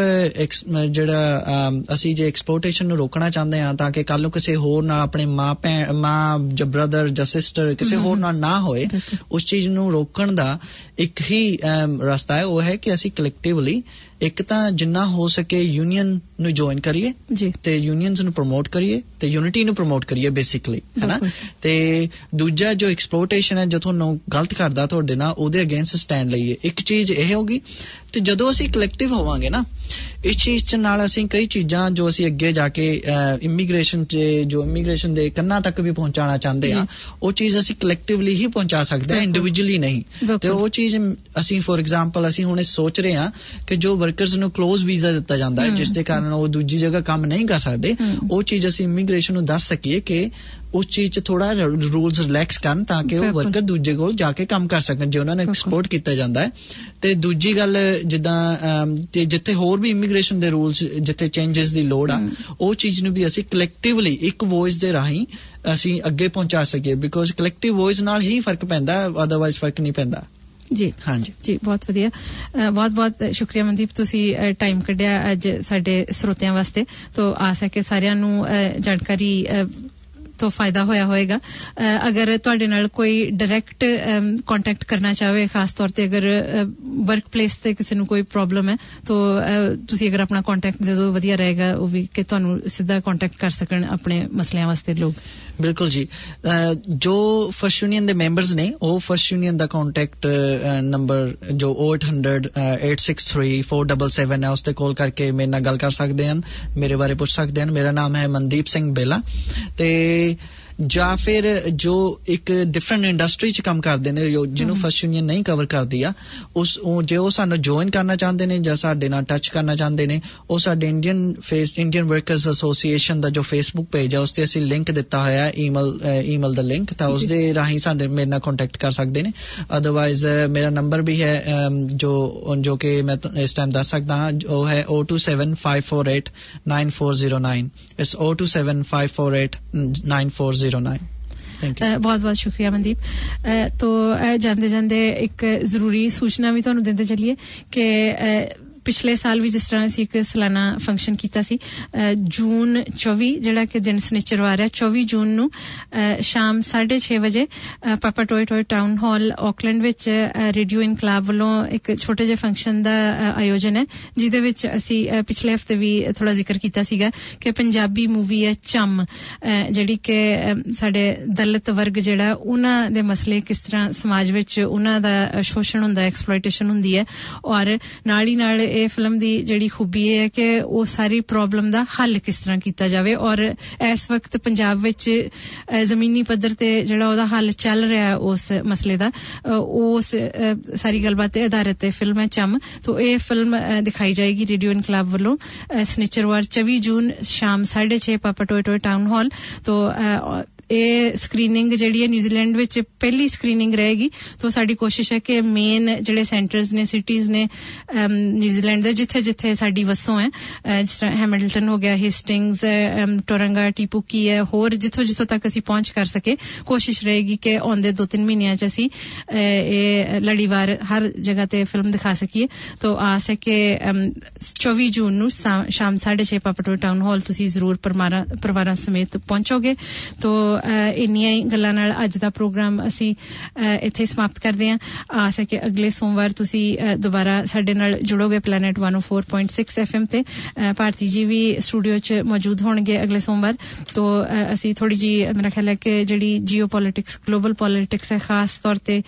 ਜਿਹੜਾ ਅਸੀਂ ਜੇ ਐਕਸਪਲੋਟੇਸ਼ਨ ਨੂੰ ਰੋਕਣਾ ਚਾਹੁੰਦੇ ਹਾਂ ਤਾਂ ਕਿ ਕੱਲ ਨੂੰ ਕਿਸੇ ਹੋਰ ਨਾਲ ਆਪਣੇ ਮਾਂ ਭੈਣ ਮਾਂ ਜਾਂ ਬ੍ਰਦਰ ਜਾਂ ਸਿਸਟਰ ਕਿਸੇ ਹੋਰ ਨਾਲ ਨਾ ਹੋਏ ਉਸ ਚੀਜ਼ ਨੂੰ ਰੋਕਣ ਦਾ ਇੱਕ ਹੀ ਰਸਤਾ ਹੈ ਉਹ ਹੈ ਕਿ ਅਸੀਂ ਕਲੈਕਟਿਵਲੀ ਇੱਕ ਤਾਂ ਜਿੰਨਾ ਹੋ ਸਕੇ ਯੂਨੀਅਨ ਨੂੰ ਜੁਆਇਨ ਕਰੀਏ ਤੇ ਯੂਨੀਅਨਸ ਨੂੰ ਪ੍ਰਮੋਟ ਕਰੀਏ ਤੇ ਯੂਨਿਟੀ ਨੂੰ ਪ੍ਰਮੋਟ ਕਰੀਏ ਬੇਸਿਕਲੀ ਹੈ ਨਾ। ਤੇ ਦੂਜਾ ਜੋ ਐਕਸਪਲੋਟੇਸ਼ਨ ਹੈ ਜੋ ਤੁਹਾਨੂੰ ਗਲਤ ਕਰਦਾ ਤੁਹਾਡੇ ਨਾਲ ਉਹਦੇ ਅਗੇਂਸਟ ਸਟੈਂਡ ਲਈਏ। ਇੱਕ ਚੀਜ਼ ਇਹ ਹੋਗੀ ਤੇ ਜਦੋਂ ਅਸੀਂ ਕਲੈਕਟਿਵ ਹੋਵਾਂਗੇ ਨਾ ਇਸ ਚੀਜ਼ ਚ ਨਾਲ ਅਸੀਂ ਕਈ ਚੀਜ਼ਾਂ ਜੋ ਅਸੀਂ ਅੱਗੇ ਜਾ ਕੇ ਇਮੀਗ੍ਰੇਸ਼ਨ ਚ ਜੋ ਇਮੀਗ੍ਰੇਸ਼ਨ ਦੇ ਕੰਨਾਂ ਤੱਕ ਵੀ ਪਹੁੰਚਾਉਣਾ ਚਾਹੁੰਦੇ ਆ ਉਹ ਚੀਜ਼ ਅਸੀਂ ਕਲੈਕਟਿਵਲੀ ਹੀ ਪਹੁੰਚਾ ਸਕਦੇ ਹਾਂ ਇੰਡੀਵਿਜੂਅਲੀ ਨਹੀਂ। ਤੇ ਉਹ ਚੀਜ਼ ਅਸੀਂ ਫੋਰ ਐਗਜ਼ਾਮਪਲ ਅਸੀਂ ਹੁਣ ਸੋਚ ਰਹੇ ਹਾਂ ਕਿ ਜੋ ਵਰਕਰਸ ਨੂੰ ਕਲੋਜ਼ ਵੀਜ਼ਾ ਦਿੱਤਾ ਜਾਂਦਾ ਹੈ ਜਿਸ ਦੇ ਕਾਰਨ ਉਹ ਦੂਜੀ ਜਗ੍ਹਾ ਕੰਮ ਨਹੀਂ ਕਰ ਸਕਦੇ ਉਹ ਚੀਜ਼ ਅਸੀਂ ਇਮੀਗ੍ਰੇਸ਼ਨ ਨੂੰ ਦੱਸ ਸਕੀਏ ਕਿ ਉਸ ਚੀਜ਼ 'ਚ ਥੋੜਾ ਰੂਲਸ ਰਿਲੈਕਸ ਕਰਨ ਤਾਂ ਕਿ ਉਹ ਵਰਕਰ ਦੂਜੇ ਕੋਲ ਜਾ ਕੇ ਕੰਮ ਕਰ ਸਕਣ ਜੇ ਉਹਨਾਂ ਨੂੰ ਐਕਸਪੋਰਟ ਕੀਤਾ ਜਾਂਦਾ ਹੈ। ਤੇ ਦੂਜੀ ਗੱਲ ਜਿੱਦਾਂ ਤੇ ਜਿੱਥੇ ਹੋਰ ਵੀ ਇਮੀਗ੍ਰੇਸ਼ਨ ਦੇ ਰੂਲਸ ਜਿੱਥੇ ਚੇਂਜਸ ਦੀ ਲੋੜ ਆ ਉਹ ਚੀਜ਼ ਨੂੰ ਵੀ ਅਸੀਂ ਕਲੈਕਟਿਵਲੀ ਇੱਕ ਵੌਇਸ ਦੇ ਰਾਹੀਂ ਅਸੀਂ ਅੱਗੇ ਪਹੁੰਚਾ ਸਕੀਏ ਬਿਕੋਜ਼ ਕਲੈਕਟਿਵ ਵੌਇਸ ਨਾਲ ਹੀ ਫਰਕ ਪੈਂਦਾ ਅਦਰਵਾਈਜ਼ ਫਰਕ ਨਹੀਂ ਪੈਂਦਾ। ਜੀ ਹਾਂਜੀ ਜੀ ਬਹੁਤ ਵਧੀਆ ਬਹੁਤ ਬਹੁਤ ਸ਼ੁਕਰੀਆ ਮਨਦੀਪ ਤੁਸੀਂ ਟਾਈਮ ਕੱਢਿਆ ਅੱਜ ਸਾਡੇ ਸਰੋਤਿਆਂ ਵਾਸਤੇ ਤੋ ਆਸ ਹੈ ਕਿ ਸਾਰਿਆਂ ਨੂੰ ਜਾਣਕਾਰੀ ਤੋਂ ਫਾਇਦਾ ਹੋਇਆ ਹੋਏਗਾ ਅਗਰ ਤੁਹਾਡੇ ਨਾਲ ਕੋਈ ਡਾਇਰੈਕਟ ਕੰਟੈਕਟ ਕਰਨਾ ਚਾਹੇ ਖਾਸ ਤੌਰ ਤੇ ਅਗਰ ਵਰਕ ਪਲੇਸ ਤੇ ਕਿਸੇ ਨੂੰ ਕੋਈ ਪ੍ਰੋਬਲਮ ਹੈ ਤੋ ਤੁਸੀਂ ਅਗਰ ਆਪਣਾ ਕੰਟੈਕਟ ਦੇ ਦਿਓ ਵਧੀਆ ਰਹੇਗਾ ਉਹ ਵੀ ਕਿ ਤੁਹਾਨੂੰ ਸਿੱਧਾ ਕੰਟੈਕਟ ਕਰ ਸਕਣ ਆਪਣੇ ਮਸਲਿਆਂ ਵਾਸਤੇ ਲੋਕ ਬਿਲਕੁਲ ਜੀ ਜੋ ਫਰਸਟ ਯੂਨੀਅਨ ਦੇ ਮੈਂਬਰਸ ਨੇ ਉਹ ਫਰਸਟ ਯੂਨੀਅਨ ਦਾ ਕੰਟੈਕਟ ਨੰਬਰ ਜੋ eight hundred eight six three four seven seven ਹੈ ਉਸ ਤੇ ਕਾਲ ਕਰਕੇ ਮੇਰੇ ਨਾਲ ਗੱਲ ਕਰ ਸਕਦੇ ਹਨ ਮੇਰੇ ਬਾਰੇ ਪੁੱਛ ਸਕਦੇ ਹਨ ਮੇਰਾ ਨਾਮ ਹੈ ਮਨਦੀਪ ਸਿੰਘ ਬੇਲਾ ਤੇ ਜਾਂ ਫਿਰ ਜੋ ਇੱਕ ਡਿਫਰੈਂਟ ਇੰਡਸਟਰੀ 'ਚ ਕੰਮ ਕਰਦੇ ਨੇ ਜਿਹਨੂੰ ਫਰਸਟ ਯੂਨੀਅਨ ਨਹੀਂ ਕਵਰ ਕਰਦੀ ਆ ਉਸ ਜੇ ਉਹ ਸਾਨੂੰ ਜੁਆਇਨ ਕਰਨਾ ਚਾਹੁੰਦੇ ਨੇ ਜਾਂ ਸਾਡੇ ਨਾਲ ਟੱਚ ਕਰਨਾ ਚਾਹੁੰਦੇ ਨੇ ਉਹ ਸਾਡੇ Indian face Indian workers association ਦਾ ਜੋ ਫੇਸਬੁੱਕ ਪੇਜ ਹੈ ਉਸ ਤੇ ਅਸੀਂ ਲਿੰਕ ਦਿੱਤਾ ਹੋਇਆ ਈਮੇਲ ਈਮੇਲ ਦਾ ਲਿੰਕ ਤਾਂ ਉਸ ਦੇ ਰਾਹੀਂ ਸਾਡੇ ਮੇਰੇ ਨਾਲ ਕੰਟੈਕਟ ਕਰ ਸਕਦੇ ਨੇ ਅਦਰਵਾਈਜ਼ ਮੇਰਾ ਨੰਬਰ ਵੀ ਹੈ ਜੋ ਜੋ ਕਿ ਮੈਂ ਇਸ ਟਾਈਮ ਦੱਸ ਸਕਦਾ ਹਾਂ ਉਹ ਹੈ zero two seven five four eight nine four zero nine ਇਸ zero two seven five four eight nine four zero nine ਬਹੁਤ ਬਹੁਤ ਸ਼ੁਕਰੀਆ ਮਨਦੀਪ ਤੋ ਜਾਂਦੇ ਜਾਂਦੇ ਇੱਕ ਜ਼ਰੂਰੀ ਸੂਚਨਾ ਵੀ ਤੁਹਾਨੂੰ ਦਿੰਦੇ ਚੱਲੀਏ ਕਿ ਪਿਛਲੇ ਸਾਲ ਵੀ ਜਿਸ ਤਰ੍ਹਾਂ ਅਸੀਂ ਇੱਕ ਸਾਲਾਨਾ ਫੰਕਸ਼ਨ ਕੀਤਾ ਸੀ ਜੂਨ ਚੌਵੀ ਜਿਹੜਾ ਕਿ ਦਿਨ ਸਨਿਚਰਵਾਰ ਹੈ ਚੌਵੀ ਜੂਨ ਨੂੰ ਸ਼ਾਮ ਸਾਢੇ ਛੇ ਵਜੇ Papatoetoe town hall Auckland ਵਿੱਚ ਰੇਡੀਓ ਇਨਕਲਾਬ ਵੱਲੋਂ ਇੱਕ ਛੋਟੇ ਜਿਹੇ ਫੰਕਸ਼ਨ ਦਾ ਆਯੋਜਨ ਹੈ ਜਿਹਦੇ ਵਿੱਚ ਅਸੀਂ ਪਿਛਲੇ ਹਫਤੇ ਵੀ ਥੋੜਾ ਜ਼ਿਕਰ ਕੀਤਾ ਸੀਗਾ ਕਿ ਪੰਜਾਬੀ ਮੂਵੀ ਹੈ ਚੰਮ ਜਿਹੜੀ ਕਿ ਸਾਡੇ ਦਲਿਤ ਵਰਗ ਜਿਹੜਾ ਉਹਨਾਂ ਦੇ ਮਸਲੇ ਕਿਸ ਤਰ੍ਹਾਂ ਸਮਾਜ ਵਿੱਚ ਉਹਨਾਂ ਦਾ ਸ਼ੋਸ਼ਣ ਹੁੰਦਾ ਐਕਸਪਲੋਇਟੇਸ਼ਨ ਹੁੰਦੀ ਹੈ ਔਰ ਨਾਲ ਹੀ ਨਾਲ ਇਹ ਫਿਲਮ ਦੀ ਜਿਹੜੀ ਖੂਬੀ ਇਹ ਹੈ ਕਿ ਉਹ ਸਾਰੀ ਪ੍ਰੋਬਲਮ ਦਾ ਹੱਲ ਕਿਸ ਤਰ੍ਹਾਂ ਕੀਤਾ ਜਾਵੇ ਔਰ ਇਸ ਵਕਤ ਪੰਜਾਬ ਵਿੱਚ ਜ਼ਮੀਨੀ ਪੱਧਰ ਤੇ ਜਿਹੜਾ ਉਹਦਾ ਹੱਲ ਚੱਲ ਰਿਹਾ ਉਸ ਮਸਲੇ ਦਾ ਉਸ ਸਾਰੀ ਗੱਲਬਾਤ ਤੇ ਆਧਾਰਿਤ ਹੈ ਫਿਲਮ ਹੈ ਚੰਮ ਤੋ ਇਹ ਫਿਲਮ ਦਿਖਾਈ ਜਾਏਗੀ ਰੇਡੀਓ ਇਨਕਲਾਬ ਵੱਲੋਂ ਸਨਿਚਰਵਾਰ ਚੌਵੀ ਜੂਨ ਸ਼ਾਮ ਸਾਢੇ ਛੇ ਪਾਪਾ ਟੋਏ ਟੋਏ ਟਾਊਨ ਹਾਲ ਤੋ ਇਹ ਸਕਰੀਨਿੰਗ ਜਿਹੜੀ ਹੈ ਨਿਊਜ਼ੀਲੈਂਡ ਵਿੱਚ ਪਹਿਲੀ ਸਕਰੀਨਿੰਗ ਰਹੇਗੀ ਤੋ ਸਾਡੀ ਕੋਸ਼ਿਸ਼ ਹੈ ਕਿ ਮੇਨ ਜਿਹੜੇ ਸੈਂਟਰਸ ਨੇ ਸਿਟੀਜ਼ ਨੇ ਨਿਊਜ਼ੀਲੈਂਡ ਦੇ ਜਿੱਥੇ ਜਿੱਥੇ ਸਾਡੀ ਵਸੋਂ ਹੈ ਜਿਸ ਤਰ੍ਹਾਂ ਹੈਮਿਲਟਨ ਹੋ ਗਿਆ ਹਿਸਟਿੰਗਸ ਟੋਰੰਗਾ ਟੀਪੂਕੀ ਹੈ ਹੋਰ ਜਿੱਥੋਂ ਜਿੱਥੋਂ ਤੱਕ ਅਸੀਂ ਪਹੁੰਚ ਕਰ ਸਕੇ ਕੋਸ਼ਿਸ਼ ਰਹੇਗੀ ਕਿ ਆਉਂਦੇ ਦੋ ਤਿੰਨ ਮਹੀਨਿਆਂ 'ਚ ਅਸੀਂ ਇਹ ਲੜੀਵਾਰ ਹਰ ਜਗ੍ਹਾ ਤੇ ਫਿਲਮ ਦਿਖਾ ਸਕੀਏ ਤੋ ਆਸ ਹੈ ਕਿ ਚੌਵੀ ਜੂਨ ਨੂੰ ਸ਼ਾਮ ਸਾਢੇ ਛੇ ਪਾਪਾ ਟੋਏ ਟਾਊਨ ਹਾਲ ਤੁਸੀਂ ਜ਼ਰੂਰ ਪਰਿਵਾਰਾਂ ਸਮੇਤ ਪਹੁੰਚੋਗੇ ਤੋ ਇੰਨੀਆਂ ਹੀ ਗੱਲਾਂ ਨਾਲ ਅੱਜ ਦਾ ਪ੍ਰੋਗਰਾਮ ਅਸੀਂ ਇੱਥੇ ਸਮਾਪਤ ਕਰਦੇ ਹਾਂ ਆਸ ਹੈ ਕਿ ਅਗਲੇ ਸੋਮਵਾਰ ਤੁਸੀਂ ਦੁਬਾਰਾ ਸਾਡੇ ਨਾਲ ਜੁੜੋਗੇ planet one oh four point six F M ਤੇ ਭਾਰਤੀ ਜੀ ਵੀ ਸਟੂਡੀਓ 'ਚ ਮੌਜੂਦ ਹੋਣਗੇ ਅਗਲੇ ਸੋਮਵਾਰ ਤੋ ਅਸੀਂ ਥੋੜੀ ਜੀ ਮੇਰਾ ਖਿਆਲ ਹੈ ਕਿ ਜਿਹੜੀ ਜੀਓ ਪੋਲਿਟਿਕਸ ਗਲੋਬਲ ਪੋਲਿਟਿਕਸ ਹੈ ਖਾਸ ਤੌਰ ਤੇ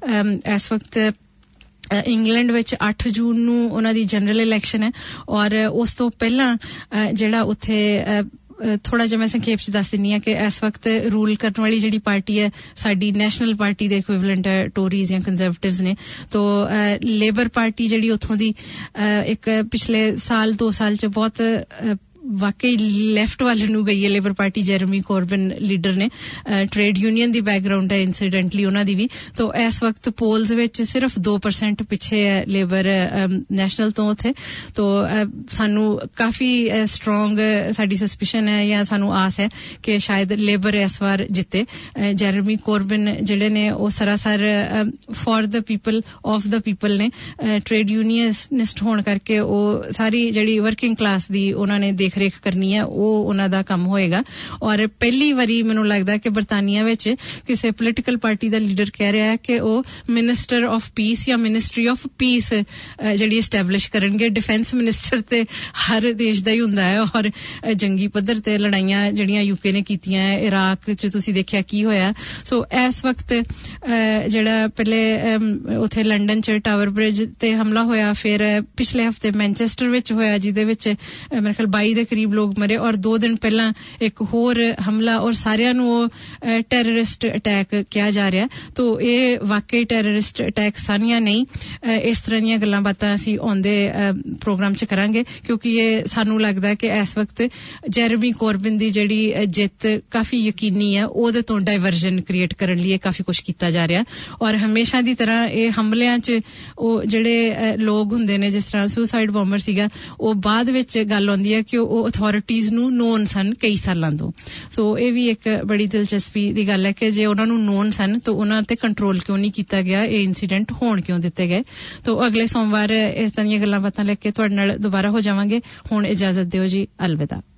ਇਸ ਵਕਤ ਇੰਗਲੈਂਡ ਵਿੱਚ ਅੱਠ ਜੂਨ ਨੂੰ ਉਹਨਾਂ ਦੀ ਜਨਰਲ ਇਲੈਕਸ਼ਨ ਹੈ ਔਰ ਉਸ ਤੋਂ ਪਹਿਲਾਂ ਜਿਹੜਾ ਉੱਥੇ ਥੋੜਾ ਜਿਹਾ ਮੈਂ ਸੰਖੇਪ ਚ ਦੱਸ ਦਿੰਨੀ ਆ ਕਿ ਇਸ ਵਕਤ ਰੂਲ ਕਰਨ ਵਾਲੀ ਜਿਹੜੀ ਪਾਰਟੀ ਹੈ ਸਾਡੀ ਨੈਸ਼ਨਲ ਪਾਰਟੀ ਦੇ ਇਕੁਇਵਲੈਂਟ ਹੈ ਟੋਰੀਜ਼ ਜਾਂ ਕੰਜ਼ਰਵੇਟਿਵਸ ਨੇ ਤੋ ਲੇਬਰ ਪਾਰਟੀ ਜਿਹੜੀ ਉੱਥੋਂ ਦੀ ਇੱਕ ਪਿਛਲੇ ਸਾਲ ਦੋ ਸਾਲ ਚ ਬਹੁਤ ਵਾਕਈ ਲੈਫਟ ਵੱਲ ਨੂੰ ਗਈ ਹੈ Labour party Jeremy Corbyn leader ਨੇ ਟ੍ਰੇਡ ਯੂਨੀਅਨ ਦੀ ਬੈਕਗਰਾਉਂਡ ਹੈ ਇਨਸੀਡੈਂਟਲੀ ਉਹਨਾਂ ਦੀ ਵੀ ਤੋ ਇਸ ਵਕਤ ਪੋਲਸ ਵਿੱਚ ਸਿਰਫ two percent ਪਿੱਛੇ ਹੈ ਲੇਬਰ ਨੈਸ਼ਨਲ ਤੋਂ ਉੱਥੇ ਤੋ ਸਾਨੂੰ ਕਾਫੀ ਸਟਰੋਂਗ ਸਾਡੀ ਸਸਪੀਸ਼ਨ ਹੈ ਜਾਂ ਸਾਨੂੰ ਆਸ ਹੈ ਕਿ ਸ਼ਾਇਦ ਲੇਬਰ ਇਸ ਵਾਰ ਜਿੱਤੇ ਜੈਰਮੀ ਕੋਰਬਨ ਜਿਹੜੇ ਨੇ ਉਹ ਸਰਾਸਰ for the people of the people ਨੇ ਟ੍ਰੇਡ ਯੂਨੀਅਨਿਸਟ ਹੋਣ ਕਰਕੇ ਉਹ ਸਾਰੀ ਜਿਹੜੀ ਵਰਕਿੰਗ ਕਲਾਸ ਦੀ ਉਹਨਾਂ ਨੇ ਦੇਖ ਰੇਖ ਕਰਨੀ ਹੈ ਉਹ ਉਹਨਾਂ ਦਾ ਕੰਮ ਹੋਏਗਾ ਔਰ ਪਹਿਲੀ ਵਾਰੀ ਮੈਨੂੰ ਲੱਗਦਾ ਕਿ ਬਰਤਾਨੀਆ ਵਿੱਚ ਕਿਸੇ ਪੋਲੀਟੀਕਲ ਪਾਰਟੀ ਦਾ ਲੀਡਰ ਕਹਿ ਰਿਹਾ ਹੈ ਕਿ ਉਹ ਮਿਨਿਸਟਰ ਆਫ ਪੀਸ ਜਾਂ ਮਿਨਿਸਟਰੀ ਆਫ ਪੀਸ ਜਿਹੜੀ ਐਸਟੈਬਲਿਸ਼ ਕਰਨਗੇ ਡਿਫੈਂਸ ਮਿਨਿਸਟਰ ਤੇ ਹਰ ਦੇਸ਼ ਦਾ ਹੀ ਹੁੰਦਾ ਹੈ ਔਰ ਜੰਗੀ ਪੱਧਰ ਤੇ ਲੜਾਈਆਂ ਜਿਹੜੀਆਂ ਯੂਕੇ ਨੇ ਕੀਤੀਆਂ ਹੈ ਇਰਾਕ 'ਚ ਤੁਸੀਂ ਦੇਖਿਆ ਕੀ ਹੋਇਆ ਸੋ ਇਸ ਵਕਤ ਜਿਹੜਾ ਪਹਿਲੇ ਉੱਥੇ ਲੰਡਨ 'ਚ ਟਾਵਰ ਬ੍ਰਿਜ ਤੇ ਹਮਲਾ ਹੋਇਆ ਫਿਰ ਪਿਛਲੇ ਹਫਤੇ ਮੈਨਚੈਸਟਰ ਵਿੱਚ ਹੋਇਆ ਜਿਹਦੇ ਵਿੱਚ ਮੇਰੇ ਖਿਆਲ ਬਾਈ ਦੇ ਕਰੀਬ ਲੋਕ ਮਰੇ ਔਰ ਦੋ ਦਿਨ ਪਹਿਲਾਂ ਇੱਕ ਹੋਰ ਹਮਲਾ ਔਰ ਸਾਰਿਆਂ ਨੂੰ ਉਹ ਟੈਰਰਿਸਟ ਅਟੈਕ ਕਿਹਾ ਜਾ ਰਿਹਾ ਤੋ ਇਹ ਵਾਕਈ ਟੈਰਰਿਸਟ ਅਟੈਕ ਸਾਨੀਆਂ ਨਹੀਂ ਇਸ ਤਰ੍ਹਾਂ ਦੀਆਂ ਗੱਲਾਂ ਬਾਤਾਂ ਅਸੀਂ ਆਉਂਦੇ ਪ੍ਰੋਗਰਾਮ 'ਚ ਕਰਾਂਗੇ ਕਿਉਂਕਿ ਇਹ ਸਾਨੂੰ ਲੱਗਦਾ ਕਿ ਇਸ ਵਕਤ ਜੈਰਮੀ ਕੋਰਬਨ ਦੀ ਜਿਹੜੀ ਜਿੱਤ ਕਾਫੀ ਯਕੀਨੀ ਹੈ ਉਹਦੇ ਤੋਂ ਡਾਇਵਰਜਨ ਕ੍ਰੀਏਟ ਕਰਨ ਲਈ ਕਾਫੀ ਕੁਝ ਕੀਤਾ ਜਾ ਰਿਹਾ ਔਰ ਹਮੇਸ਼ਾ ਦੀ ਤਰ੍ਹਾਂ ਇਹ ਹਮਲਿਆਂ 'ਚ ਉਹ ਜਿਹੜੇ ਲੋਕ ਹੁੰਦੇ ਨੇ ਜਿਸ ਤਰ੍ਹਾਂ ਸੁਸਾਈਡ ਬੰਬਰ ਸੀਗਾ ਉਹ ਬਾਅਦ ਵਿੱਚ ਗੱਲ ਆਉਂਦੀ ਹੈ ਕਿ ਉਹ ਉਹ ਅਥਾਰਟੀਜ਼ ਨੂੰ ਨੋਨ ਸਨ ਕਈ ਸਾਲਾਂ ਤੋਂ। ਸੋ ਇਹ ਵੀ ਇੱਕ ਬੜੀ ਦਿਲਚਸਪੀ ਦੀ ਗੱਲ ਹੈ ਕਿ ਜੇ ਉਹਨਾਂ ਨੂੰ ਨੋਨ ਸਨ ਤਾਂ ਉਹਨਾਂ ਤੇ ਕੰਟਰੋਲ ਕਿਉਂ ਨਹੀਂ ਕੀਤਾ ਗਿਆ, ਇਹ ਇਨਸੀਡੈਂਟ ਹੋਣ ਕਿਉਂ ਦਿੱਤੇ ਗਏ। ਤਾਂ ਅਗਲੇ ਸੋਮਵਾਰ ਇਸ ਤਰ੍ਹਾਂ ਦੀਆਂ ਗੱਲਾਂ ਬਾਤਾਂ ਲੈ ਕੇ ਤੁਹਾਡੇ ਨਾਲ ਦੁਬਾਰਾ ਹੋ ਜਾਵਾਂਗੇ। ਹੁਣ ਇਜਾਜ਼ਤ ਦਿਓ ਜੀ, ਅਲਵਿਦਾ।